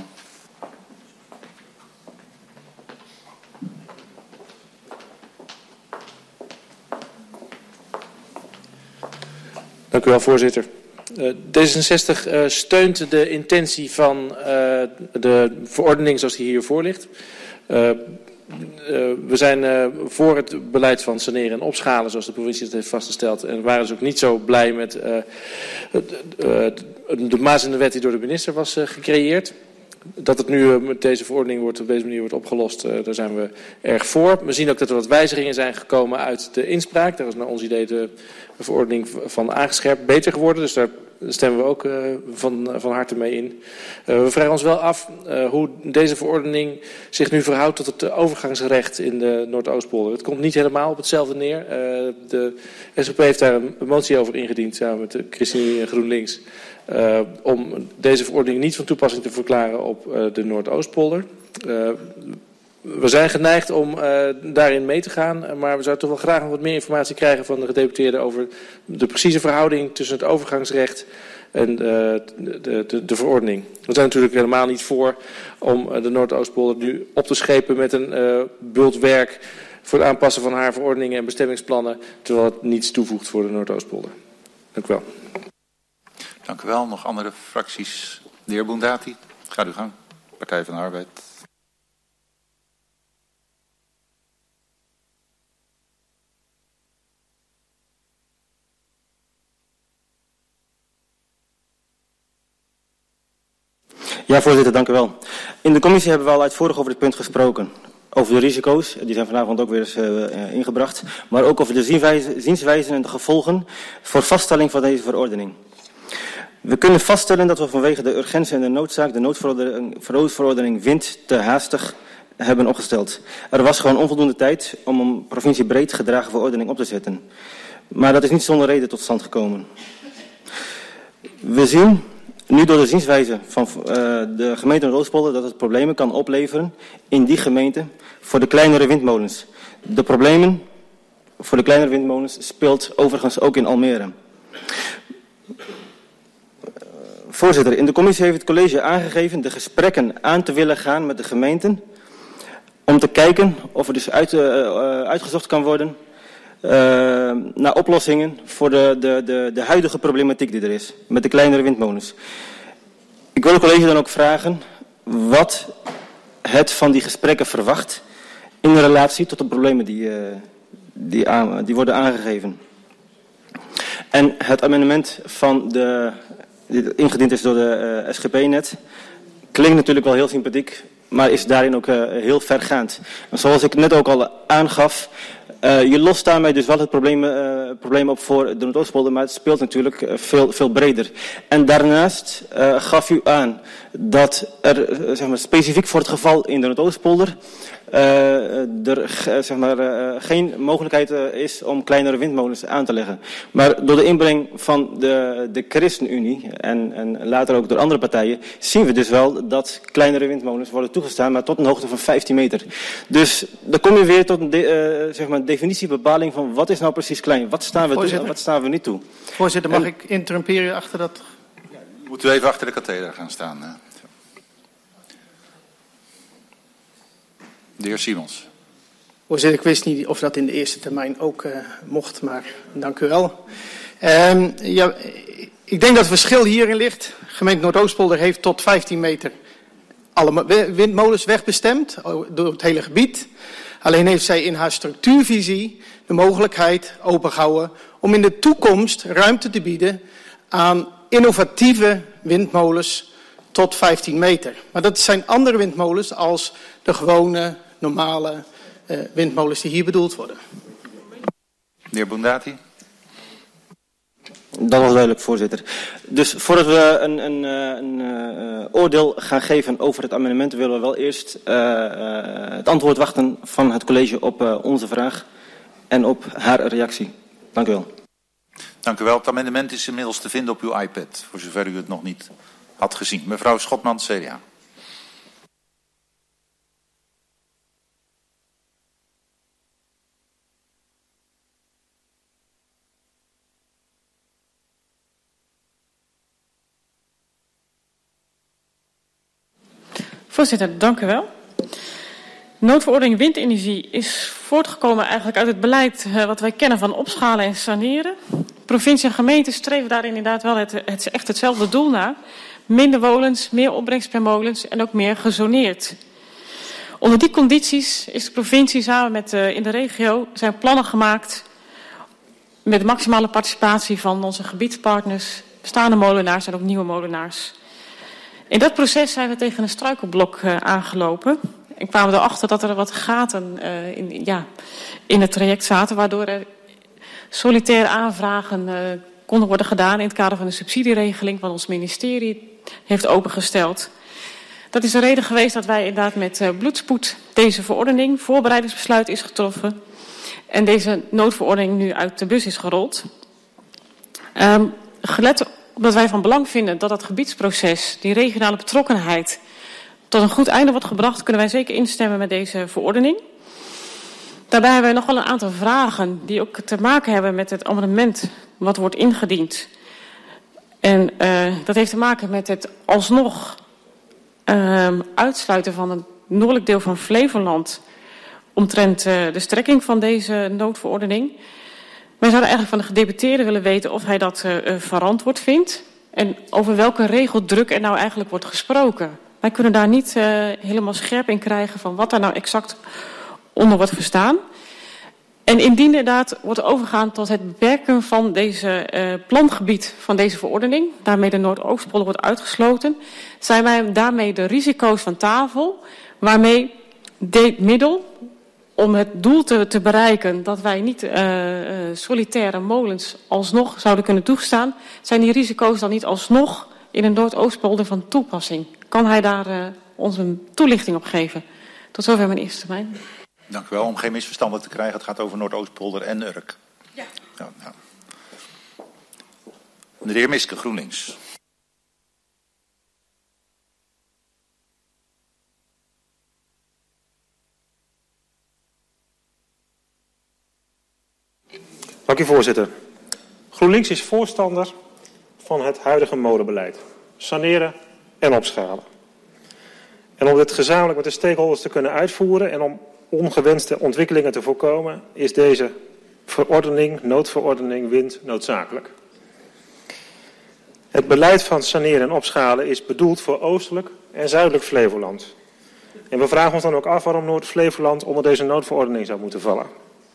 Dank u wel, voorzitter. Uh, D zesenzestig uh, steunt de intentie van uh, de verordening zoals die hiervoor ligt. Uh, Uh, we zijn uh, voor het beleid van saneren en opschalen zoals de provincie dat heeft vastgesteld. En we waren dus ook niet zo blij met uh, uh, de maas in de wet die door de minister was uh, gecreëerd. Dat het nu uh, met deze verordening wordt, op deze manier wordt opgelost, uh, daar zijn we erg voor. We zien ook dat er wat wijzigingen zijn gekomen uit de inspraak. Daar is naar ons idee de verordening van aangescherpt beter geworden. Dus daar stemmen we ook uh, van, van harte mee in. Uh, we vragen ons wel af uh, hoe deze verordening zich nu verhoudt tot het overgangsrecht in de Noordoostpolder. Het komt niet helemaal op hetzelfde neer. Uh, de S G P heeft daar een motie over ingediend samen met de ChristenUnie en GroenLinks. Uh, om deze verordening niet van toepassing te verklaren op uh, de Noordoostpolder. Uh, we zijn geneigd om uh, daarin mee te gaan, maar we zouden toch wel graag nog wat meer informatie krijgen van de gedeputeerden over de precieze verhouding tussen het overgangsrecht en uh, de, de, de verordening. We zijn natuurlijk helemaal niet voor om uh, de Noordoostpolder nu op te schepen met een uh, bult werk voor het aanpassen van haar verordeningen en bestemmingsplannen, terwijl het niets toevoegt voor de Noordoostpolder. Dank u wel. Dank u wel. Nog andere fracties? De heer Boendati, gaat uw gang. Partij van de Arbeid. Ja, voorzitter, dank u wel. In de commissie hebben we al uitvoerig over dit punt gesproken. Over de risico's, die zijn vanavond ook weer eens uh, ingebracht. Maar ook over de zienswijze, zienswijzen en de gevolgen voor vaststelling van deze verordening. We kunnen vaststellen dat we vanwege de urgentie en de noodzaak de noodverordening wind te haastig hebben opgesteld. Er was gewoon onvoldoende tijd om een provinciebreed gedragen verordening op te zetten. Maar dat is niet zonder reden tot stand gekomen. We zien nu door de zienswijze van uh, de gemeente Noordoostpolder dat het problemen kan opleveren in die gemeente voor de kleinere windmolens. De problemen voor de kleinere windmolens speelt overigens ook in Almere. Voorzitter, in de commissie heeft het college aangegeven de gesprekken aan te willen gaan met de gemeenten om te kijken of er dus uit, uh, uitgezocht kan worden uh, naar oplossingen voor de, de, de, de huidige problematiek die er is met de kleinere windmolens. Ik wil het college dan ook vragen wat het van die gesprekken verwacht in relatie tot de problemen die, uh, die, aan, die worden aangegeven. En het amendement van de die ingediend is door de uh, S G P net, klinkt natuurlijk wel heel sympathiek, maar is daarin ook uh, heel vergaand. En zoals ik net ook al aangaf, uh, je lost daarmee dus wel het probleem, uh, probleem op voor de Noordoostpolder, maar het speelt natuurlijk uh, veel, veel breder. En daarnaast uh, gaf u aan dat er uh, zeg maar, specifiek voor het geval in de Noordoostpolder uh, er uh, zeg maar, uh, geen mogelijkheid uh, is om kleinere windmolens aan te leggen. Maar door de inbreng van de, de ChristenUnie en, en later ook door andere partijen zien we dus wel dat kleinere windmolens worden toegestaan, maar tot een hoogte van vijftien meter. Dus dan kom je weer tot een de, uh, zeg maar definitiebepaling van wat is nou precies klein. Wat staan we toe en wat staan we niet toe. Voorzitter, mag en, ik interrumperen achter dat... Moeten we even achter de katheder gaan staan. Hè? De heer Simons. Voorzitter, ik wist niet of dat in de eerste termijn ook uh, mocht, maar dank u wel. Um, ja, ik denk dat het verschil hierin ligt. Gemeente Noordoostpolder heeft tot vijftien meter alle windmolens wegbestemd door het hele gebied. Alleen heeft zij in haar structuurvisie de mogelijkheid opengehouden om in de toekomst ruimte te bieden aan innovatieve windmolens tot vijftien meter. Maar dat zijn andere windmolens als de gewone, normale uh, windmolens die hier bedoeld worden. Meneer Bondati. Dat was duidelijk, voorzitter. Dus voordat we een, een, een, een oordeel gaan geven over het amendement, willen we wel eerst uh, uh, het antwoord wachten van het college op uh, onze vraag en op haar reactie. Dank u wel. Dank u wel. Het amendement is inmiddels te vinden op uw iPad, voor zover u het nog niet had gezien. Mevrouw Schotman, C D A. Voorzitter, dank u wel. Noodverordening windenergie is voortgekomen eigenlijk uit het beleid uh, wat wij kennen van opschalen en saneren. Provincie en gemeente streven daar inderdaad wel het, het, echt hetzelfde doel na. Minder molens, meer opbrengst per molens en ook meer gezoneerd. Onder die condities is de provincie samen met uh, in de regio zijn plannen gemaakt met de maximale participatie van onze gebiedspartners, bestaande molenaars en ook nieuwe molenaars. In dat proces zijn we tegen een struikelblok uh, aangelopen. En kwamen erachter dat er wat gaten uh, in, ja, in het traject zaten, waardoor er solitaire aanvragen uh, konden worden gedaan in het kader van de subsidieregeling wat ons ministerie heeft opengesteld. Dat is de reden geweest dat wij inderdaad met uh, bloedspoed deze verordening, voorbereidingsbesluit is getroffen en deze noodverordening nu uit de bus is gerold. Um, gelet omdat wij van belang vinden dat dat gebiedsproces, die regionale betrokkenheid, tot een goed einde wordt gebracht, kunnen wij zeker instemmen met deze verordening. Daarbij hebben wij nog wel een aantal vragen die ook te maken hebben met het amendement wat wordt ingediend. En uh, dat heeft te maken met het alsnog uh, uitsluiten van het noordelijk deel van Flevoland omtrent uh, de strekking van deze noodverordening. Wij zouden eigenlijk van de gedeputeerde willen weten of hij dat uh, verantwoord vindt en over welke regeldruk er nou eigenlijk wordt gesproken. Wij kunnen daar niet uh, helemaal scherp in krijgen van wat daar nou exact onder wordt verstaan. En indien inderdaad wordt overgegaan tot het beperken van deze uh, plangebied van deze verordening, daarmee de Noordoostpolder wordt uitgesloten, zijn wij daarmee de risico's van tafel, waarmee dit middel om het doel te, te bereiken dat wij niet uh, uh, solitaire molens alsnog zouden kunnen toestaan, zijn die risico's dan niet alsnog in een Noordoostpolder van toepassing? Kan hij daar uh, ons een toelichting op geven? Tot zover mijn eerste termijn. Dank u wel. Om geen misverstanden te krijgen, het gaat over Noordoostpolder en Urk. Ja. Ja, ja. De heer Miske, GroenLinks. Dank u, voorzitter. GroenLinks is voorstander van het huidige molenbeleid. Saneren en opschalen. En om dit gezamenlijk met de stakeholders te kunnen uitvoeren en om ongewenste ontwikkelingen te voorkomen, is deze verordening, noodverordening wind noodzakelijk. Het beleid van saneren en opschalen is bedoeld voor oostelijk en zuidelijk Flevoland. En we vragen ons dan ook af waarom Noord-Flevoland onder deze noodverordening zou moeten vallen.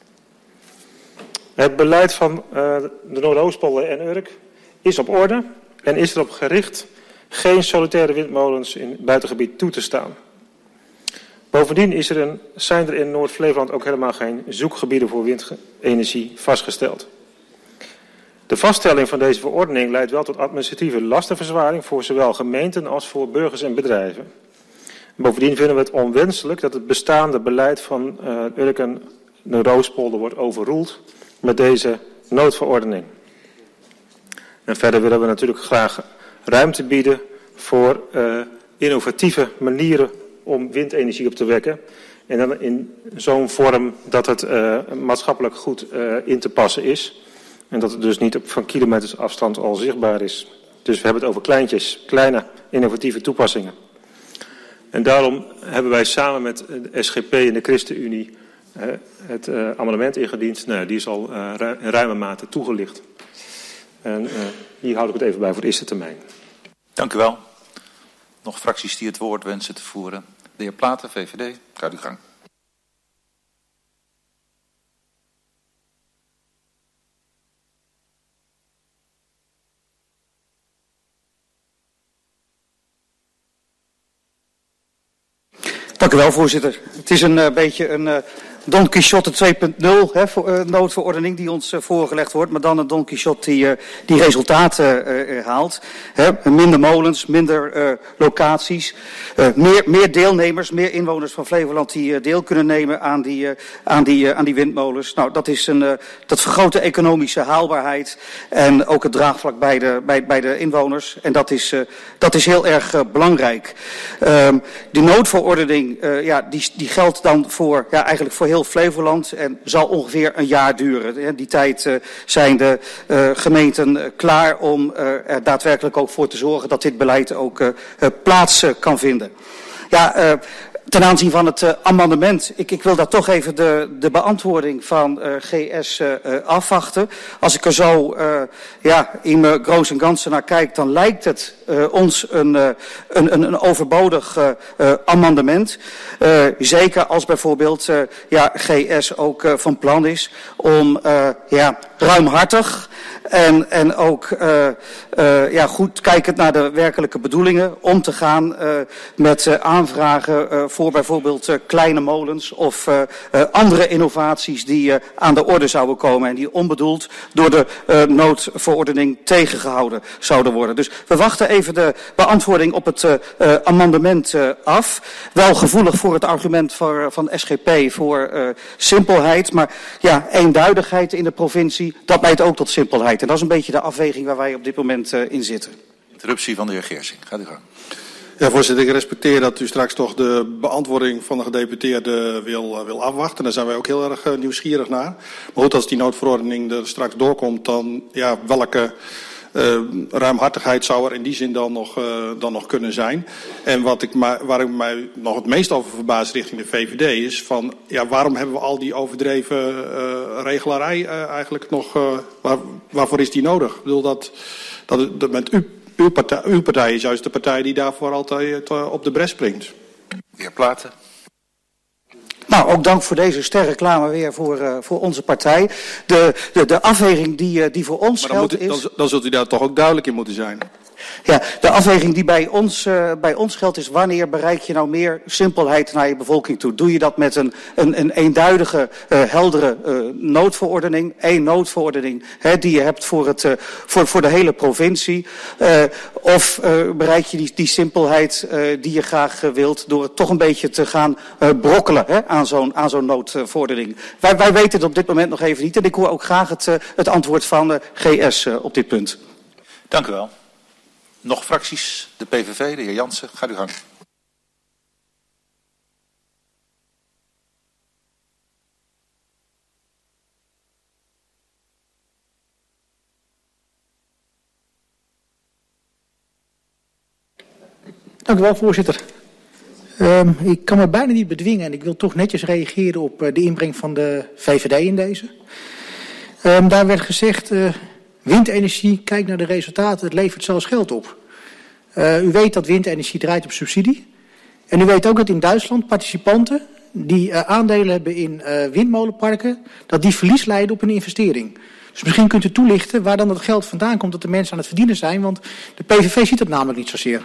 Het beleid van uh, de Noordoostpolder en Urk is op orde en is erop gericht geen solitaire windmolens in het buitengebied toe te staan. Bovendien is er een, zijn er in Noord-Flevoland ook helemaal geen zoekgebieden voor windenergie vastgesteld. De vaststelling van deze verordening leidt wel tot administratieve lastenverzwaring voor zowel gemeenten als voor burgers en bedrijven. Bovendien vinden we het onwenselijk dat het bestaande beleid van uh, Urk en de Roospolder wordt overroeld met deze noodverordening. En verder willen we natuurlijk graag ruimte bieden voor uh, innovatieve manieren om windenergie op te wekken. En dan in zo'n vorm dat het uh, maatschappelijk goed uh, in te passen is. En dat het dus niet op van kilometers afstand al zichtbaar is. Dus we hebben het over kleintjes, kleine innovatieve toepassingen. En daarom hebben wij samen met de S G P en de ChristenUnie uh, het uh, amendement ingediend. Nou, die is al uh, ru in ruime mate toegelicht. En uh, hier houd ik het even bij voor de eerste termijn. Dank u wel. Nog fracties die het woord wensen te voeren. De heer Platen, V V D, gaat uw gang. Dank u wel, voorzitter. Het is een uh, beetje een uh, Don Quixote twee punt nul hè, voor, uh, noodverordening die ons uh, voorgelegd wordt, maar dan een Don Quixote die, uh, die resultaten uh, uh, haalt. Hè. Minder molens, minder uh, locaties, uh, meer, meer deelnemers, meer inwoners van Flevoland die uh, deel kunnen nemen aan die, uh, aan die, uh, aan die windmolens. Nou, dat, is een, uh, dat vergroot de economische haalbaarheid en ook het draagvlak bij de, bij, bij de inwoners. En dat is, uh, dat is heel erg uh, belangrijk. Um, die noodverordening, uh, ja, die, die geldt dan voor, ja, eigenlijk voor heel Flevoland en zal ongeveer een jaar duren. Die tijd uh, zijn de uh, gemeenten uh, klaar om uh, er daadwerkelijk ook voor te zorgen dat dit beleid ook uh, uh, plaats uh, kan vinden. Ja, uh, ten aanzien van het uh, amendement, ik, ik wil daar toch even de, de beantwoording van uh, G S uh, uh, afwachten. Als ik er zo uh, ja, in mijn groos en ganzen naar kijk, dan lijkt het uh, ons een, uh, een, een, een overbodig uh, uh, amendement. Uh, zeker als bijvoorbeeld uh, ja, G S ook uh, van plan is om uh, ja, ruimhartig en, en ook uh, uh, ja, goed kijkend naar de werkelijke bedoelingen om te gaan uh, met uh, aanvragen uh, voor bijvoorbeeld uh, kleine molens of uh, uh, andere innovaties die uh, aan de orde zouden komen en die onbedoeld door de uh, noodverordening tegengehouden zouden worden. Dus we wachten even de beantwoording op het uh, uh, amendement uh, af. Wel gevoelig voor het argument voor, van S G P voor uh, simpelheid, maar ja, eenduidigheid in de provincie, dat leidt ook tot simpelheid. En dat is een beetje de afweging waar wij op dit moment uh, in zitten. Interruptie van de heer Geersing. Gaat u gang. Ja, voorzitter, ik respecteer dat u straks toch de beantwoording van de gedeputeerde wil, uh, wil afwachten. Daar zijn wij ook heel erg uh, nieuwsgierig naar. Maar goed, als die noodverordening er straks doorkomt, dan ja, welke uh, ruimhartigheid zou er in die zin dan nog, uh, dan nog kunnen zijn? En wat ik ma waar ik mij nog het meest over verbaas richting de V V D is van, ja, waarom hebben we al die overdreven uh, regelarij uh, eigenlijk nog, uh, waar, waarvoor is die nodig? Ik bedoel dat, dat, dat met u. Uw partij, uw partij is juist de partij die daarvoor altijd uh, op de bres springt. De heer Platen. Nou, ook dank voor deze sterreclame weer voor, uh, voor onze partij. De, de, de afweging die, uh, die voor ons maar dan geldt moet u, is... Dan, dan zult u daar toch ook duidelijk in moeten zijn. Ja, de afweging die bij ons, uh, bij ons geldt is wanneer bereik je nou meer simpelheid naar je bevolking toe. Doe je dat met een, een, een eenduidige, uh, heldere uh, noodverordening, één noodverordening hè, die je hebt voor, het, uh, voor, voor de hele provincie. Uh, of uh, bereik je die, die simpelheid uh, die je graag uh, wilt door het toch een beetje te gaan uh, brokkelen hè, aan zo'n aan zo'n noodverordening. Wij, wij weten het op dit moment nog even niet en ik hoor ook graag het, uh, het antwoord van uh, G S uh, op dit punt. Dank u wel. Nog fracties? De P V V, de heer Jansen, gaat u gang. Dank u wel, voorzitter. Um, ik kan me bijna niet bedwingen en ik wil toch netjes reageren op uh, de inbreng van de V V D in deze. Um, daar werd gezegd, uh, windenergie, kijk naar de resultaten, het levert zelfs geld op. Uh, u weet dat windenergie draait op subsidie. En u weet ook dat in Duitsland participanten die uh, aandelen hebben in uh, windmolenparken, dat die verlies leiden op een investering. Dus misschien kunt u toelichten waar dan dat geld vandaan komt dat de mensen aan het verdienen zijn, want de P V V ziet dat namelijk niet zozeer.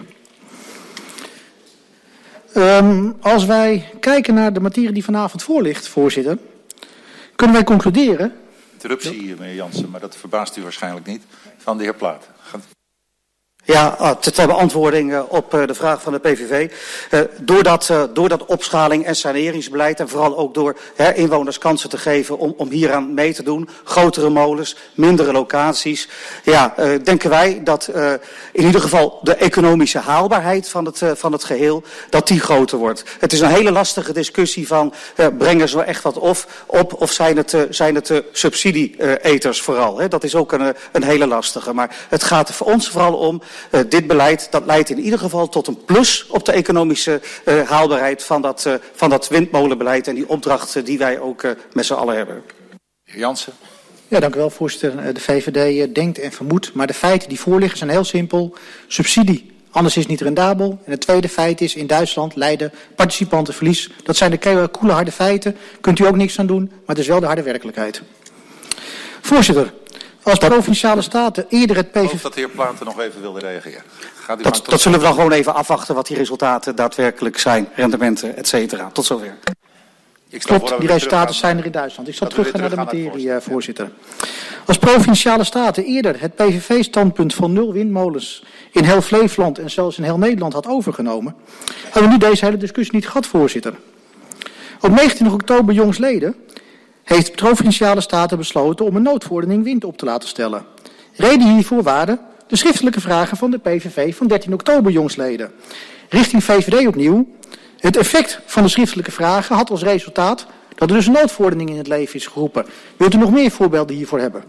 Um, als wij kijken naar de materie die vanavond voor ligt, voorzitter, kunnen wij concluderen... Interruptie, meneer Jansen, maar dat verbaast u waarschijnlijk niet. Van de heer Platen. Ja, ter beantwoording op de vraag van de P V V. Door dat, door dat opschaling en saneringsbeleid en vooral ook door hè, inwoners kansen te geven om, om hieraan mee te doen, grotere molens, mindere locaties, ja, uh, denken wij dat uh, in ieder geval de economische haalbaarheid van het, uh, van het geheel, dat die groter wordt. Het is een hele lastige discussie van uh, brengen ze nou echt wat of, op of zijn het, uh, zijn het uh, subsidie-eters uh, vooral. Hè? Dat is ook een, een hele lastige. Maar het gaat er voor ons vooral om. Uh, dit beleid dat leidt in ieder geval tot een plus op de economische uh, haalbaarheid van dat, uh, van dat windmolenbeleid en die opdracht uh, die wij ook uh, met z'n allen hebben. Heer Jansen. Ja, dank u wel, voorzitter. De V V D denkt en vermoedt, maar de feiten die voorliggen zijn heel simpel. Subsidie, anders is het niet rendabel. En het tweede feit is, in Duitsland leiden participanten verlies. Dat zijn de koele harde feiten, kunt u ook niks aan doen, maar het is wel de harde werkelijkheid. Voorzitter. Als provinciale staten eerder het P V V... Ik geloof dat de heer Platen nog even wilde reageren. Gaat u dat, tot... dat zullen we dan gewoon even afwachten wat die resultaten daadwerkelijk zijn. Rendementen, et cetera. Tot zover. Klopt, die resultaten zijn er in Duitsland. Ik zal terug gaan naar de materie, uh, voorzitter. Als provinciale staten eerder het P V V-standpunt van nul windmolens in heel Flevoland en zelfs in heel Nederland had overgenomen, hebben we nu deze hele discussie niet gehad, voorzitter. Op negentien oktober jongsleden heeft de provinciale staten besloten om een noodverordening wind op te laten stellen. Reden hiervoor waren de schriftelijke vragen van de P V V van dertien oktober jongsleden. Richting V V D opnieuw. Het effect van de schriftelijke vragen had als resultaat dat er dus een noodverordening in het leven is geroepen. Wilt u nog meer voorbeelden hiervoor hebben?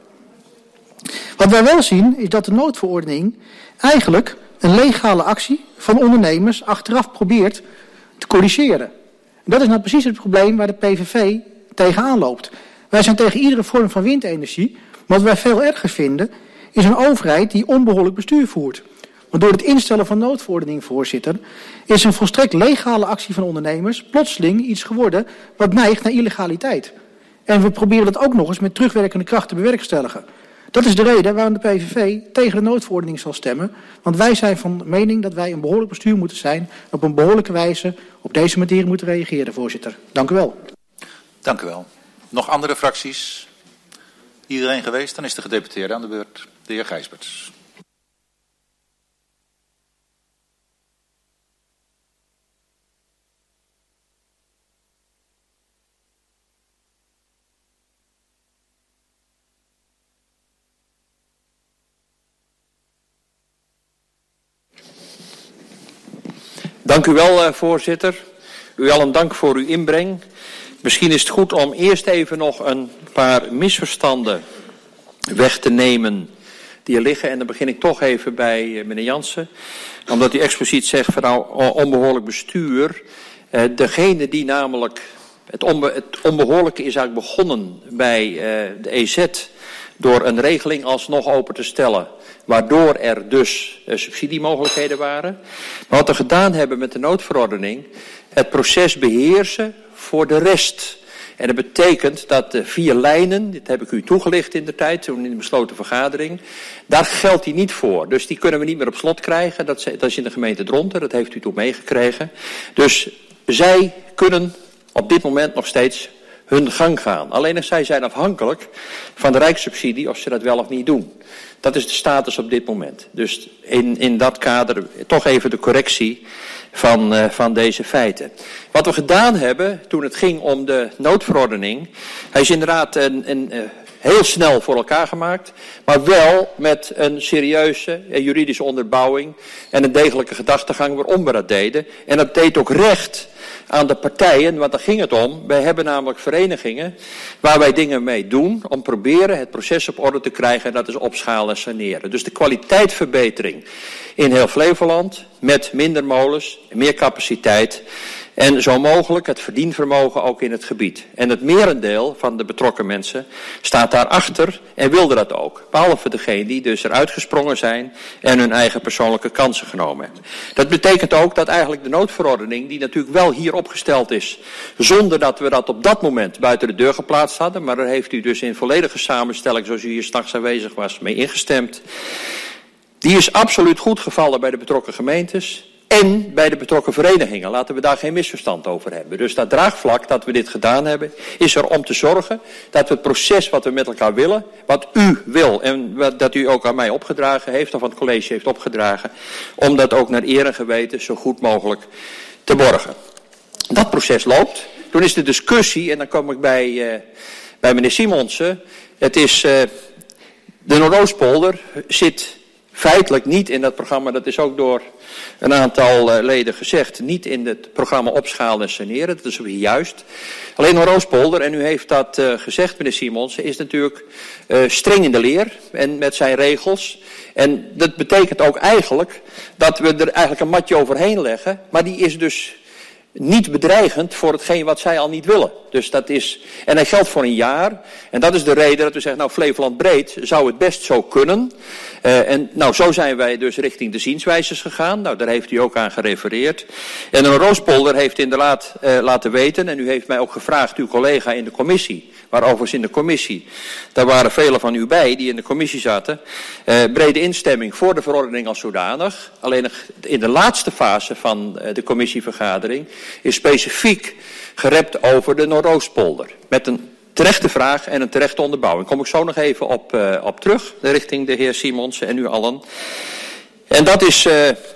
Wat wij wel zien is dat de noodverordening eigenlijk een legale actie van ondernemers achteraf probeert te corrigeren. En dat is nou precies het probleem waar de P V V tegenaan loopt. Wij zijn tegen iedere vorm van windenergie. Maar wat wij veel erger vinden is een overheid die onbehoorlijk bestuur voert. Want door het instellen van noodverordening, voorzitter, is een volstrekt legale actie van ondernemers plotseling iets geworden wat neigt naar illegaliteit. En we proberen dat ook nog eens met terugwerkende kracht te bewerkstelligen. Dat is de reden waarom de P V V tegen de noodverordening zal stemmen. Want wij zijn van mening dat wij een behoorlijk bestuur moeten zijn. Op een behoorlijke wijze op deze materie moeten reageren, voorzitter. Dank u wel. Dank u wel. Nog andere fracties? Iedereen geweest? Dan is de gedeputeerde aan de beurt. De heer Gijsberts. Dank u wel, voorzitter. U allen dank voor uw inbreng. Misschien is het goed om eerst even nog een paar misverstanden weg te nemen die er liggen. En dan begin ik toch even bij meneer Jansen. Omdat u expliciet zegt van nou onbehoorlijk bestuur. Uh, degene die namelijk, het, onbe, het onbehoorlijke is eigenlijk begonnen bij uh, de E Z door een regeling alsnog open te stellen. Waardoor er dus uh, subsidiemogelijkheden waren. Maar wat we gedaan hebben met de noodverordening, het proces beheersen voor de rest. En dat betekent dat de vier lijnen, dit heb ik u toegelicht in de tijd, toen in de besloten vergadering, daar geldt die niet voor. Dus die kunnen we niet meer op slot krijgen. Dat is in de gemeente Dronten, dat heeft u toen meegekregen. Dus zij kunnen op dit moment nog steeds hun gang gaan. Alleen zij zijn afhankelijk van de rijkssubsidie of ze dat wel of niet doen. Dat is de status op dit moment. Dus in, in dat kader toch even de correctie van, uh, van deze feiten. Wat we gedaan hebben toen het ging om de noodverordening, hij is inderdaad een, een, uh, heel snel voor elkaar gemaakt, maar wel met een serieuze uh, juridische onderbouwing en een degelijke gedachtegang waarom we dat deden. En dat deed ook recht aan de partijen, want daar ging het om. Wij hebben namelijk verenigingen waar wij dingen mee doen om proberen het proces op orde te krijgen en dat is opschalen en saneren. Dus de kwaliteitsverbetering in heel Flevoland met minder molens, meer capaciteit en zo mogelijk het verdienvermogen ook in het gebied. En het merendeel van de betrokken mensen staat daarachter en wilde dat ook. Behalve degenen die dus eruit gesprongen zijn en hun eigen persoonlijke kansen genomen hebben. Dat betekent ook dat eigenlijk de noodverordening, die natuurlijk wel hier opgesteld is, zonder dat we dat op dat moment buiten de deur geplaatst hadden, maar daar heeft u dus in volledige samenstelling, zoals u hier straks aanwezig was, mee ingestemd. Die is absoluut goed gevallen bij de betrokken gemeentes. en bij de betrokken verenigingen. Laten we daar geen misverstand over hebben. Dus dat draagvlak dat we dit gedaan hebben, is er om te zorgen dat we het proces wat we met elkaar willen, wat u wil en wat, dat u ook aan mij opgedragen heeft, of aan het college heeft opgedragen, om dat ook naar eer en geweten zo goed mogelijk te borgen. Dat proces loopt. Toen is de discussie, en dan kom ik bij, uh, bij meneer Simonsen, het is, uh, de Noordoostpolder zit feitelijk niet in dat programma, dat is ook door een aantal uh, leden gezegd, niet in het programma opschalen en saneren, dat is juist. Alleen Noordoostpolder, en u heeft dat uh, gezegd meneer Simonsen, is natuurlijk uh, streng in de leer en met zijn regels. En dat betekent ook eigenlijk dat we er eigenlijk een matje overheen leggen, maar die is dus niet bedreigend voor hetgeen wat zij al niet willen. Dus dat is, en dat geldt voor een jaar. En dat is de reden dat we zeggen, nou Flevoland breed zou het best zo kunnen. Uh, en nou zo zijn wij dus richting de zienswijzes gegaan. Nou daar heeft u ook aan gerefereerd. En de Noordoostpolder heeft inderdaad uh, laten weten, en u heeft mij ook gevraagd, uw collega in de commissie, maar overigens in de commissie, daar waren velen van u bij die in de commissie zaten, uh, brede instemming voor de verordening als zodanig. Alleen in de laatste fase van uh, de commissievergadering is specifiek gerept over de Noordoostpolder. Met een terechte vraag en een terechte onderbouwing. Kom ik zo nog even op, uh, op terug, richting de heer Simonsen en u allen. En dat is, uh,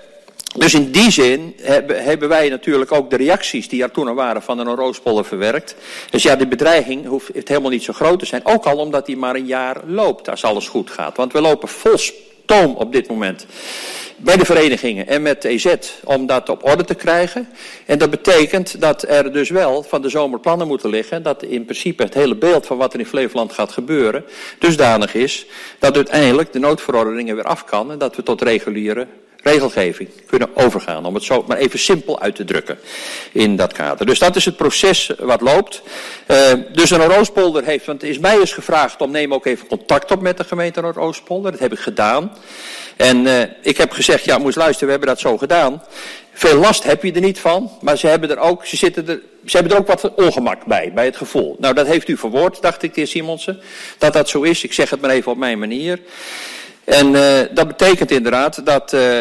dus in die zin hebben, hebben wij natuurlijk ook de reacties die er toen er waren van de Noordoostpolder verwerkt. Dus ja, de bedreiging hoeft het helemaal niet zo groot te zijn. Ook al omdat die maar een jaar loopt, als alles goed gaat. Want we lopen vol stoom op dit moment bij de verenigingen en met de E Z om dat op orde te krijgen. En dat betekent dat er dus wel van de zomer plannen moeten liggen. Dat in principe het hele beeld van wat er in Flevoland gaat gebeuren dusdanig is dat uiteindelijk de noodverordeningen weer af kan en dat we tot reguliere regelgeving kunnen overgaan. Om het zo maar even simpel uit te drukken in dat kader. Dus dat is het proces wat loopt. Uh, dus de Noordoostpolder heeft, want het is mij eens gevraagd om neem ook even contact op met de gemeente Noordoostpolder. Dat heb ik gedaan. En uh, ik heb gezegd, ja, moest luisteren, we hebben dat zo gedaan. Veel last heb je er niet van, maar ze hebben er ook, ze zitten er, ze hebben er ook wat ongemak bij, bij het gevoel. Nou, dat heeft u verwoord, dacht ik, de heer Simonsen, dat dat zo is. Ik zeg het maar even op mijn manier. En uh, dat betekent inderdaad dat, uh,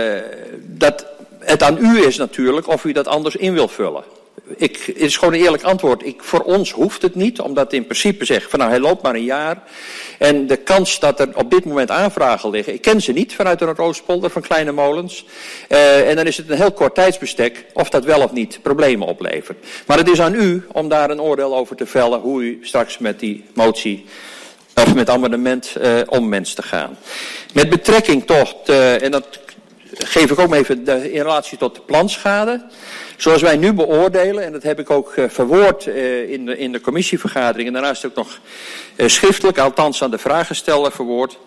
dat het aan u is natuurlijk of u dat anders in wil vullen. Ik, het is gewoon een eerlijk antwoord. Ik, voor ons hoeft het niet, omdat in principe zegt van nou hij loopt maar een jaar. En de kans dat er op dit moment aanvragen liggen, ik ken ze niet vanuit de Noordoostpolder van kleine molens. Uh, en dan is het een heel kort tijdsbestek of dat wel of niet problemen oplevert. Maar het is aan u om daar een oordeel over te vellen hoe u straks met die motie of met amendement uh, om mens te gaan. Met betrekking tot, uh, en dat geef ik ook even de, in relatie tot de planschade. Zoals wij nu beoordelen, en dat heb ik ook uh, verwoord uh, in, de, in de commissievergadering, en daarnaast ook nog uh, schriftelijk, althans aan de vragensteller verwoord,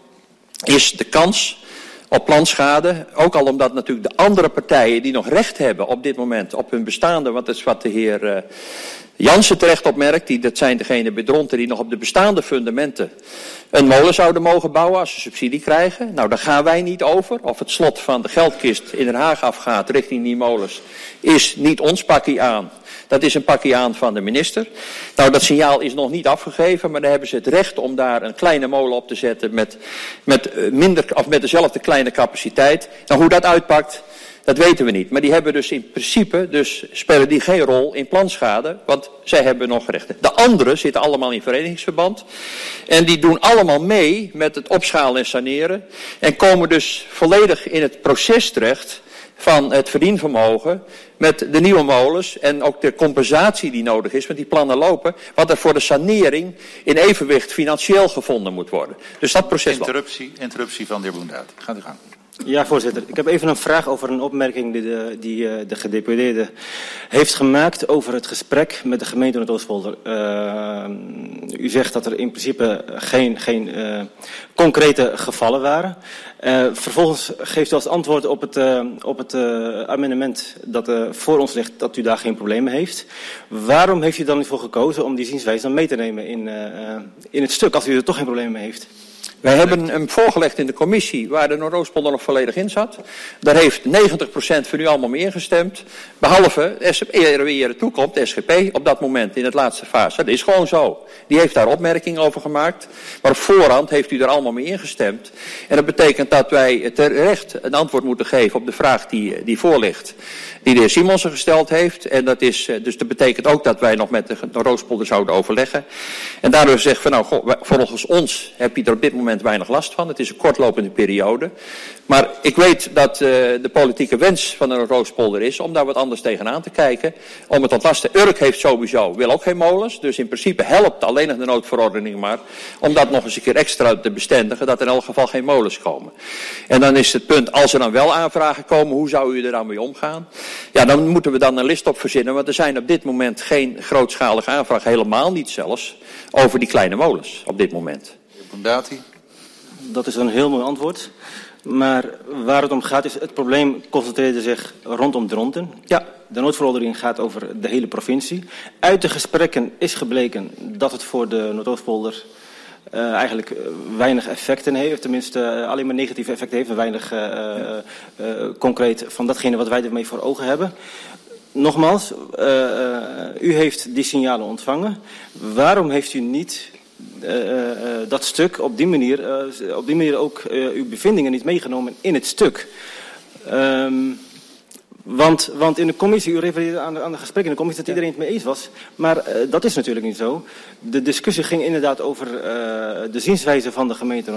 is de kans op planschade, ook al omdat natuurlijk de andere partijen die nog recht hebben op dit moment op hun bestaande, want dat is wat de heer uh, Jansen terecht opmerkt, die, dat zijn degenen bij Dronten die nog op de bestaande fundamenten een molen zouden mogen bouwen als ze subsidie krijgen. Nou, daar gaan wij niet over. Of het slot van de geldkist in Den Haag afgaat richting die molens, is niet ons pakkie aan. Dat is een pakkie aan van de minister. Nou, dat signaal is nog niet afgegeven, maar dan hebben ze het recht om daar een kleine molen op te zetten met, met, minder, of met dezelfde kleine capaciteit. Nou, hoe dat uitpakt, dat weten we niet. Maar die hebben dus in principe, dus spelen die geen rol in planschade, want zij hebben nog rechten. De anderen zitten allemaal in verenigingsverband en die doen allemaal mee met het opschalen en saneren en komen dus volledig in het proces terecht van het verdienvermogen met de nieuwe molens en ook de compensatie die nodig is, want die plannen lopen, wat er voor de sanering in evenwicht financieel gevonden moet worden. Dus dat proces Interruptie, interruptie van de heer Boenduit. Gaat u gang. Ja, voorzitter. Ik heb even een vraag over een opmerking die de, die, uh, de gedeputeerde heeft gemaakt over het gesprek met de gemeente Noordoostpolder. Uh, u zegt dat er in principe geen, geen uh, concrete gevallen waren. Uh, vervolgens geeft u als antwoord op het, uh, op het uh, amendement dat uh, voor ons ligt dat u daar geen problemen heeft. Waarom heeft u dan niet voor gekozen om die zienswijze dan mee te nemen in, uh, in het stuk als u er toch geen problemen mee heeft? Wij hebben hem voorgelegd in de commissie waar de Noordoostpolder nog volledig in zat. Daar heeft negentig procent van u allemaal mee ingestemd. Behalve, eer wie er toekomt, de S G P op dat moment in het laatste fase. Dat is gewoon zo. Die heeft daar opmerkingen over gemaakt. Maar op voorhand heeft u er allemaal mee ingestemd. En dat betekent dat wij terecht een antwoord moeten geven op de vraag die, die voor ligt. Die de heer Simonsen gesteld heeft. En dat is, dus dat betekent ook dat wij nog met de Noordoostpolder zouden overleggen. En daardoor zeggen van nou, goh, volgens ons heb je er op dit moment weinig last van. Het is een kortlopende periode. Maar ik weet dat uh, de politieke wens van de Noordoostpolder is om daar wat anders tegenaan te kijken. Om het ontlasten. Urk heeft sowieso, wil ook geen molens. Dus in principe helpt alleen nog de noodverordening maar. Om dat nog eens een keer extra te bestendigen. Dat er in elk geval geen molens komen. En dan is het punt, als er dan wel aanvragen komen, hoe zou u er dan mee omgaan? Ja, dan moeten we dan een list op verzinnen. Want er zijn op dit moment geen grootschalige aanvragen. Helemaal niet zelfs. Over die kleine molens op dit moment. Bondati. Dat is een heel mooi antwoord. Maar waar het om gaat is, het probleem concentreerde zich rondom Dronten. Ja, de noodverordening gaat over de hele provincie. Uit de gesprekken is gebleken dat het voor de Noordoostpolder uh, eigenlijk weinig effecten heeft. Tenminste, uh, alleen maar negatieve effecten heeft en weinig uh, ja. uh, uh, concreet van datgene wat wij ermee voor ogen hebben. Nogmaals, uh, uh, u heeft die signalen ontvangen. Waarom heeft u niet Uh, uh, dat stuk op die manier, uh, op die manier ook uh, uw bevindingen niet meegenomen in het stuk? Um, want, want in de commissie, u refereerde aan de, aan de gesprekken in de commissie dat iedereen het mee eens was. Maar uh, dat is natuurlijk niet zo. De discussie ging inderdaad over uh, de zienswijze van de gemeente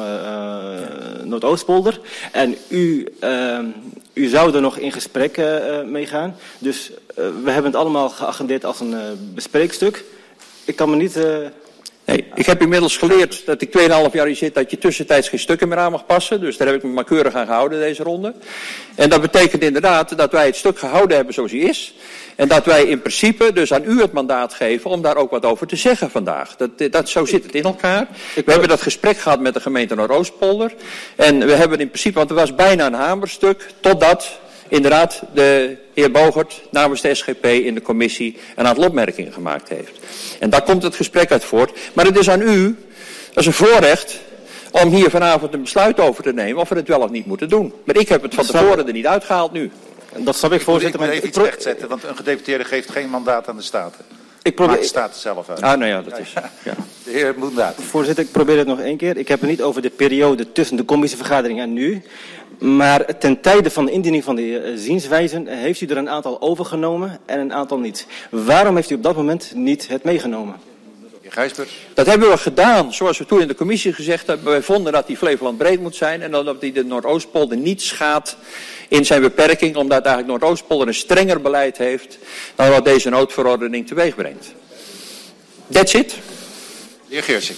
uh, Noordoostpolder. En u, uh, u zou er nog in gesprek uh, mee gaan. Dus uh, we hebben het allemaal geagendeerd als een uh, bespreekstuk. Ik kan me niet... Uh, Nee, ik heb inmiddels geleerd dat ik tweeënhalf jaar hier zit dat je tussentijds geen stukken meer aan mag passen. Dus daar heb ik me maar keurig aan gehouden deze ronde. En dat betekent inderdaad dat wij het stuk gehouden hebben zoals hij is. En dat wij in principe dus aan u het mandaat geven om daar ook wat over te zeggen vandaag. Dat, dat, zo zit het in elkaar. We hebben dat gesprek gehad met de gemeente Noordoostpolder. En we hebben in principe, want er was bijna een hamerstuk, totdat inderdaad de heer Bogert namens de S G P in de commissie een aantal opmerkingen gemaakt heeft. En daar komt het gesprek uit voort. Maar het is aan u, dat is een voorrecht, om hier vanavond een besluit over te nemen of we het wel of niet moeten doen. Maar ik heb het van tevoren er niet uitgehaald nu. Dat snap ik, voorzitter. Ik moet even iets rechtzetten, want een gedeputeerde geeft geen mandaat aan de Staten. Ik probeer... Maakt de Staten zelf uit. Ah, nou ja, dat is... Ja. De heer Bondati. Voorzitter, ik probeer het nog één keer. Ik heb het niet over de periode tussen de commissievergadering en nu. Maar ten tijde van de indiening van de uh, zienswijzen heeft u er een aantal overgenomen en een aantal niet. Waarom heeft u op dat moment niet het meegenomen? Gijsbert. Dat hebben we gedaan, zoals we toen in de commissie gezegd hebben. Wij vonden dat die Flevoland breed moet zijn en dat die de Noordoostpolder niet schaadt in zijn beperking, omdat eigenlijk Noordoostpolder een strenger beleid heeft dan wat deze noodverordening teweeg brengt. That's it. De heer Geersing.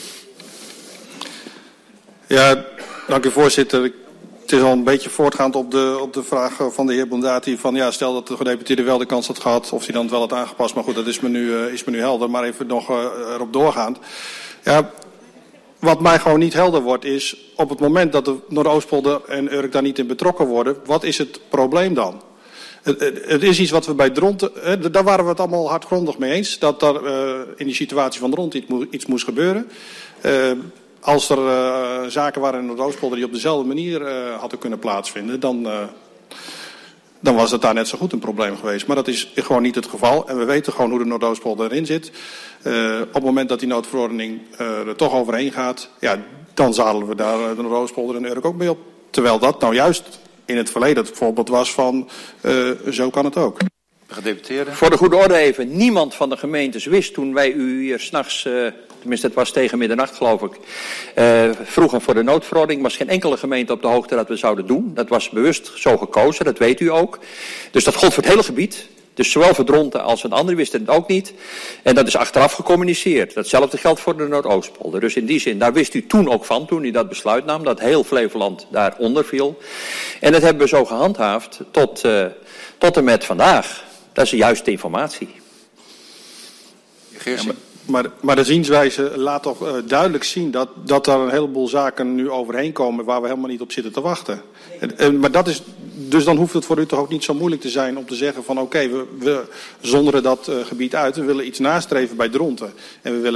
Ja, dank u voorzitter. Het is al een beetje voortgaand op de, op de vraag van de heer Bondati van ja, stel dat de gedeputeerde wel de kans had gehad of hij dan wel had aangepast. Maar goed, dat is me nu, uh, is me nu helder. Maar even nog uh, erop doorgaand. Ja, wat mij gewoon niet helder wordt is op het moment dat de Noordoostpolder en Urk daar niet in betrokken worden, wat is het probleem dan? Het, het, het is iets wat we bij Dronten, uh, daar waren we het allemaal hardgrondig mee eens, dat er uh, in die situatie van Dronten iets, iets moest gebeuren. Uh, Als er uh, zaken waren in Noordoostpolder die op dezelfde manier uh, hadden kunnen plaatsvinden, dan, uh, dan was het daar net zo goed een probleem geweest. Maar dat is gewoon niet het geval. En we weten gewoon hoe de Noordoostpolder erin zit. Uh, op het moment dat die noodverordening uh, er toch overheen gaat, ja, dan zadelen we daar uh, de Noordoostpolder en Urk ook mee op. Terwijl dat nou juist in het verleden het voorbeeld was van uh, zo kan het ook. Gedeputeerde. Voor de goede orde even, niemand van de gemeentes wist toen wij u hier s'nachts, uh, tenminste het was tegen middernacht geloof ik, uh, vroegen voor de noodverordening, was geen enkele gemeente op de hoogte dat we zouden doen. Dat was bewust zo gekozen, dat weet u ook. Dus dat gold voor het hele gebied. Dus zowel voor Dronten als een ander wisten het ook niet. En dat is achteraf gecommuniceerd. Datzelfde geldt voor de Noordoostpolder. Dus in die zin, daar wist u toen ook van, toen u dat besluit nam, dat heel Flevoland daaronder viel. En dat hebben we zo gehandhaafd tot, uh, tot en met vandaag. Dat is de juiste informatie. Ja, maar, maar, maar de zienswijze laat toch uh, duidelijk zien dat, dat daar een heleboel zaken nu overheen komen waar we helemaal niet op zitten te wachten. En, en, maar dat is, dus dan hoeft het voor u toch ook niet zo moeilijk te zijn om te zeggen van oké, okay, we, we zonderen dat uh, gebied uit. We willen iets nastreven bij Dronten. En we willen niet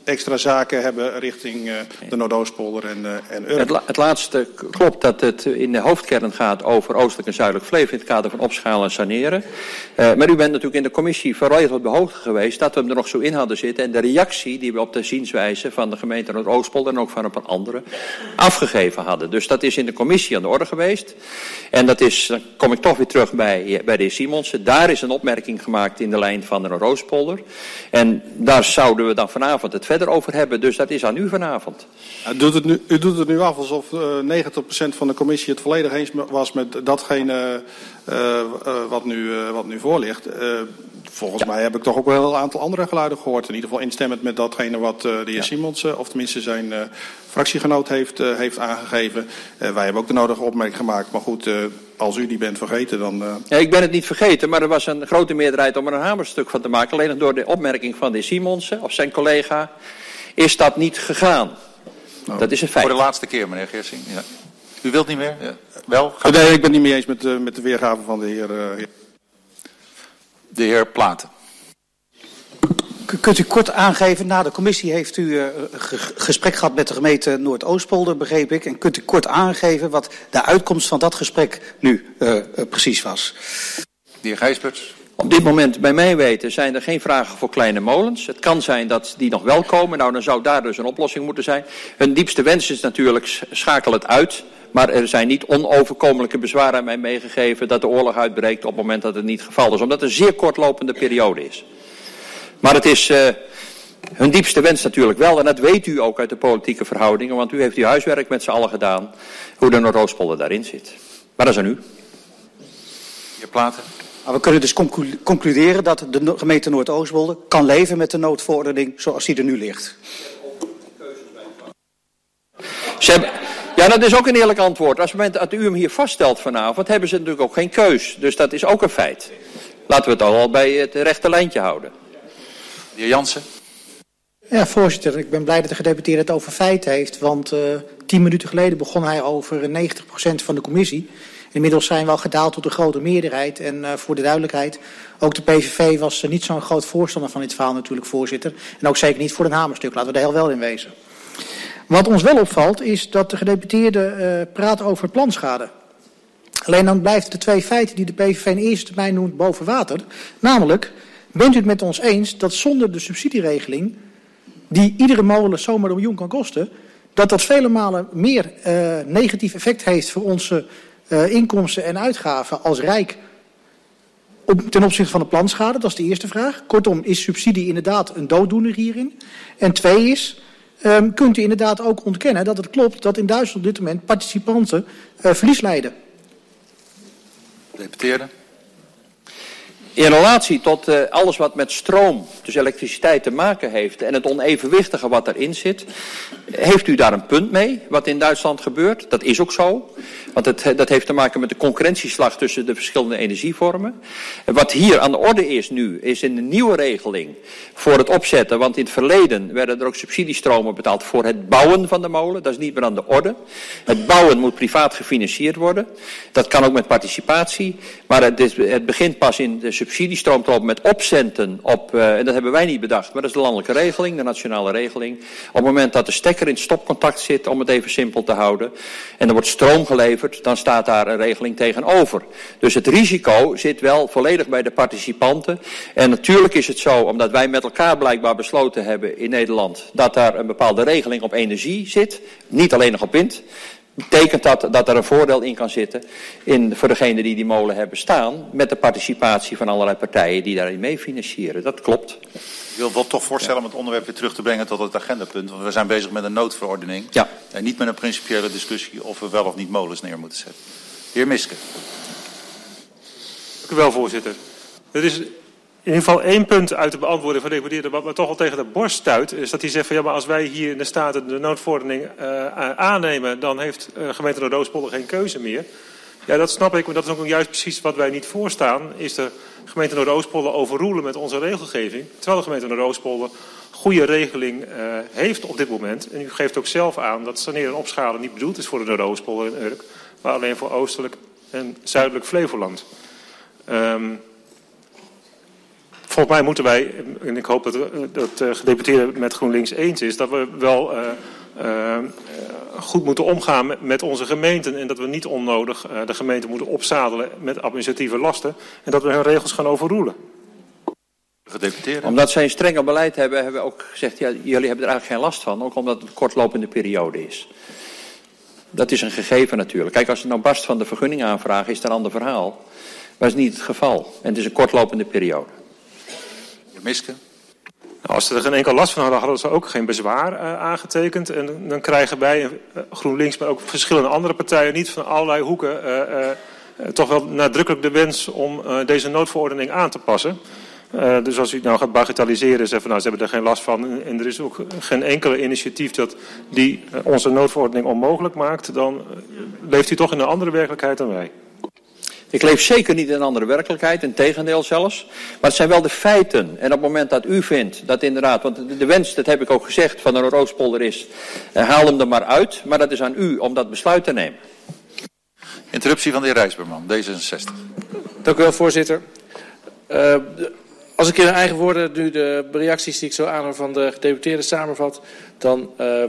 extra zaken hebben richting uh, de Noordoostpolder en, uh, en Urk. Het, la het laatste klopt dat het in de hoofdkern gaat over Oostelijk en Zuidelijk Flevoland in het kader van opschalen en saneren. Uh, maar u bent natuurlijk in de commissie vooral op de hoogte geweest dat we hem er nog zo in hadden zitten. En de reactie die we op de zienswijze van de gemeente Noordoostpolder en ook van een paar anderen afgegeven hadden. Dus dat is in de commissie aan de orde geweest. En dat is, dan kom ik toch weer terug bij, bij de heer Simonsen. Daar is een opmerking gemaakt in de lijn van de Noordoostpolder. En daar zouden we dan vanavond het verder over hebben. Dus dat is aan u vanavond. U doet het nu, u doet het nu af alsof uh, negentig procent van de commissie het volledig eens was met datgene uh, uh, wat, nu, uh, wat nu voor ligt. Uh, volgens ja. mij heb ik toch ook wel een heel aantal andere geluiden gehoord. In ieder geval instemmend met datgene wat uh, de heer ja. Simons, uh, of tenminste zijn uh, fractiegenoot heeft, uh, heeft aangegeven. Uh, wij hebben ook de nodige opmerking gemaakt. Maar goed, uh, als u die bent vergeten, dan... Uh... Ja, ik ben het niet vergeten, maar er was een grote meerderheid om er een hamerstuk van te maken. Alleen nog door de opmerking van de heer Simonsen, of zijn collega, is dat niet gegaan. Nou, dat is een feit. Voor de laatste keer, meneer Geersing. Ja. U wilt niet meer? Ja. Wel? Gaat nee, ik ben het niet mee eens met, uh, met de weergave van de heer... Uh, de heer Platen. Kunt u kort aangeven, na de commissie heeft u uh, gesprek gehad met de gemeente Noordoostpolder, begreep ik. En kunt u kort aangeven wat de uitkomst van dat gesprek nu uh, uh, precies was? De heer Gijsbert. Op dit moment, bij mij weten, zijn er geen vragen voor kleine molens. Het kan zijn dat die nog wel komen. Nou, dan zou daar dus een oplossing moeten zijn. Hun diepste wens is natuurlijk, schakel het uit. Maar er zijn niet onoverkomelijke bezwaren aan mij meegegeven dat de oorlog uitbreekt op het moment dat het niet het geval is. Omdat het een zeer kortlopende periode is. Maar het is uh, hun diepste wens natuurlijk wel. En dat weet u ook uit de politieke verhoudingen. Want u heeft uw huiswerk met z'n allen gedaan. Hoe de Noordoostpolder daarin zit. Maar dat is aan u. Heer Platen. We kunnen dus conclu concluderen dat de gemeente Noordoostpolder kan leven met de noodverordening zoals die er nu ligt. Ze hebben, ja, dat is ook een eerlijk antwoord. Als het u hem hier vaststelt vanavond, hebben ze natuurlijk ook geen keus. Dus dat is ook een feit. Laten we het al bij het rechte lijntje houden. De heer Jansen. Ja, voorzitter. Ik ben blij dat de gedeputeerde het over feiten heeft. Want uh, tien minuten geleden begon hij over negentig procent van de commissie. Inmiddels zijn we al gedaald tot een grote meerderheid. En uh, voor de duidelijkheid, ook de P V V was uh, niet zo'n groot voorstander van dit verhaal natuurlijk, voorzitter. En ook zeker niet voor een hamerstuk. Laten we er heel wel in wezen. Wat ons wel opvalt is dat de gedeputeerde uh, praat over planschade. Alleen dan blijven de twee feiten die de P V V in eerste termijn noemt boven water. Namelijk, bent u het met ons eens dat zonder de subsidieregeling, die iedere molen zomaar een miljoen kan kosten, dat dat vele malen meer uh, negatief effect heeft voor onze uh, inkomsten en uitgaven als Rijk op, ten opzichte van de planschade? Dat is de eerste vraag. Kortom, is subsidie inderdaad een dooddoener hierin? En twee is, um, kunt u inderdaad ook ontkennen dat het klopt dat in Duitsland op dit moment participanten uh, verlies lijden? Deputeerde. In relatie tot uh, alles wat met stroom, dus elektriciteit, te maken heeft en het onevenwichtige wat erin zit, heeft u daar een punt mee, wat in Duitsland gebeurt? Dat is ook zo, want het, dat heeft te maken met de concurrentieslag tussen de verschillende energievormen. Wat hier aan de orde is nu, is in de nieuwe regeling voor het opzetten, want in het verleden werden er ook subsidiestromen betaald voor het bouwen van de molen, dat is niet meer aan de orde. Het bouwen moet privaat gefinancierd worden, dat kan ook met participatie, maar het, is, het begint pas in de subsidiestroom te lopen met opcenten op, uh, en dat hebben wij niet bedacht, maar dat is de landelijke regeling, de nationale regeling. Op het moment dat de stekker in stopcontact zit, om het even simpel te houden, en er wordt stroom geleverd, dan staat daar een regeling tegenover. Dus het risico zit wel volledig bij de participanten. En natuurlijk is het zo, omdat wij met elkaar blijkbaar besloten hebben in Nederland, dat daar een bepaalde regeling op energie zit, niet alleen nog op wind, betekent dat dat er een voordeel in kan zitten in, voor degenen die die molen hebben staan, met de participatie van allerlei partijen die daarin mee financieren. Dat klopt. Ik wil wel toch voorstellen om het onderwerp weer terug te brengen tot het agendapunt. Want we zijn bezig met een noodverordening. Ja. En niet met een principiële discussie of we wel of niet molens neer moeten zetten. De heer Miske. Dank u wel, voorzitter. Er is in ieder geval één punt uit de beantwoording van de deputeerde wat me toch al tegen de borst stuit. Is dat hij zegt van ja, maar als wij hier in de Staten de noodverordening uh, aannemen, dan heeft uh, gemeente Noordoostpolder geen keuze meer. Ja, dat snap ik, maar dat is ook juist precies wat wij niet voorstaan. Is de gemeente Noordoostpolder overroelen met onze regelgeving. Terwijl de gemeente Noordoostpolder goede regeling uh, heeft op dit moment. En u geeft ook zelf aan dat saneren en opschalen niet bedoeld is voor de Noordoostpolder en Urk, maar alleen voor Oostelijk en Zuidelijk Flevoland. Um, volgens mij moeten wij, en ik hoop dat, dat de gedeputeerde het met GroenLinks eens is, dat we wel uh, uh, goed moeten omgaan met, met onze gemeenten. En dat we niet onnodig uh, de gemeenten moeten opzadelen met administratieve lasten. En dat we hun regels gaan overroelen. Gedeputeerde. Omdat zij een strenger beleid hebben, hebben we ook gezegd, ja, jullie hebben er eigenlijk geen last van. Ook omdat het een kortlopende periode is. Dat is een gegeven natuurlijk. Kijk, als het nou barst van de vergunningaanvraag, is het een ander verhaal. Maar dat is niet het geval. En het is een kortlopende periode. Miske? Nou, als ze er geen enkel last van hadden, hadden ze ook geen bezwaar uh, aangetekend. En dan krijgen wij, uh, GroenLinks, maar ook verschillende andere partijen, niet van allerlei hoeken, uh, uh, uh, toch wel nadrukkelijk de wens om uh, deze noodverordening aan te passen. Uh, dus als u het nou gaat bagatelliseren en zegt van nou, ze hebben er geen last van. En, en er is ook geen enkele initiatief dat die uh, onze noodverordening onmogelijk maakt, dan uh, leeft u toch in een andere werkelijkheid dan wij. Ik leef zeker niet in een andere werkelijkheid, integendeel zelfs. Maar het zijn wel de feiten. En op het moment dat u vindt dat inderdaad, want de, de wens, dat heb ik ook gezegd, van de Noordoostpolder is, uh, haal hem er maar uit. Maar dat is aan u om dat besluit te nemen. Interruptie van de heer Rijsberman, D zesenzestig. Dank u wel, voorzitter. Uh, als ik in eigen woorden nu de reacties die ik zo aanhoor van de gedeputeerde samenvat, dan uh,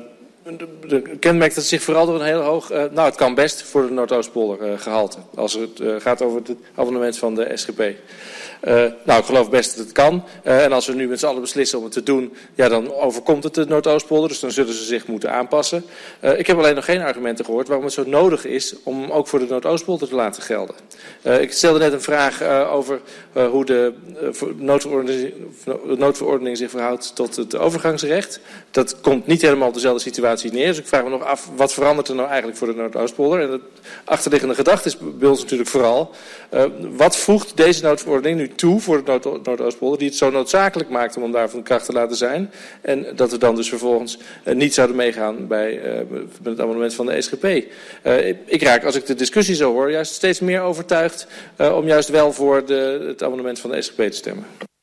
kenmerkt het zich vooral door een heel hoog, uh, nou het kan best voor de Noordoostpolder uh, gehalte. Als het uh, gaat over het abonnement van de S G P. Uh, nou, ik geloof best dat het kan. Uh, en als we nu met z'n allen beslissen om het te doen, ja, dan overkomt het de Noordoostpolder. Dus dan zullen ze zich moeten aanpassen. Uh, ik heb alleen nog geen argumenten gehoord waarom het zo nodig is om ook voor de Noordoostpolder te laten gelden. Uh, ik stelde net een vraag uh, over uh, hoe de uh, noodverordening, noodverordening zich verhoudt tot het overgangsrecht. Dat komt niet helemaal op dezelfde situatie neer. Dus ik vraag me nog af, wat verandert er nou eigenlijk voor de Noordoostpolder? En de achterliggende gedachte is bij ons natuurlijk vooral, uh, wat voegt deze noodverordening nu toe voor de Noord- Noordoostpolder, die het zo noodzakelijk maakt om daar van kracht te laten zijn. En dat we dan dus vervolgens uh, niet zouden meegaan bij uh, met het amendement van de S G P. Uh, ik, ik raak, als ik de discussie zo hoor, juist steeds meer overtuigd uh, om juist wel voor de, het amendement van de S G P te stemmen.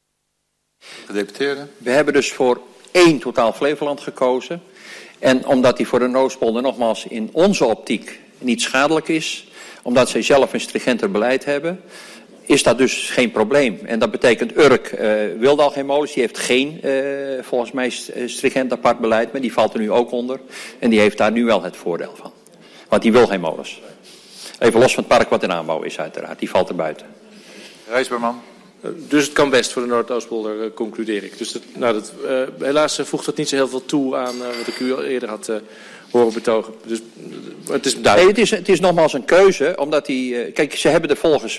Gedeputeerde. We hebben dus voor één totaal Flevoland gekozen. En omdat die voor de Noordoostpolder nogmaals in onze optiek niet schadelijk is, omdat zij zelf een stringenter beleid hebben, is dat dus geen probleem. En dat betekent Urk uh, wilde al geen molens. Die heeft geen, uh, volgens mij, stringent apart beleid. Maar die valt er nu ook onder. En die heeft daar nu wel het voordeel van. Want die wil geen molens. Even los van het park wat in aanbouw is uiteraard. Die valt er buiten. Rijsberman. Uh, dus het kan best voor de Noordoostpolder, uh, concludeer ik. Dus dat, nou, dat, uh, helaas uh, voegt dat niet zo heel veel toe aan uh, wat ik u al eerder had uh, horen betogen. Dus uh, het is duidelijk. Nee, het, is, het is nogmaals een keuze. Omdat die, uh, kijk, ze hebben er volgens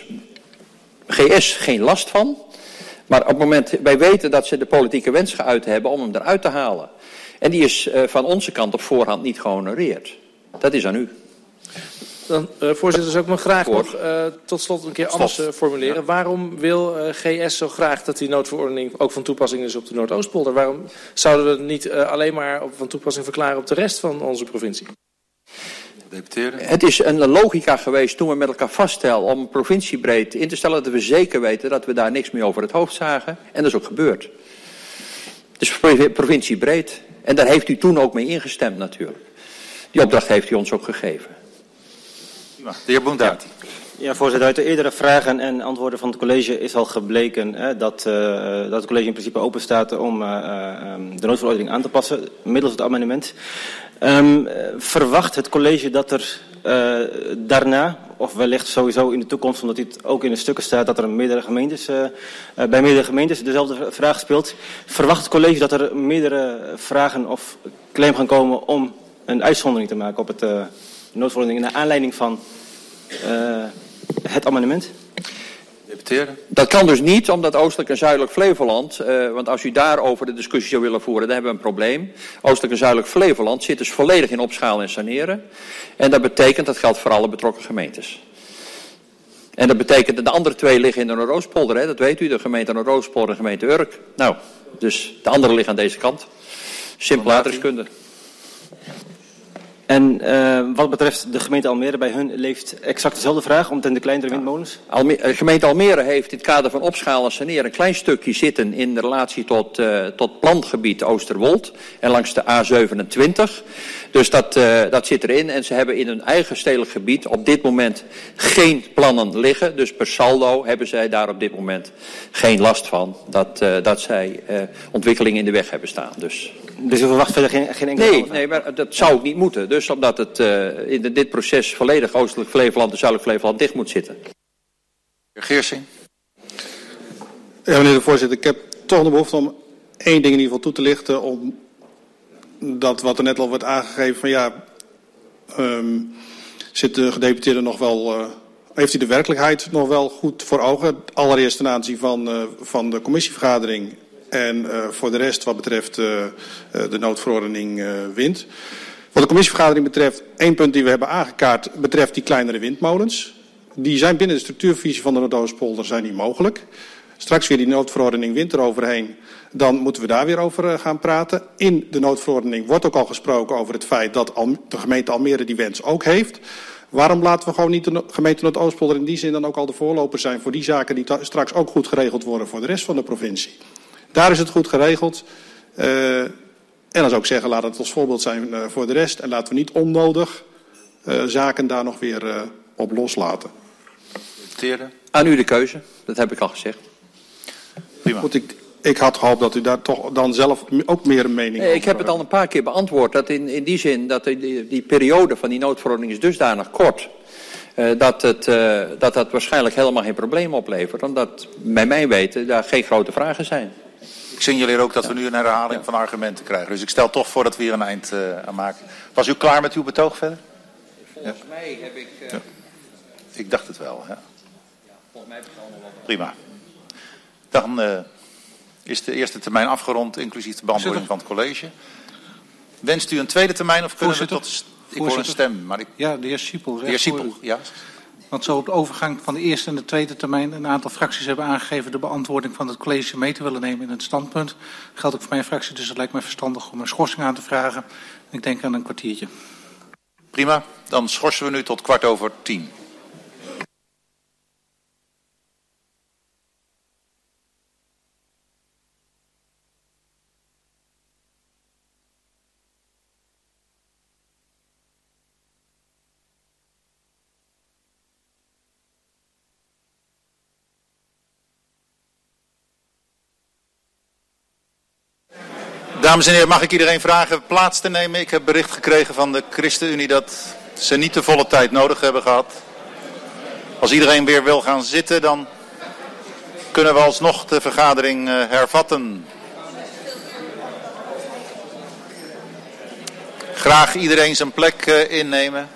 G S geen last van. Maar op het moment, wij weten dat ze de politieke wens geuit hebben om hem eruit te halen. En die is uh, van onze kant op voorhand niet gehonoreerd. Dat is aan u. Dan, uh, voorzitter, zou ik me graag nog uh, tot slot een keer anders uh, formuleren. Ja. Waarom wil uh, G S zo graag dat die noodverordening ook van toepassing is op de Noordoostpolder? Waarom zouden we het niet uh, alleen maar op, van toepassing verklaren op de rest van onze provincie? Deputeerde. Het is een logica geweest toen we met elkaar vaststelden om provinciebreed in te stellen dat we zeker weten dat we daar niks meer over het hoofd zagen. En dat is ook gebeurd. Dus provinciebreed. En daar heeft u toen ook mee ingestemd natuurlijk. Die opdracht heeft u ons ook gegeven. De heer Boendati. Ja, voorzitter, uit de eerdere vragen en antwoorden van het college is al gebleken hè, dat, uh, dat het college in principe open staat om uh, uh, de noodverordening aan te passen middels het amendement. Um, verwacht het college dat er uh, daarna, of wellicht sowieso in de toekomst, omdat dit ook in de stukken staat, dat er meerdere gemeentes, uh, uh, bij meerdere gemeentes dezelfde vraag speelt. Verwacht het college dat er meerdere vragen of claim gaan komen om een uitzondering te maken op het uh, noodverordening naar aanleiding van uh, het amendement? Dat kan dus niet, omdat Oostelijk en Zuidelijk Flevoland, uh, want als u daarover de discussie zou willen voeren, dan hebben we een probleem. Oostelijk en Zuidelijk Flevoland zit dus volledig in opschalen en saneren. En dat betekent, dat geldt voor alle betrokken gemeentes. En dat betekent dat de andere twee liggen in de Noordoostpolder, hè, dat weet u, de gemeente Noordoostpolder en de gemeente Urk. Nou, dus de andere liggen aan deze kant. Simpele aardrijkskunde. En En uh, wat betreft de gemeente Almere, bij hun leeft exact dezelfde vraag omtrent de kleinere windmolens? Alme- de gemeente Almere heeft in het kader van opschalen en saneren een klein stukje zitten in de relatie tot, uh, tot plantgebied Oosterwold en langs de A zevenentwintig. Dus dat, uh, dat zit erin en ze hebben in hun eigen stedelijk gebied op dit moment geen plannen liggen. Dus per saldo hebben zij daar op dit moment geen last van dat, uh, dat zij uh, ontwikkelingen in de weg hebben staan. Dus, dus u verwacht verder geen, geen enkele... Nee, nee, maar dat zou ook niet moeten. Dus omdat het uh, in de, dit proces volledig Oostelijk Flevoland en Zuidelijk Flevoland dicht moet zitten. Geersing. Ja, meneer de voorzitter, ik heb toch de behoefte om één ding in ieder geval toe te lichten. Om dat wat er net al wordt aangegeven van ja, um, zit de gedeputeerde nog wel, uh, heeft hij de werkelijkheid nog wel goed voor ogen? Allereerst ten aanzien van, uh, van de commissievergadering en uh, voor de rest wat betreft uh, uh, de noodverordening uh, wind. Wat de commissievergadering betreft, één punt die we hebben aangekaart betreft die kleinere windmolens. Die zijn binnen de structuurvisie van de Noordoostpolder zijn die mogelijk. Straks weer die noodverordening wind eroverheen. Dan moeten we daar weer over gaan praten. In de noodverordening wordt ook al gesproken over het feit dat de gemeente Almere die wens ook heeft. Waarom laten we gewoon niet de gemeente Noordoostpolder in die zin dan ook al de voorloper zijn voor die zaken die straks ook goed geregeld worden voor de rest van de provincie? Daar is het goed geregeld. Uh, en dan zou ik zeggen, laat het als voorbeeld zijn uh, voor de rest. En laten we niet onnodig uh, zaken daar nog weer uh, op loslaten. Aan u de keuze, dat heb ik al gezegd. Prima. Goed, ik, ik had gehoopt dat u daar toch dan zelf ook meer een mening over Ik heb het al een paar keer beantwoord. Dat in, in die zin dat die, die, die periode van die noodverordening is dusdanig kort. Uh, dat, het, uh, dat dat waarschijnlijk helemaal geen probleem oplevert. Omdat bij mijn weten daar geen grote vragen zijn. Ik signaleer ook dat we nu een herhaling van argumenten krijgen. Dus ik stel toch voor dat we hier een eind uh, aan maken. Was u klaar met uw betoog verder? Volgens ja. mij heb ik... Uh... Ja. Ik dacht het wel, ja. Volgens mij heb ik het allemaal wat. Prima. Dan uh, is de eerste termijn afgerond, inclusief de beantwoording van het college. Wenst u een tweede termijn of kunnen Voorzitter, we tot... Ik hoor een stem, maar ik... Ja, de heer Siepel. De heer Siepel, ja. Want zo op de overgang van de eerste en de tweede termijn een aantal fracties hebben aangegeven de beantwoording van het college mee te willen nemen in het standpunt. Dat geldt ook voor mijn fractie, dus het lijkt mij verstandig om een schorsing aan te vragen. Ik denk aan een kwartiertje. Prima, dan schorsen we nu tot kwart over tien. Dames en heren, mag ik iedereen vragen plaats te nemen? Ik heb bericht gekregen van de ChristenUnie dat ze niet de volle tijd nodig hebben gehad. Als iedereen weer wil gaan zitten, dan kunnen we alsnog de vergadering hervatten. Graag iedereen zijn plek innemen.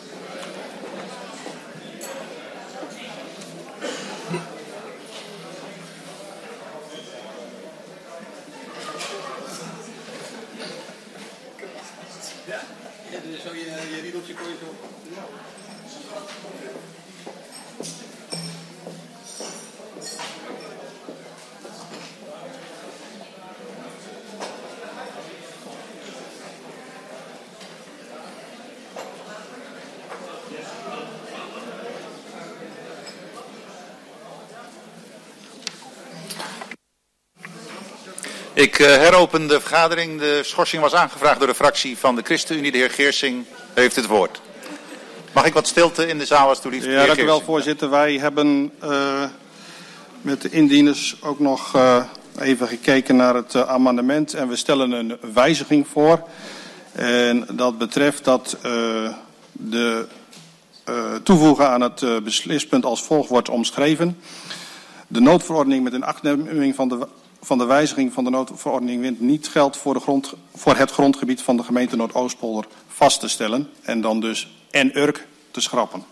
Ik uh, heropen de vergadering. De schorsing was aangevraagd door de fractie van de ChristenUnie. De heer Geersing heeft het woord. Mag ik wat stilte in de zaal alstublieft? Ja, dank u wel, voorzitter. Wij hebben uh, met de indieners ook nog uh, even gekeken naar het uh, amendement. En we stellen een wijziging voor. En dat betreft dat uh, de uh, toevoegen aan het uh, beslispunt als volgt wordt omschreven. De noodverordening met inachtneming van de... van de wijziging van de noodverordening wind niet geldt voor, de grond, voor het grondgebied van de gemeente Noordoostpolder vast te stellen en dan dus en Urk te schrappen.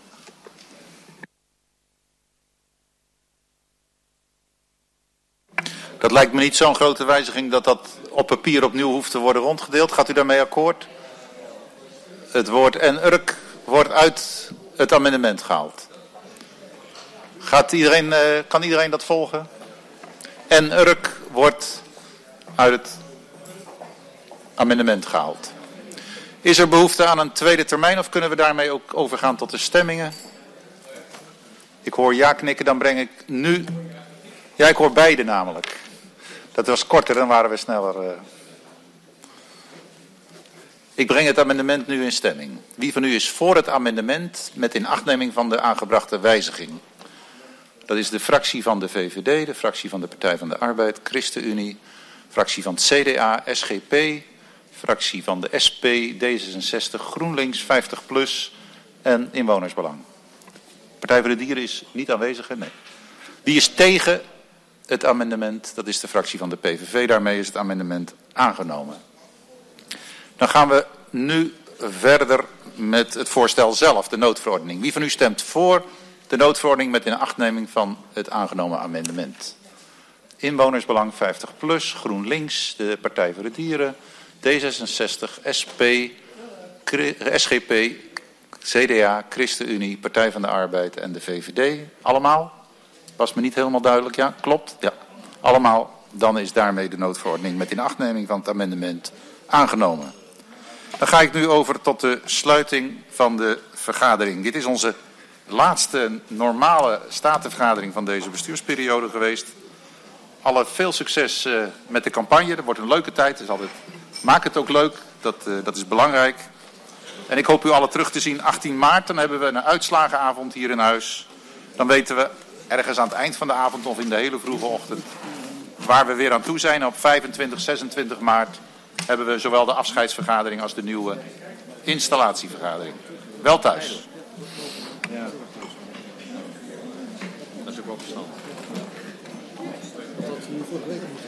Dat lijkt me niet zo'n grote wijziging dat dat op papier opnieuw hoeft te worden rondgedeeld. Gaat u daarmee akkoord? Het woord en Urk wordt uit het amendement gehaald. Gaat iedereen, uh, kan iedereen dat volgen? En Urk wordt uit het amendement gehaald. Is er behoefte aan een tweede termijn of kunnen we daarmee ook overgaan tot de stemmingen? Ik hoor ja knikken, dan breng ik nu... Ja, ik hoor beide namelijk. Dat was korter, dan waren we sneller... Uh... Ik breng het amendement nu in stemming. Wie van u is voor het amendement met inachtneming van de aangebrachte wijziging? Dat is de fractie van de V V D, de fractie van de Partij van de Arbeid, ChristenUnie, fractie van het C D A, S G P, fractie van de S P, D zesenzestig, GroenLinks, vijftig plus en Inwonersbelang. Partij voor de Dieren is niet aanwezig, hè? Nee. Wie is tegen het amendement? Dat is de fractie van de P V V. Daarmee is het amendement aangenomen. Dan gaan we nu verder met het voorstel zelf, de noodverordening. Wie van u stemt voor de noodverordening met inachtneming van het aangenomen amendement? Inwonersbelang vijftig plus, GroenLinks, de Partij voor de Dieren, D zesenzestig, S P, S G P, C D A, ChristenUnie, Partij van de Arbeid en de V V D. Allemaal? Was me niet helemaal duidelijk, ja? Klopt? Ja. Allemaal. Dan is daarmee de noodverordening met inachtneming van het amendement aangenomen. Dan ga ik nu over tot de sluiting van de vergadering. Dit is onze laatste normale statenvergadering van deze bestuursperiode geweest. Alle veel succes uh, met de campagne. Dat wordt een leuke tijd. Dus altijd... Maak het ook leuk. Dat, uh, dat is belangrijk. En ik hoop u allen terug te zien achttien maart. Dan hebben we een uitslagenavond hier in huis. Dan weten we ergens aan het eind van de avond of in de hele vroege ochtend waar we weer aan toe zijn. Op vijfentwintig, zesentwintig maart hebben we zowel de afscheidsvergadering als de nieuwe installatievergadering. Wel thuis. Ja. Dat is ook wel verstandig.